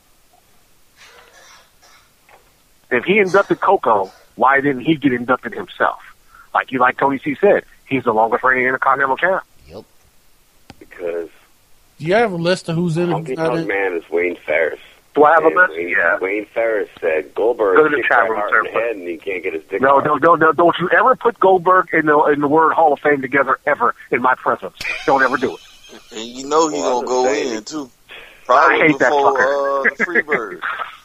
If he inducted Coco, why didn't he get inducted himself? Like you, like Tony C said, he's the longest reigning Intercontinental champ. Yep. Because Do you have a list of who's in and Honky who's not Tonk in? Man is Wayne Ferris. Do I have a And list? Wayne, Yeah. Wayne Ferris said Goldberg Go to the kicked chat Bret room, Hart sir, in the please. head and he can't get his dick No, hard. no, no, no! Don't you ever put Goldberg in the in the word Hall of Fame together ever in my presence. Don't ever do it. And you know he's Well, gonna go I'm saying- in too. Probably I hate that before fucker. uh, the Freebird.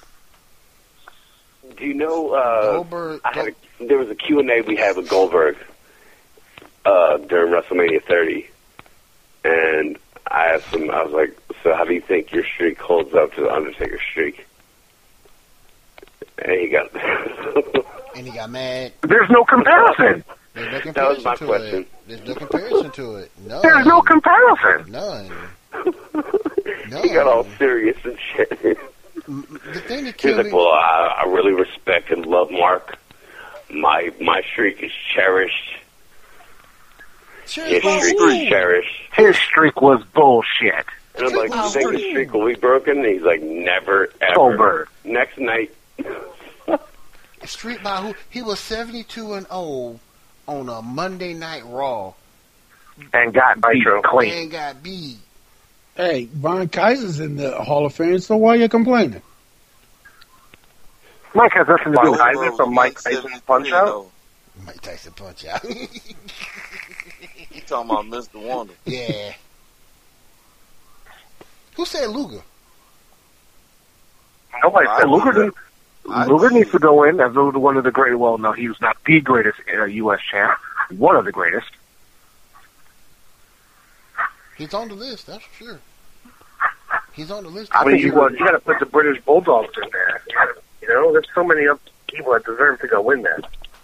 Do you know, uh, Goldberg. I had a, there was a Q and A we had with Goldberg uh, during WrestleMania thirty. And I asked him, I was like, so how do you think your streak holds up to the Undertaker streak? And he got... And he got mad. There's no comparison. There's no That was comparison my to question. it. There's no comparison to it. No. There's no comparison. None. he got all serious and shit. The thing that He's killed like, me. well, I, I really respect and love Mark. My my streak is cherished. Sure, His well, streak ooh. is cherished. His streak was bullshit. And I'm like, you Wow. think the streak will be broken? And he's like, never, ever. Goldberg. Next night, Street by who? He was seventy-two and oh on a Monday Night Raw And got beat clean. and got beat. Hey, Von Kaiser's in the Hall of Fame, so why you complaining? Mike has nothing to do with Tyson it. from Mike Tyson's Punch Out. Mike Tyson Punch Out. You talking about Mister Wonder? Yeah. Who said Luger? Nobody I said Luger. Luger. Needs, Luger needs to go in as one of the great. Well, no, he was not the greatest uh, U S champ. One of the greatest. He's on the list, that's for sure. He's on the list. I mean, you, well, you got to put the British Bulldogs in there. You know, there's so many other people that deserve to go in there.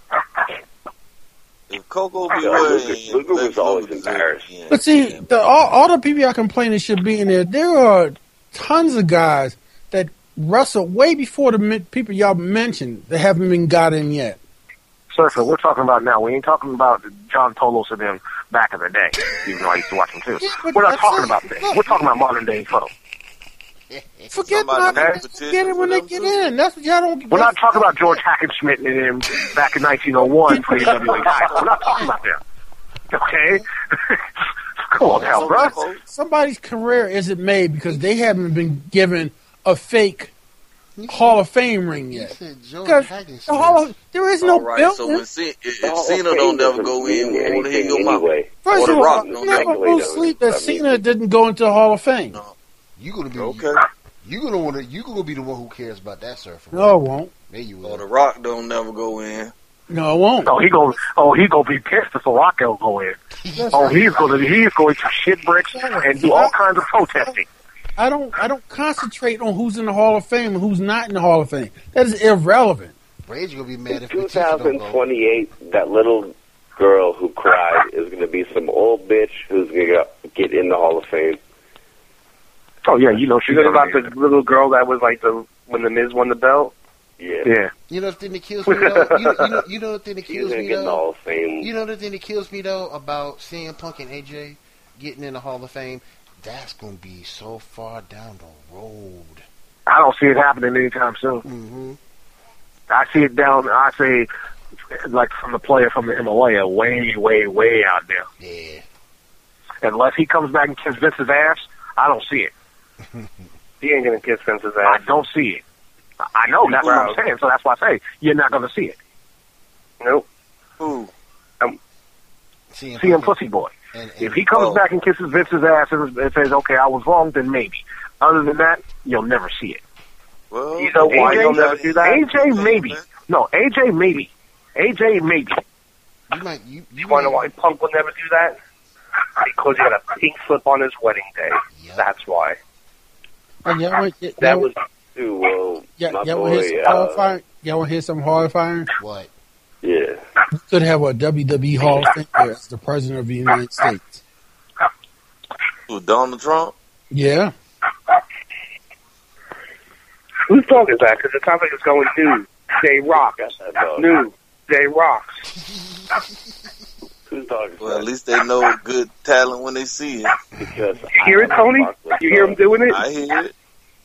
If Coco be Yeah, well, Luger, Luger was always embarrassed. Yeah. But see, the, all, all the people y'all complaining should be in there. There are tons of guys that wrestled way before the mi- people y'all mentioned that haven't been got in yet. Surfer, we're talking about now. We ain't talking about John Tolos and them back in the day, even though I used to watch them too. Yeah, but We're not that's talking it. about that. We're talking about modern day folks. Forget Somebody about make a that. petition Forget it for when they them, get too. in. That's what y'all don't. We're not talking about George Hackenschmidt and them back in nineteen oh one for the W W A title. We're not talking about them. Okay? Come on now, bro. Somebody's career isn't made because they haven't been given a fake Hall of Fame ring You yet. said George Because Haggins. the Hall of, there is no All right, so building. when C- if, The if Hall of Cena Fame don't never doesn't go mean in, we want to hear anything your mouth. anyway. First Or of The all, Rock I'm don't not never gonna go lose in. sleep that I mean- Cena didn't go into the Hall of Fame. No. You gonna be Okay. You gonna want to. You gonna be the one who cares about that surfer. No, it won't. There you Or will. The Rock don't never go in. No, it won't. Oh, he gonna, oh, he gonna be pissed if the Rocco go in. Oh, he's gonna, he's going to shit bricks and do all kinds of protesting. I don't. I don't concentrate on who's in the Hall of Fame and who's not in the Hall of Fame. That is irrelevant. Rage gonna be mad if Batista don't twenty go. twenty-eight, that little girl who cried is going to be some old bitch who's going to get in the Hall of Fame. Oh yeah, you know she's You know about gonna the little girl that was like the when the Miz won the belt? Yeah. be- Yeah. You know the thing that kills me though. You know, you know, you know the thing that She's kills going to me get in the Hall though. of Fame. You know the thing that kills me though about C M Punk and A J getting in the Hall of Fame. That's gonna be so far down the road. I don't see it happening anytime soon. Mm-hmm. I see it down. I say, like from the player from the Himalaya, way, way, way out there. Yeah. Unless he comes back and kisses Vince's ass, I don't see it. He ain't going to kiss Vince's I ass. don't see it. I know that's what I'm saying. So that's why I say you're not going to see it. Nope. Who? C M See him, pussy boy. And, and If he comes Oh. back and kisses Vince's ass and and says, "Okay, I was wrong," then maybe. Other than that, you'll never see it. Well, You know why A J he'll never do that? A J maybe. No, A J maybe. A J maybe. you might you you You want to know might, why Punk will never do that? Because he had a pink slip on his wedding day. Yep. That's why. And y'all want, y'all, That was, too, well, y'all, my y'all want to boy, hear uh, some horrifying? Y'all want to hear some horrifying? what? yeah. We could have a W W E Hall of Fame as the President of the United States. who, Donald Trump? Yeah. Whose dog is that? Because it sounds like it's going new. J Rock. Got that dog. New. J Rock. Whose dog is Well, at that? least they know good talent when they see it. Because You hear it, Tony? You hear him doing it? I hear it.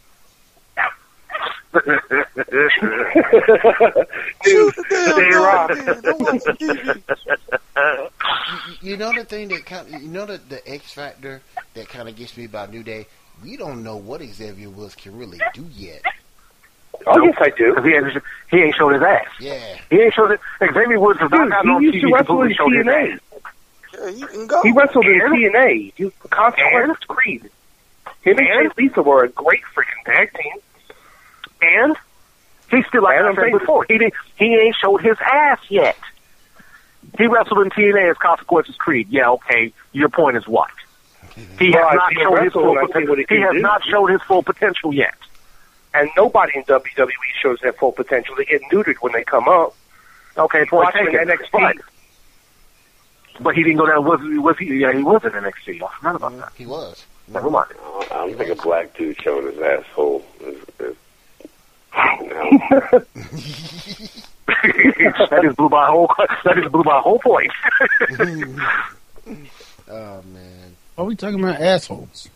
New. Damn, J Rock. man, don't watch the T V. You, you know the thing that kind you know the the X factor that kind of gets me about New Day. We don't know what Xavier Woods can really do yet. Oh, yes, I do. Because he, ain't- he ain't showed his ass. Yeah. He ain't showed it. Xavier Woods has not Dude, gotten on he T used to V wrestle completely in showed T his N ass. A. Yeah, you can go. He wrestled in And- T N A. You Consequence Creed. Him and Jay Lethal were a great freaking tag team. And he still, like And I I'm said saying- before, he didn't, he ain't showed his ass yet. He wrestled in T N A as Consequences Creed. Yeah, okay. Your point is what? He Well, has I not see him showed his wrestle full and I see potential. what he He can has do. not showed his full potential yet. And nobody in W W E shows their full potential. They get neutered when they come up. Okay, point Watch him taken. in N X T. But, but he didn't go down. Was, was he? Yeah, he was in N X T. I forgot about that. He was. Never mind. I don't think a black dude showing his asshole is, is no. That is blew my whole. That is blew my whole point. Oh man. Why are we talking about assholes?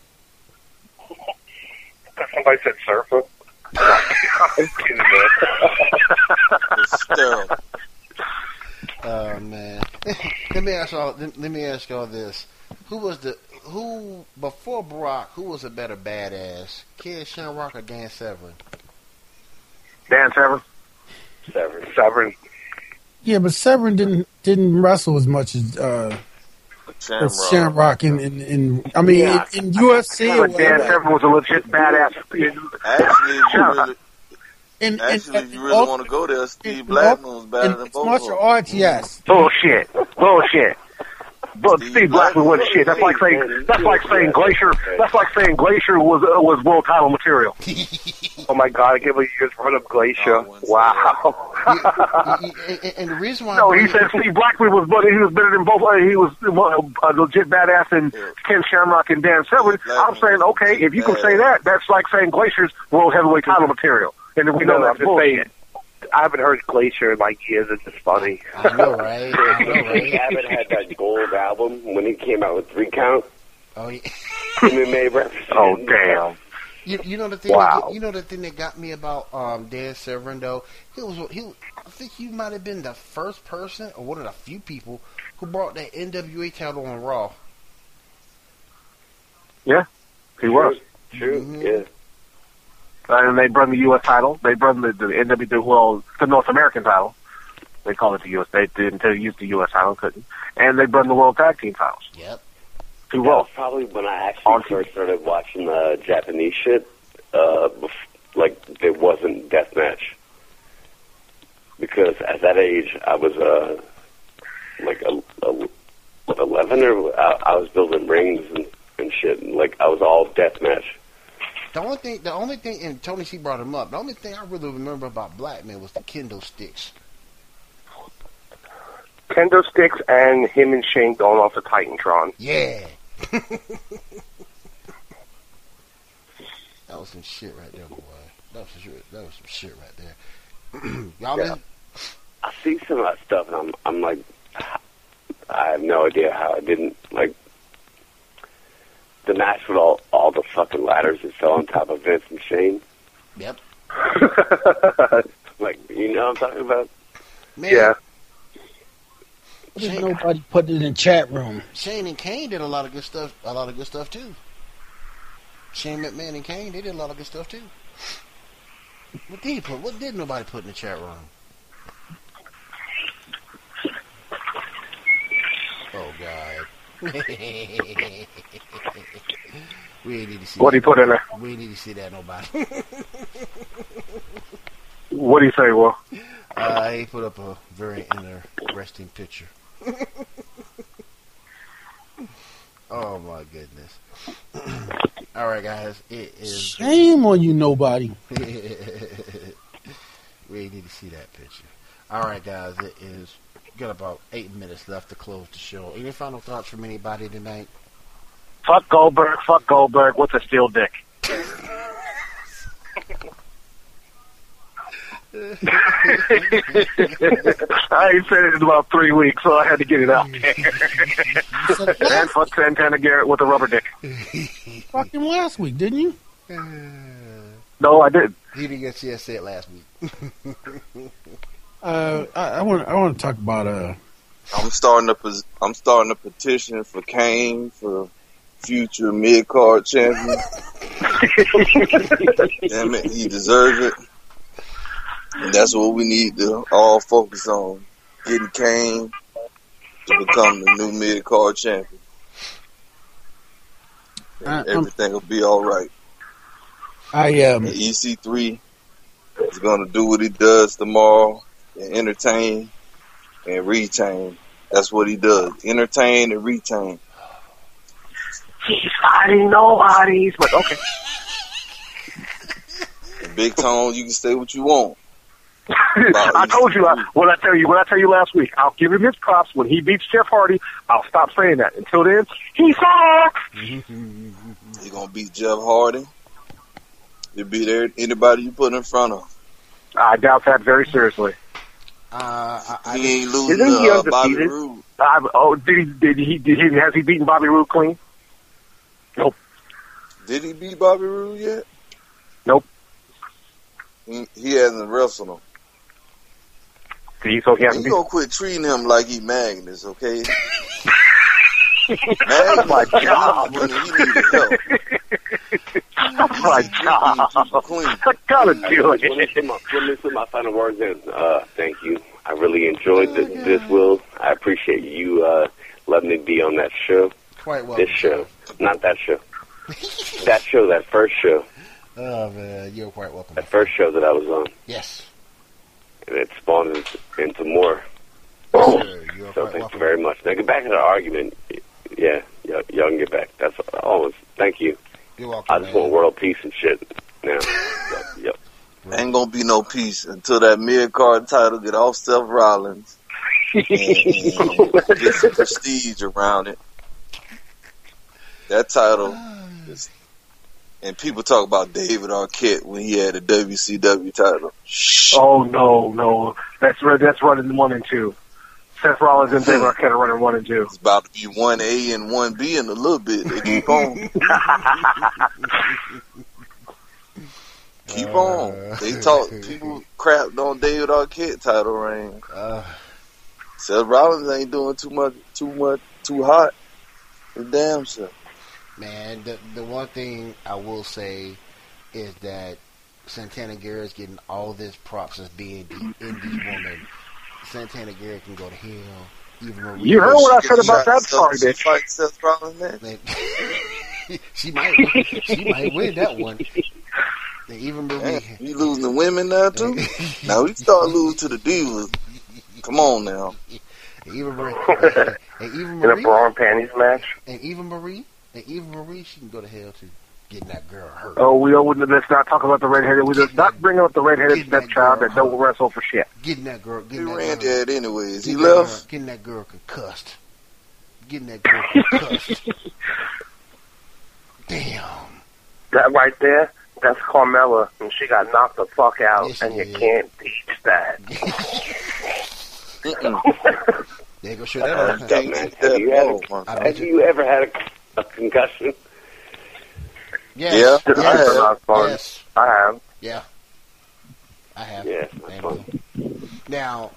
Somebody said surfer. I'm kidding, man. It's sterile. Oh man. let me ask y'all. Let, let me ask y'all this: Who was the who before Brock? Who was a better badass, Kid Shamrock or Dan Severn? Dan Severn. Severn. Severn. Yeah, but Severn didn't didn't wrestle as much as uh, Shamrock. as Shamrock in, in, in I mean Yeah. in, in U F C. Or But Dan Severn was a legit badass. Actually, if you really, and, actually, and, if you really want to go there, Steve Blackman was better than it's both martial of them. arts, yes. Bullshit. Bullshit. But Steve Blackman wasn't shit. That's like saying that's like saying Glacier. That's like saying Glacier was uh, was world title material. Oh my God! I can't believe you just brought up Glacier. Wow. and, and, and the reason why No, I he bring- said Steve Blackman was better. He was better than both. Uh, he was uh, a legit badass than Ken Shamrock and Dan Severn. I'm saying, okay, if you can say that, that's like saying Glacier's world heavyweight title material, and then we know No, I'm that's just bullshit. saying. I haven't heard Glacier in like years. It's just funny. I know, right? I know, We right? haven't had that gold album when he came out with Three Count. Oh, yeah. M M A representative. Oh damn. You, you know the thing. Wow. That, you know the thing that got me about um, Dan Severn though. He was he. I think he might have been the first person or one of the few people who brought that N W A title on Raw. Yeah, he was. True, Mhm. yeah. And they brought the U S title. They brought the, the N W A, well, the North American title. They call it the U S. They didn't until you used the U S title, couldn't. And they brought the World Tag Team titles. Yep. Two That Raw. was probably when I actually On first started watching the Japanese shit. Uh, bef- like, there wasn't deathmatch. Because at that age, I was, uh, like, a, a, eleven or I, I was building rings and, and shit. And, like, I was all deathmatch. The only thing, the only thing, and Tony C brought him up. The only thing I really remember about Blackman was the kendo sticks. Kendo sticks and him and Shane going off the Titantron. Yeah. That was some shit right there, boy. That was some shit. That was some shit right there. Y'all Yeah. been, I see some of that stuff, and I'm, I'm like, I have no idea how I didn't, like, the match with all, all the fucking ladders that fell on top of Vince and Shane. Yep. Like, you know what I'm talking about? Man, Yeah. There's nobody put it in the chat room. Shane and Kane did a lot of good stuff. A lot of good stuff too. Shane McMahon and Kane, they did a lot of good stuff too. What did he put? What did nobody put in the chat room? Oh God. We ain't need to see. What that. did he put in there? We ain't need to see that nobody. What do you say, Will? Uh, he put up a very interesting picture. Oh my goodness! All right, guys, it is. Shame on you, nobody. We need to see that picture. All right, guys, it is. Got about eight minutes left to close the show. Any final thoughts from anybody tonight? Fuck Goldberg. Fuck Goldberg. What's a steel dick? I ain't said it in about three weeks, so I had to get it out there. And fuck Santana Garrett with a rubber dick. Fucking last week, didn't you? No, I didn't. He didn't get to say it last week. Uh, I, I want I want to talk about uh. I'm starting a pos- I'm starting a petition for Kane for future mid card champion. Damn it, he deserves it. And that's what we need to all focus on: getting Kane to become the new mid card champion. And I- I'm- everything will be all right. I um. And E C three is going to do what he does tomorrow and entertain and retain. That's what he does. Entertain and retain. He's fighting nobodies, but okay. And Big Tone, you can say what you want. I told you, I, what I tell you, what I tell you last week, I'll give him his props. When he beats Jeff Hardy, I'll stop saying that. Until then, he sucks. You're going to beat Jeff Hardy. You'll beat there anybody you put in front of. I doubt that very seriously. Uh, I, I, He ain't losing Isn't he to uh, Bobby undefeated? Roode. I, oh, did he? Did he? Did he? Has he beaten Bobby Roode clean? Nope. Did he beat Bobby Roode yet? Nope. He, he hasn't wrestled him. Did he? So he You hasn't beaten. gonna quit treating him like he Magnus, okay? That's my job. That's my job. I gotta do it. Let me put my, let me put my final words in. Uh, thank you. I really enjoyed this, this, Will. I appreciate you uh, letting me be on that show. Quite well. This show. Not that show. That show, that first show. Oh, man. You're quite welcome. That first show that I was on. Yes. And it spawned into, into more. Sure, so thank welcome. you very much. Now get back to the argument. Yeah, y'all, y'all can get back. That's always. Thank you. You're welcome. I just man. want world peace and shit now. yep. yep. Ain't gonna be no peace until that mid-card title get off Seth Rollins and, and get some prestige around it. That title is, and people talk about David Arquette when he had a W C W title. Oh no, no, that's that's running one and two. Seth Rollins and David Arquette are running one and two. It's about to be one A and one B in a little bit. They keep on. keep uh, on. They talk. People crapped on David Arquette title reign. Uh, Seth Rollins ain't doing too much, too much, too hot. The damn self. Man, the the one thing I will say is that Santana Garrett's getting all this props as being the indie woman. Santana Garrett can go to hell. Even Marie. You heard what I said about that sorry bitch. Fight Seth Rollins, man. she might, she might win that one. And even Marie. Man, you losing the women now too? Now we start losing to the divas. Come on now. And even Marie. And even In Marie. a bra and panties match. And even Marie. And even Marie, she can go to hell too. Getting that girl hurt. Oh, we don't. Let's not talk about the redheaded. We just not bring up the redheaded stepchild that, that don't wrestle for shit. Getting that girl. Getting he that ran girl, that anyways. He getting left. That, getting that girl concussed. Getting that girl concussed. Damn. That right there, that's Carmella, and she got knocked the fuck out, yes, and you is. can't teach that. There you go. Show that on. Have you, had a, have you ever had a, a concussion? Yes. Yeah, yes. I have. Yes. I have. Yeah. I have. Yeah, that's fun. Now,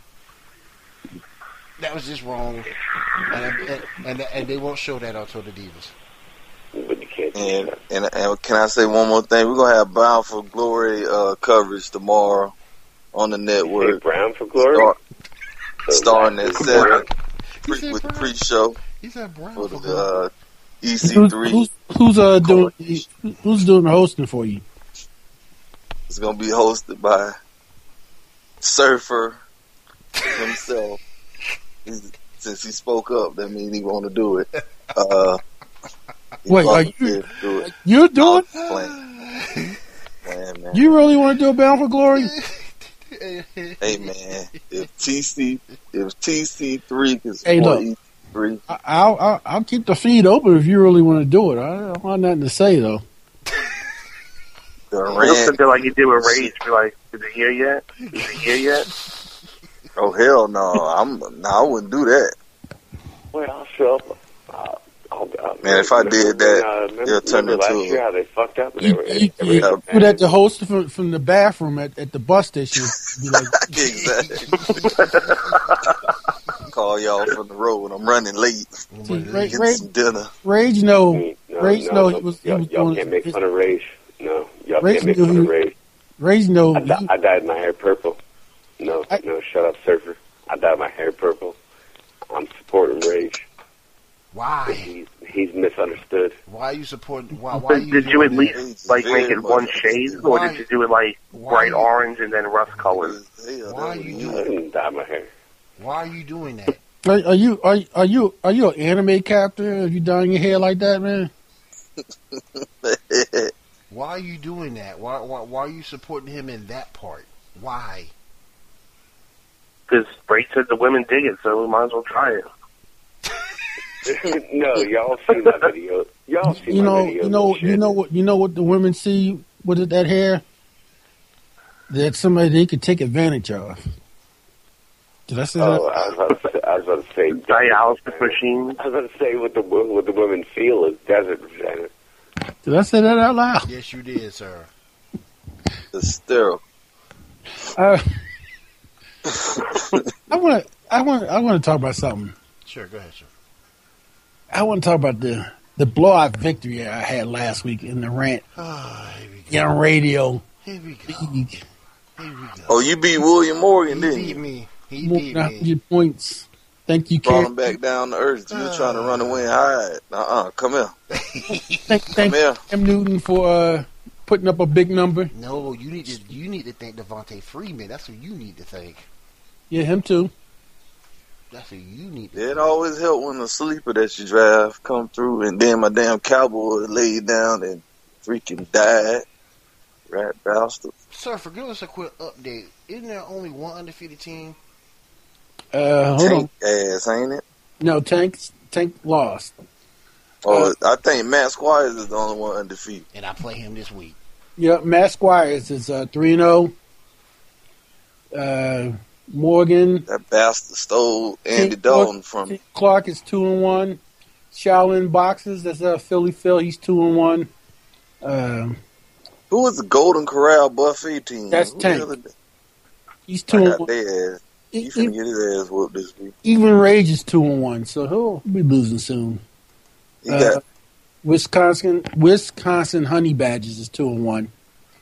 that was just wrong, and and, and and they won't show that until the Divas. But you can't. And, and and can I say one more thing? We're gonna have Bound for Glory uh, coverage tomorrow on the network. Brown for Glory. Start, starting at seven pre, with the pre-show. He said Brown for for the uh, E C three. Who's, who's, who's uh doing who's doing the hosting for you? It's gonna be hosted by Surfer himself. He's, since he spoke up, that means he want to do it. Uh, Wait, are you do it. you're doing? Man, man. You really want to do a Bound for Glory? Hey man, if T C if T C three can hey, support look, E C three, I'll, I'll I'll keep the feed open if you really want to do it. I don't have nothing to say though. You'll sit there like you did with Rage. Be like, is it here yet? Is it here yet? Oh hell no! I'm no, I wouldn't do that. Well, I'll show up. Uh, I'll, I'll, man, if I did that, uh, remember, it'll turn remember into last year how they fucked up. And You, they were, you, they were you uh, put at the host from, from the bathroom at, at the bus station. Be like, exactly. Call y'all from the road. I'm running late. See, Rage, Get some dinner. Rage, no, no, Rage, no, no, no, he was. Y'all, he was y'all doing, can't make his, fun of Rage. No, y'all Rage can't make knew fun he- of Rage. Rage, no, I, di- he- I dyed my hair purple. No, I- no, shut up, Surfer. I dyed my hair purple. I'm supporting Rage. Why? He's, he's misunderstood. Why are you supporting? Why? Why are you Did you at doing least like make it one shade, or Why- did you do it like why- bright orange and then rust colors? Hell, Why that are you was I doing? didn't dye my hair. Why are you doing that? are, are you are, are you are you an anime character? Are you dyeing your hair like that, man? easy. Why are you doing that? Why? Why, why are you supporting him in that part? Why? Because Bray said the women dig it, so we might as well try it. No, y'all seen my video. Y'all seen You my know, video. you know, you know what, you know what the women see with that hair. That somebody they could take advantage of. Did I say Oh, that? I was about to say, I was about to say Dialysis machine. I was about to say what the what the women feel is desert vagina. Did I say that out loud? Yes, you did, sir. The sterile. Uh, I want to, I want, I want to talk about something. Sure, go ahead, sir. I want to talk about the the blowout victory I had last week in the rant. Oh, here we go. Yeah, on radio. Here we go. League. Here we go. Oh, you beat William Morgan, He didn't beat you? me. He More beat than me. one hundred points. Thank you, Brought Cam. him back down to earth. You were trying to run away and hide. Uh-uh, come here. Thank, thank here. Cam Newton for uh, putting up a big number. No, you need to you need to thank Devontae Freeman. That's what you need to thank. Yeah, him too. That's what you need to It thank. always help when the sleeper that you draft come through, and then my damn Cowboy laid down and freaking died. Rat bastard. Sir, for give us a quick update. Isn't there only one undefeated team? Uh, hold Tank ass, ain't it? on. No, Tank Tank lost. Oh, I think Matt Squires is the only one undefeated. And I play him this week. Yeah, Matt Squires is uh, three and zero. Uh, Morgan That bastard stole Andy Tank Dalton from me. Clark is two and one. Shaolin Boxers, that's uh, Philly Phil. He's two and one. Um, Who was the Golden Corral Buffet team? That's Who Tank. the hell is he's that? two I and got one. their ass. E- He finna e- get his ass whooped this week. Even Rage is two and one, so he'll be losing soon. He Uh, got Wisconsin Wisconsin Honey Badgers is two and one.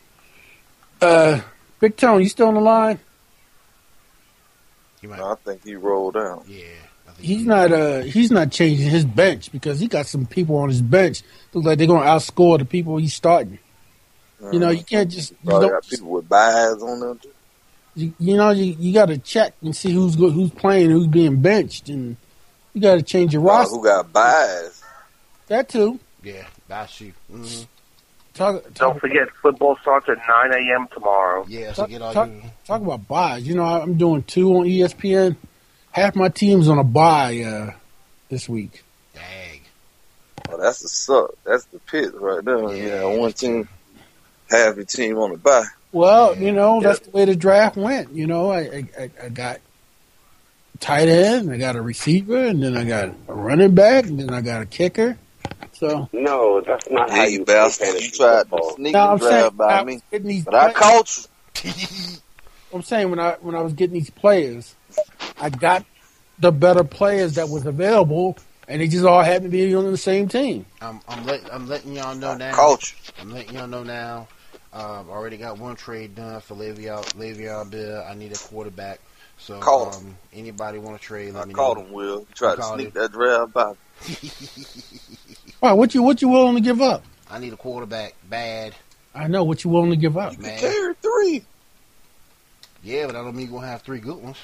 Uh, Big Tone, you still on the line? You might, I think he rolled out. yeah. I think He's he- not uh he's not changing his bench because he got some people on his bench. Look like they're gonna outscore the people he's starting. You know, you can't just you, Probably don't, got people with buys on them too. you, you know you, you got to check and see who's go, who's playing, who's being benched, and you got to change your Uh, roster. who got buys? That too. Yeah, that's you. Mm-hmm. Talk, Don't talk, forget, football starts at nine a.m. tomorrow. Yeah, so talk, get all talk, you. talk about buys. You know, I'm doing two on E S P N. Half my team's on a buy uh, this week. Dang. Oh, that's the suck. That's the pit right there. Yeah, Yeah, one team, half your team on the buy. Well, Yeah. you know, that's the way the draft went. You know, I, I, I- I got tight end, I got a receiver, and then I got a running back, and then I got a kicker. So, No, that's not how Hey, you you play bastard. fantasy You tried to football. sneak no, and I'm saying draft when I by was me. getting these But I players- caught you. I'm saying when I when I was getting these players, I got the better players that was available, and they just all happened to be on the same team. I'm I'm let, I'm letting y'all know now. Caught you. I'm letting y'all know now. Um, already got one trade done for Le'Veon Le'Veon Bell. I need a quarterback. So Caught um, anybody want to trade? Let I me caught know. him, Will. You tried You to caught sneak him. that draft by me. All right, what you what you willing to give up? I need a quarterback bad. I know what you willing to give up. You Man. can carry three. Yeah, but I don't mean you're gonna have three good ones.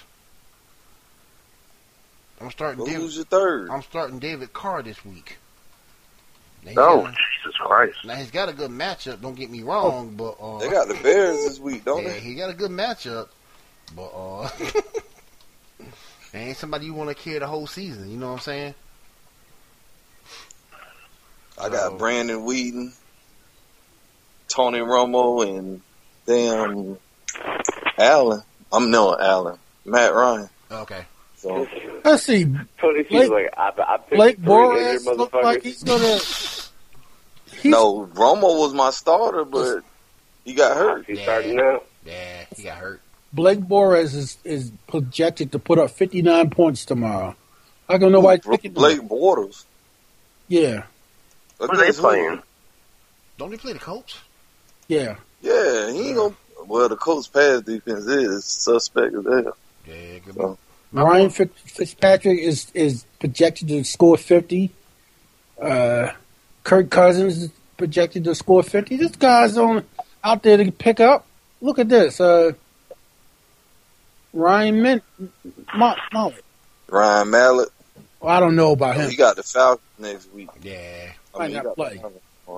I'm starting. Go David, lose your third. I'm starting David Carr this week. Now, he's Oh, got a- Jesus Christ. now he's got a good matchup. Don't get me wrong, but uh, They got the Bears this week, don't yeah, they? he got a good matchup. But uh, there ain't somebody you want to carry the whole season. You know what I'm saying? I got So- Brandon Whedon, Tony Romo, and damn Allen. I'm knowing Allen. Matt Ryan. Okay. So Let's see. Tony Blake- C's like, I, I picked Blake three Bortles injured look motherfuckers. like he's gonna. He's, no, Romo was my starter, but he got hurt. He's Yeah. starting now. Yeah, he got hurt. Blake Bortles is, is projected to put up fifty-nine points tomorrow. How come nobody's picking him? Blake Bortles. Yeah, Look What are they at who- playing? Don't they play the Colts? yeah. Yeah, he ain't gonna. Well, the Colts' pass defense is suspect as hell. Yeah, good. So, Ryan Fitz- Fitzpatrick is, is projected to score fifty. Uh, Kirk Cousins is projected to score fifty. This guy's on out there to pick up. Look at this. Uh, Ryan Mint, Mo- Mullet. Ryan Mallett. Well, I don't know about him. He got the Falcons next week. Yeah. I Might mean, he not got play. the Falcons.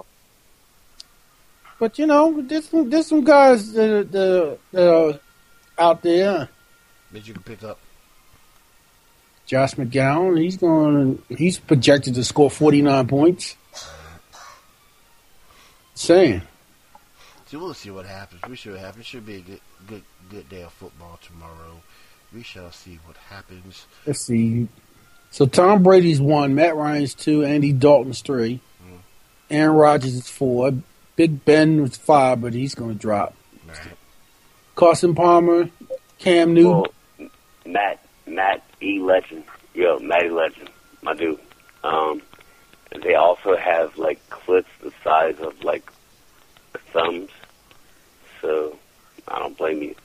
But you know, there's some, there's some guys that, that, that are out there. That you can pick up. Josh McGowan, he's going. He's projected to score forty-nine points. Saying, So we'll see what happens. We should happen. It should be a good, good, good day of football tomorrow. We shall see what happens. let's see. So Tom Brady's one, Matt Ryan's two, Andy Dalton's three, Mm. Aaron Rodgers is four, Big Ben was five, but he's going to drop. Right. Carson Palmer, Cam Newton. Well, Matt, Matt E. Legend. Yo, Matty Legend. My dude. Um, they also have like clits the size of like thumbs. So I don't blame you.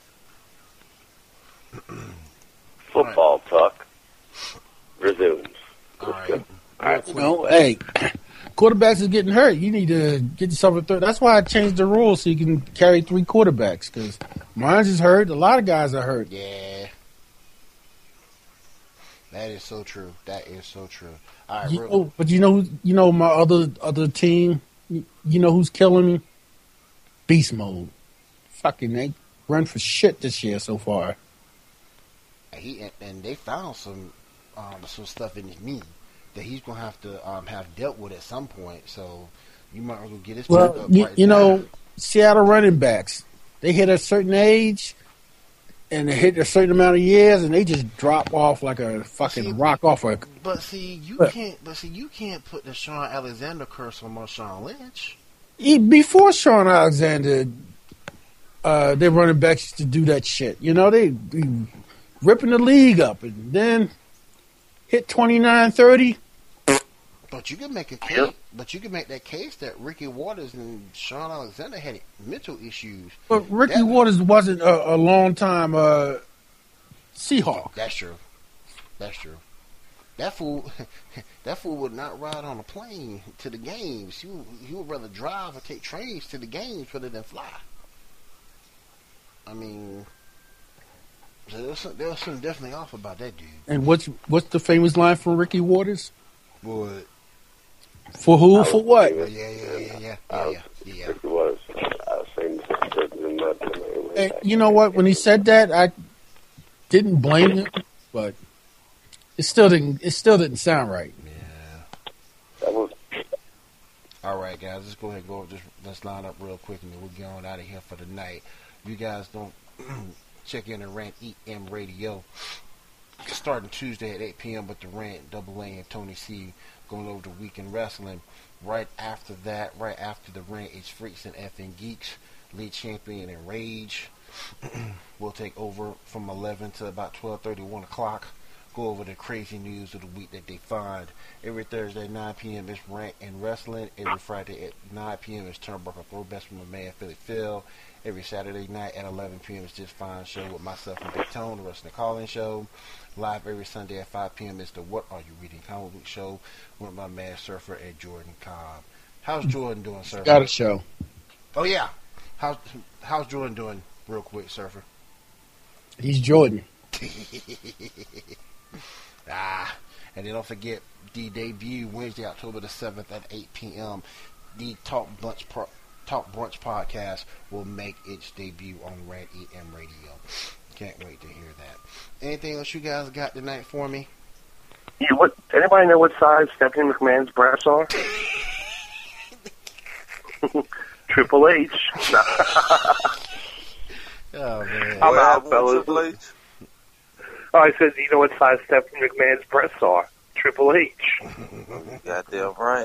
Football right. Talk resumes. All right. All right. Well, hey, quarterbacks is getting hurt. You need to get yourself a third. That's why I changed the rules so you can carry three quarterbacks, because mine's is hurt. A lot of guys are hurt. Yeah. That is so true. That is so true. All right, You real- know, but you know, who- you know my other other team. You, you know who's killing me? Beast mode. Fucking they run for shit this year so far. he and, and they found some um, some stuff in his knee that he's gonna have to um, have dealt with at some point. So you might as well get his check Well, up you, right you now. know, Seattle running backs, they hit a certain age and they hit a certain amount of years and they just drop off like a fucking See, rock off a. But see, you But- can't. But see, you can't put the Sean Alexander curse on Marshawn Lynch. He, before Sean Alexander, uh, their running backs used to do that shit. You know, they be ripping the league up and then hit twenty-nine thirty. But you can make a case. But you can make that case that Ricky Waters and Sean Alexander had mental issues. But Ricky That- Waters wasn't a, a long time uh, Seahawk. That's true. That's true. That fool, that fool would not ride on a plane to the games. He would, he would rather drive or take trains to the games rather than fly. I mean, so there was, some, there was something definitely off about that dude. And what's what's the famous line from Ricky Waters? What? For who? For what? Yeah, yeah, yeah, yeah, yeah, yeah, yeah. yeah. It was. I was saying that. And you know what? When he said that, I didn't blame him, but it still didn't. It still didn't sound right. That was. All right, guys, let's go ahead and go. Just let's line up real quick, and then we're going out of here for the night. You guys don't check in the Rant E M Radio starting Tuesday at eight p.m. with the Rant, Double A, and Tony C going over the weekend wrestling. Right after that, right after the Rant, it's Freaks and Effing Geeks, Lead Champion and Rage. We'll take over from eleven to about twelve thirty, one o'clock. Go over the crazy news of the week that they find. Every Thursday at nine p.m. is Rant and Wrestling. Every Friday at nine p.m. is Turnbuckle Throwbacks from my man Philly Phil. Every Saturday night at eleven p.m. is Just Fine Show with myself and Big Tone, the Wrestling Call-In Show. Live every Sunday at five p.m. is the What Are You Reading Comic Book Show with my man Surfer and Jordan Cobb. How's Jordan doing, Surfer? Got a show. Oh, yeah. How's, how's Jordan doing, real quick, Surfer? He's Jordan. Ah, and then don't forget the debut Wednesday, October the seventh at eight p.m. The Talk Brunch Pro- Talk Brunch podcast will make its debut on Rant E M Radio. Can't wait to hear that. Anything else you guys got tonight for me? Yeah, what? Anybody know what size Stephanie McMahon's breasts are? Triple H. Oh man, I'm What out, happened with fellas. Triple H? Oh, I said, you know what size Stephanie McMahon's breasts are? Triple H. Goddamn right.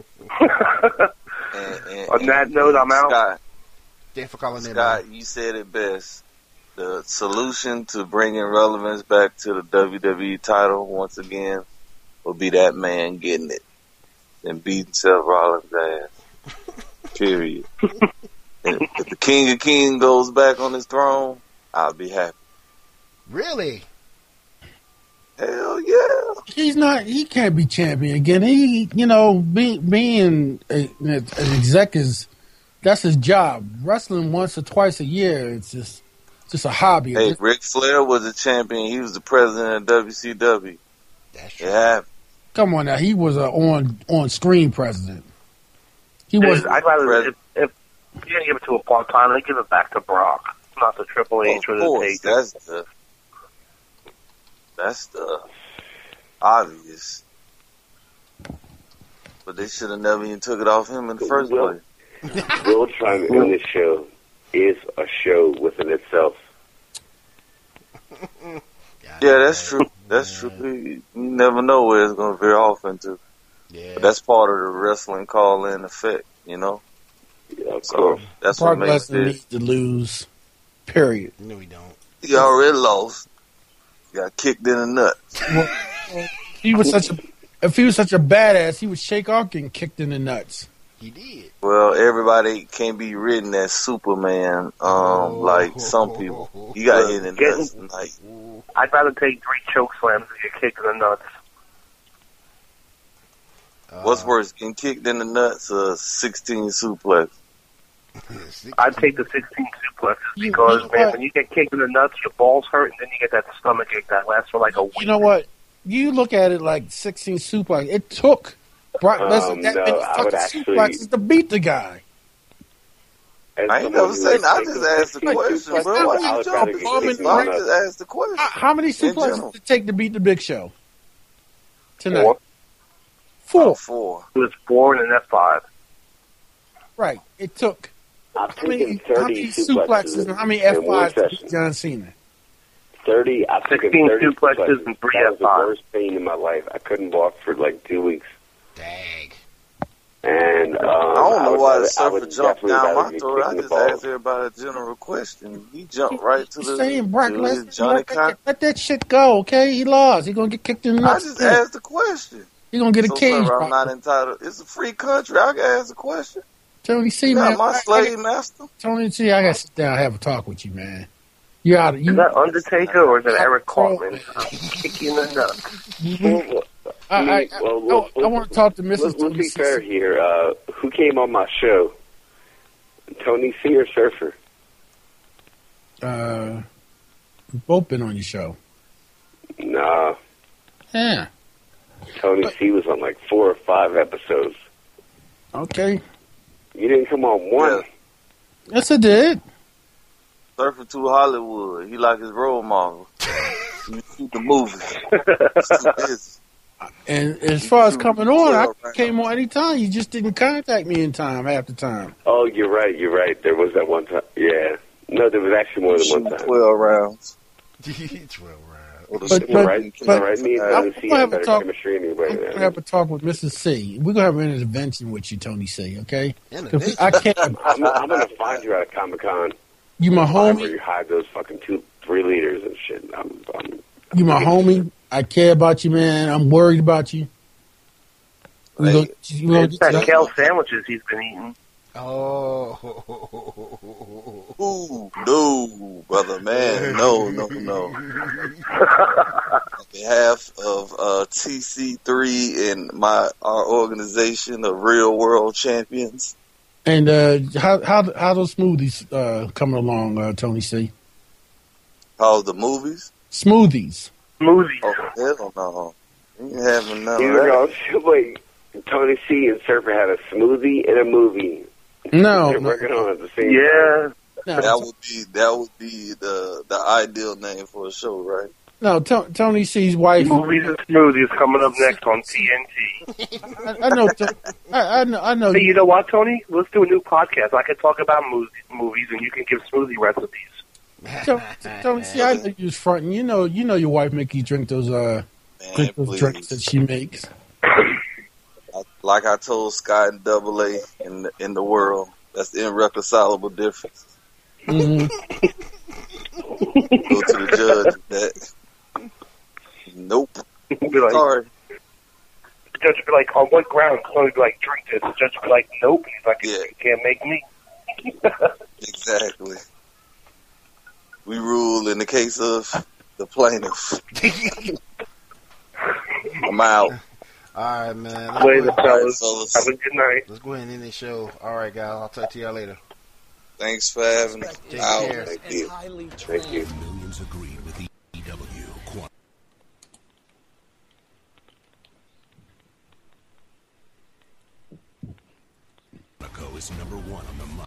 And, and, On that and, note, I'm out. Scott, thanks for calling in. Scott, man. you said it best. The solution to bringing relevance back to the W W E title once again will be that man getting it and beating Seth Rollins' ass. Period. And if the King of Kings goes back on his throne, I'll be happy. Really? Hell yeah. He's not. He can't be champion again. He, you know, be, being a, an exec is that's his job. Wrestling once or twice a year, it's just just a hobby. Hey, Ric Flair was a champion. He was the president of W C W. That's true. It happened. Come on now, he was a on on screen president. He was. I'd rather, if, if you're going to give it to a part-time, I'd give it back to Brock, not to Triple H Of or the course, Taker. that's the that's the obvious. But they should have never even took it off him in the first Will, place. Will trying to end this show is a show within itself. Yeah, that's true. That's true. You, you never know where it's going to veer off into. Yeah. But that's part of the wrestling call-in effect, you know? Yeah, of So course. that's Brock what makes Lesnar it. needs to lose. Period. No, we don't. He already lost. Got kicked in the nuts. He was such a if he was such a badass, he would shake off getting kicked in the nuts. He did. Well, everybody can't be written as Superman, um, oh. like some people. You got hit in the nuts tonight. I'd rather take three choke slams than get kicked in the nuts. Uh, What's worse, getting kicked in the nuts or sixteen suplex? I'd take the sixteen suplexes because, you know, man, when you get kicked in the nuts, your balls hurt, and then you get that stomach ache that lasts for like a week. You know what? You look at it like sixteen suplex. It took Brock Lesnar um, that no, many fucking actually, suplexes to beat the guy. I ain't never saying. I just asked the question, bro. Why you jumping? I just asked the question. How, how many suplexes did it take to beat the Big Show tonight? Four. Four. Oh, four. It was four and an F five. Right. It took I've how many, thirty how many suplexes and how many F fives to beat John Cena? Thirty. I took sixteen thirty suplexes suplexes and three That was F fives. the worst pain in my life. I couldn't walk for like two weeks. Dang. And um, I don't know I why would, the surfer jumped down my throat. throat. I just asked everybody a general question. He jumped right to the saying Brock to Lesnar. Johnny Let, Con- that- let that shit go, okay? He lost. He gonna get kicked in the I nuts. just asked the question. He gonna get a so cage. Sir, I'm not entitled. It's a free country. I can ask the question. Tony C, Not man. my I- slave I- master. Tony C, I gotta sit down and have a talk with you, man. You out of you. Is that Undertaker or is it Eric Cartman? I'm kicking in the nuts. I, I, I, well, I, I want to talk to Missus Let's, let's Tony be C. fair here. Uh, who came on my show? Tony C or Surfer? Uh, we've both been on your show. Nah. Yeah. Tony but, C was on like four or five episodes. Okay. You didn't come on one. Yeah. Yes, I did. Surfer to Hollywood. He like his role model. You shoot the movies. And as far as coming on, I came on anytime. You just didn't contact me in time half the time. Oh, you're right. You're right. There was that one time. Yeah. No, there was actually more than one time. Twelve rounds. Twelve rounds. But, but, right, but, right. Me and I'm Tony C gonna have have a better talk. chemistry anyway. I'm gonna have a talk with Missus C. We're gonna have an intervention with you, Tony C. Okay? I can't. I'm, I'm gonna find you at Comic Con. You my Where homie. you hide those fucking two, three liters and shit. I'm, I'm, You my homie. I care about you, man. I'm worried about you. We Hey, go, you know, It's that kale sandwiches he's been eating. Oh. Ooh, no, brother, man. No, no, no. On behalf of uh, T C three and my our organization of Real World Champions. And uh, how how how those smoothies uh, coming along, uh, Tony C? How's the movies? Smoothies. Smoothies. Oh, hell no. You ain't having none you of know, that. wait, Tony C and Surfer had a smoothie and a movie. No, They're no. working on it at the same Yeah. time. No, That would be that would be the the ideal name for a show, right? no to, Tony C's wife. Movies and smoothies coming up next on T N T. I, I know. I, I know. I know. Hey, you know what, Tony? Let's do a new podcast. I can talk about movies, movies and you can give smoothie recipes. Tony, Tony C, I know you was fronting. You know. You know your wife make you drink those uh Man, drink those please. drinks that she makes. Like I told Scott and Double A in the, in the world, that's the irreconcilable difference. Mm-hmm. Go to the judge with that. Nope. Be like, Sorry. the judge would be like, on what ground? Tony would be like, drink this. The judge would be like, nope. He's like, Yeah. you can't make me. Exactly. We rule in the case of the plaintiff. I'm out. All right, man. Let's Later, go ahead- fellas. fellas. Have a good night. Let's go ahead and end this show. All right, guys. I'll talk to y'all later. Thanks for having me. Take Out. care. Thank you. Thank you. Millions agreed with E W. Quantico is number one on the market.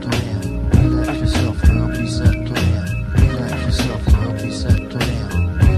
Relax yourself, girl, be set to him. Relax yourself, girl, be set to him.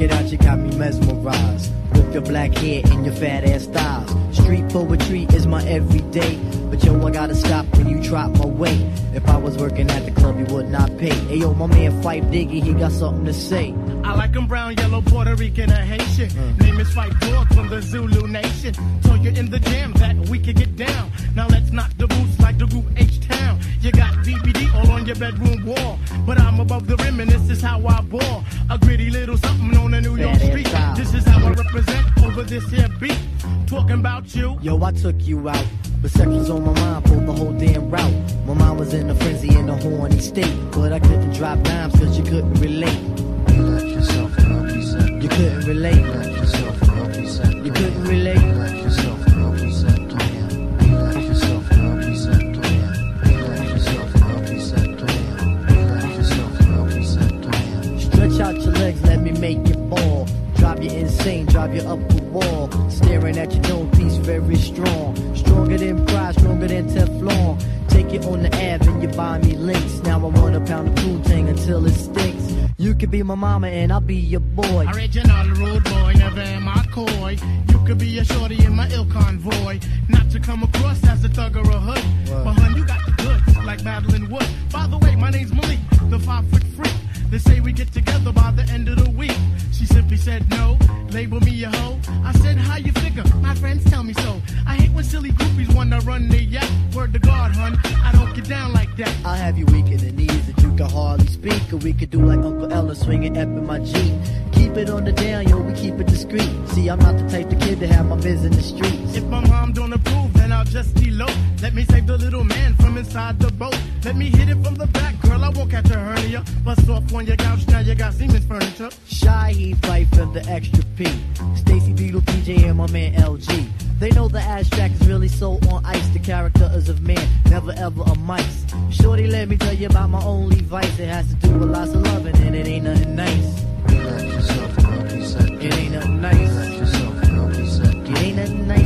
it out, you got me mesmerized. With your black hair and your fat ass styles. Street poetry is my everyday. But yo, I gotta stop when you drop my way. If I was working at the club, you would not pay. Hey yo, my man Fife Diggy, he got something to say. I like him brown, yellow, Puerto Rican, or Haitian. Mm. Name is Fife Dog from the Zulu Nation. Told you in the jam that we could get down. Now let's knock the boots like the group H-Town. You got D V D all on your bedroom wall. But I'm above the rim and this is how I ball. A gritty little something on a New York street. This is how I represent over this here beat. Talking about you. Yo, I took you out. But sex was on my mind for the whole damn route. My mind was in a frenzy in a horny state. But I couldn't drop dimes cause you couldn't relate. You let yourself up, he said. You couldn't relate. You let yourself up, he said. You couldn't relate. You let yourself up, he said. You let yourself up, he said. You let yourself up, he said. You let yourself up, he said. Stretch out your legs, let me make you fall. Drive you insane, drive you up the wall. Staring at your dome piece, very strong. Stronger than pride, stronger than Teflon. Take it on the Ave and you buy me links. Now I want a pound of Poontang until it stinks. You could be my mama and I'll be your boy. Original rude boy, never am I coy. You could be a shorty in my ill convoy. Not to come across as a thug or a hood. Wow. But hun, you got the goods, like Madeline Wood. By the way, my name's Malik, the five foot freak. They say we get together by the end of the week. She simply said no, label me a hoe. I said, how you figure? My friends tell me so. I hate when silly groupies wanna run their yak. Word to God, hun, I don't get down like that. I'll have you weak in the knees that you can hardly speak. Or we could do like Uncle Ella, swinging up in my Jeep. Keep it on the down, yo, we keep it discreet. See, I'm not the type of kid to have my biz in the streets. If my mom don't approve, then I'll just elope. Let me save the little man from inside the boat. Let me hit it from the back, girl, I won't catch a hernia. Bust off on your couch, now you got Siemens furniture. Shy, he Fife and the extra P. Stacy Beetle, P J, and my man L G. They know the abstract is really so on ice. The character is of man, never ever a mice. Shorty, let me tell you about my only vice. It has to do with lots of loving and it ain't nothing nice. You let yourself up, he said. It ain't nothing nice. You let yourself up, he said. It ain't nothing nice.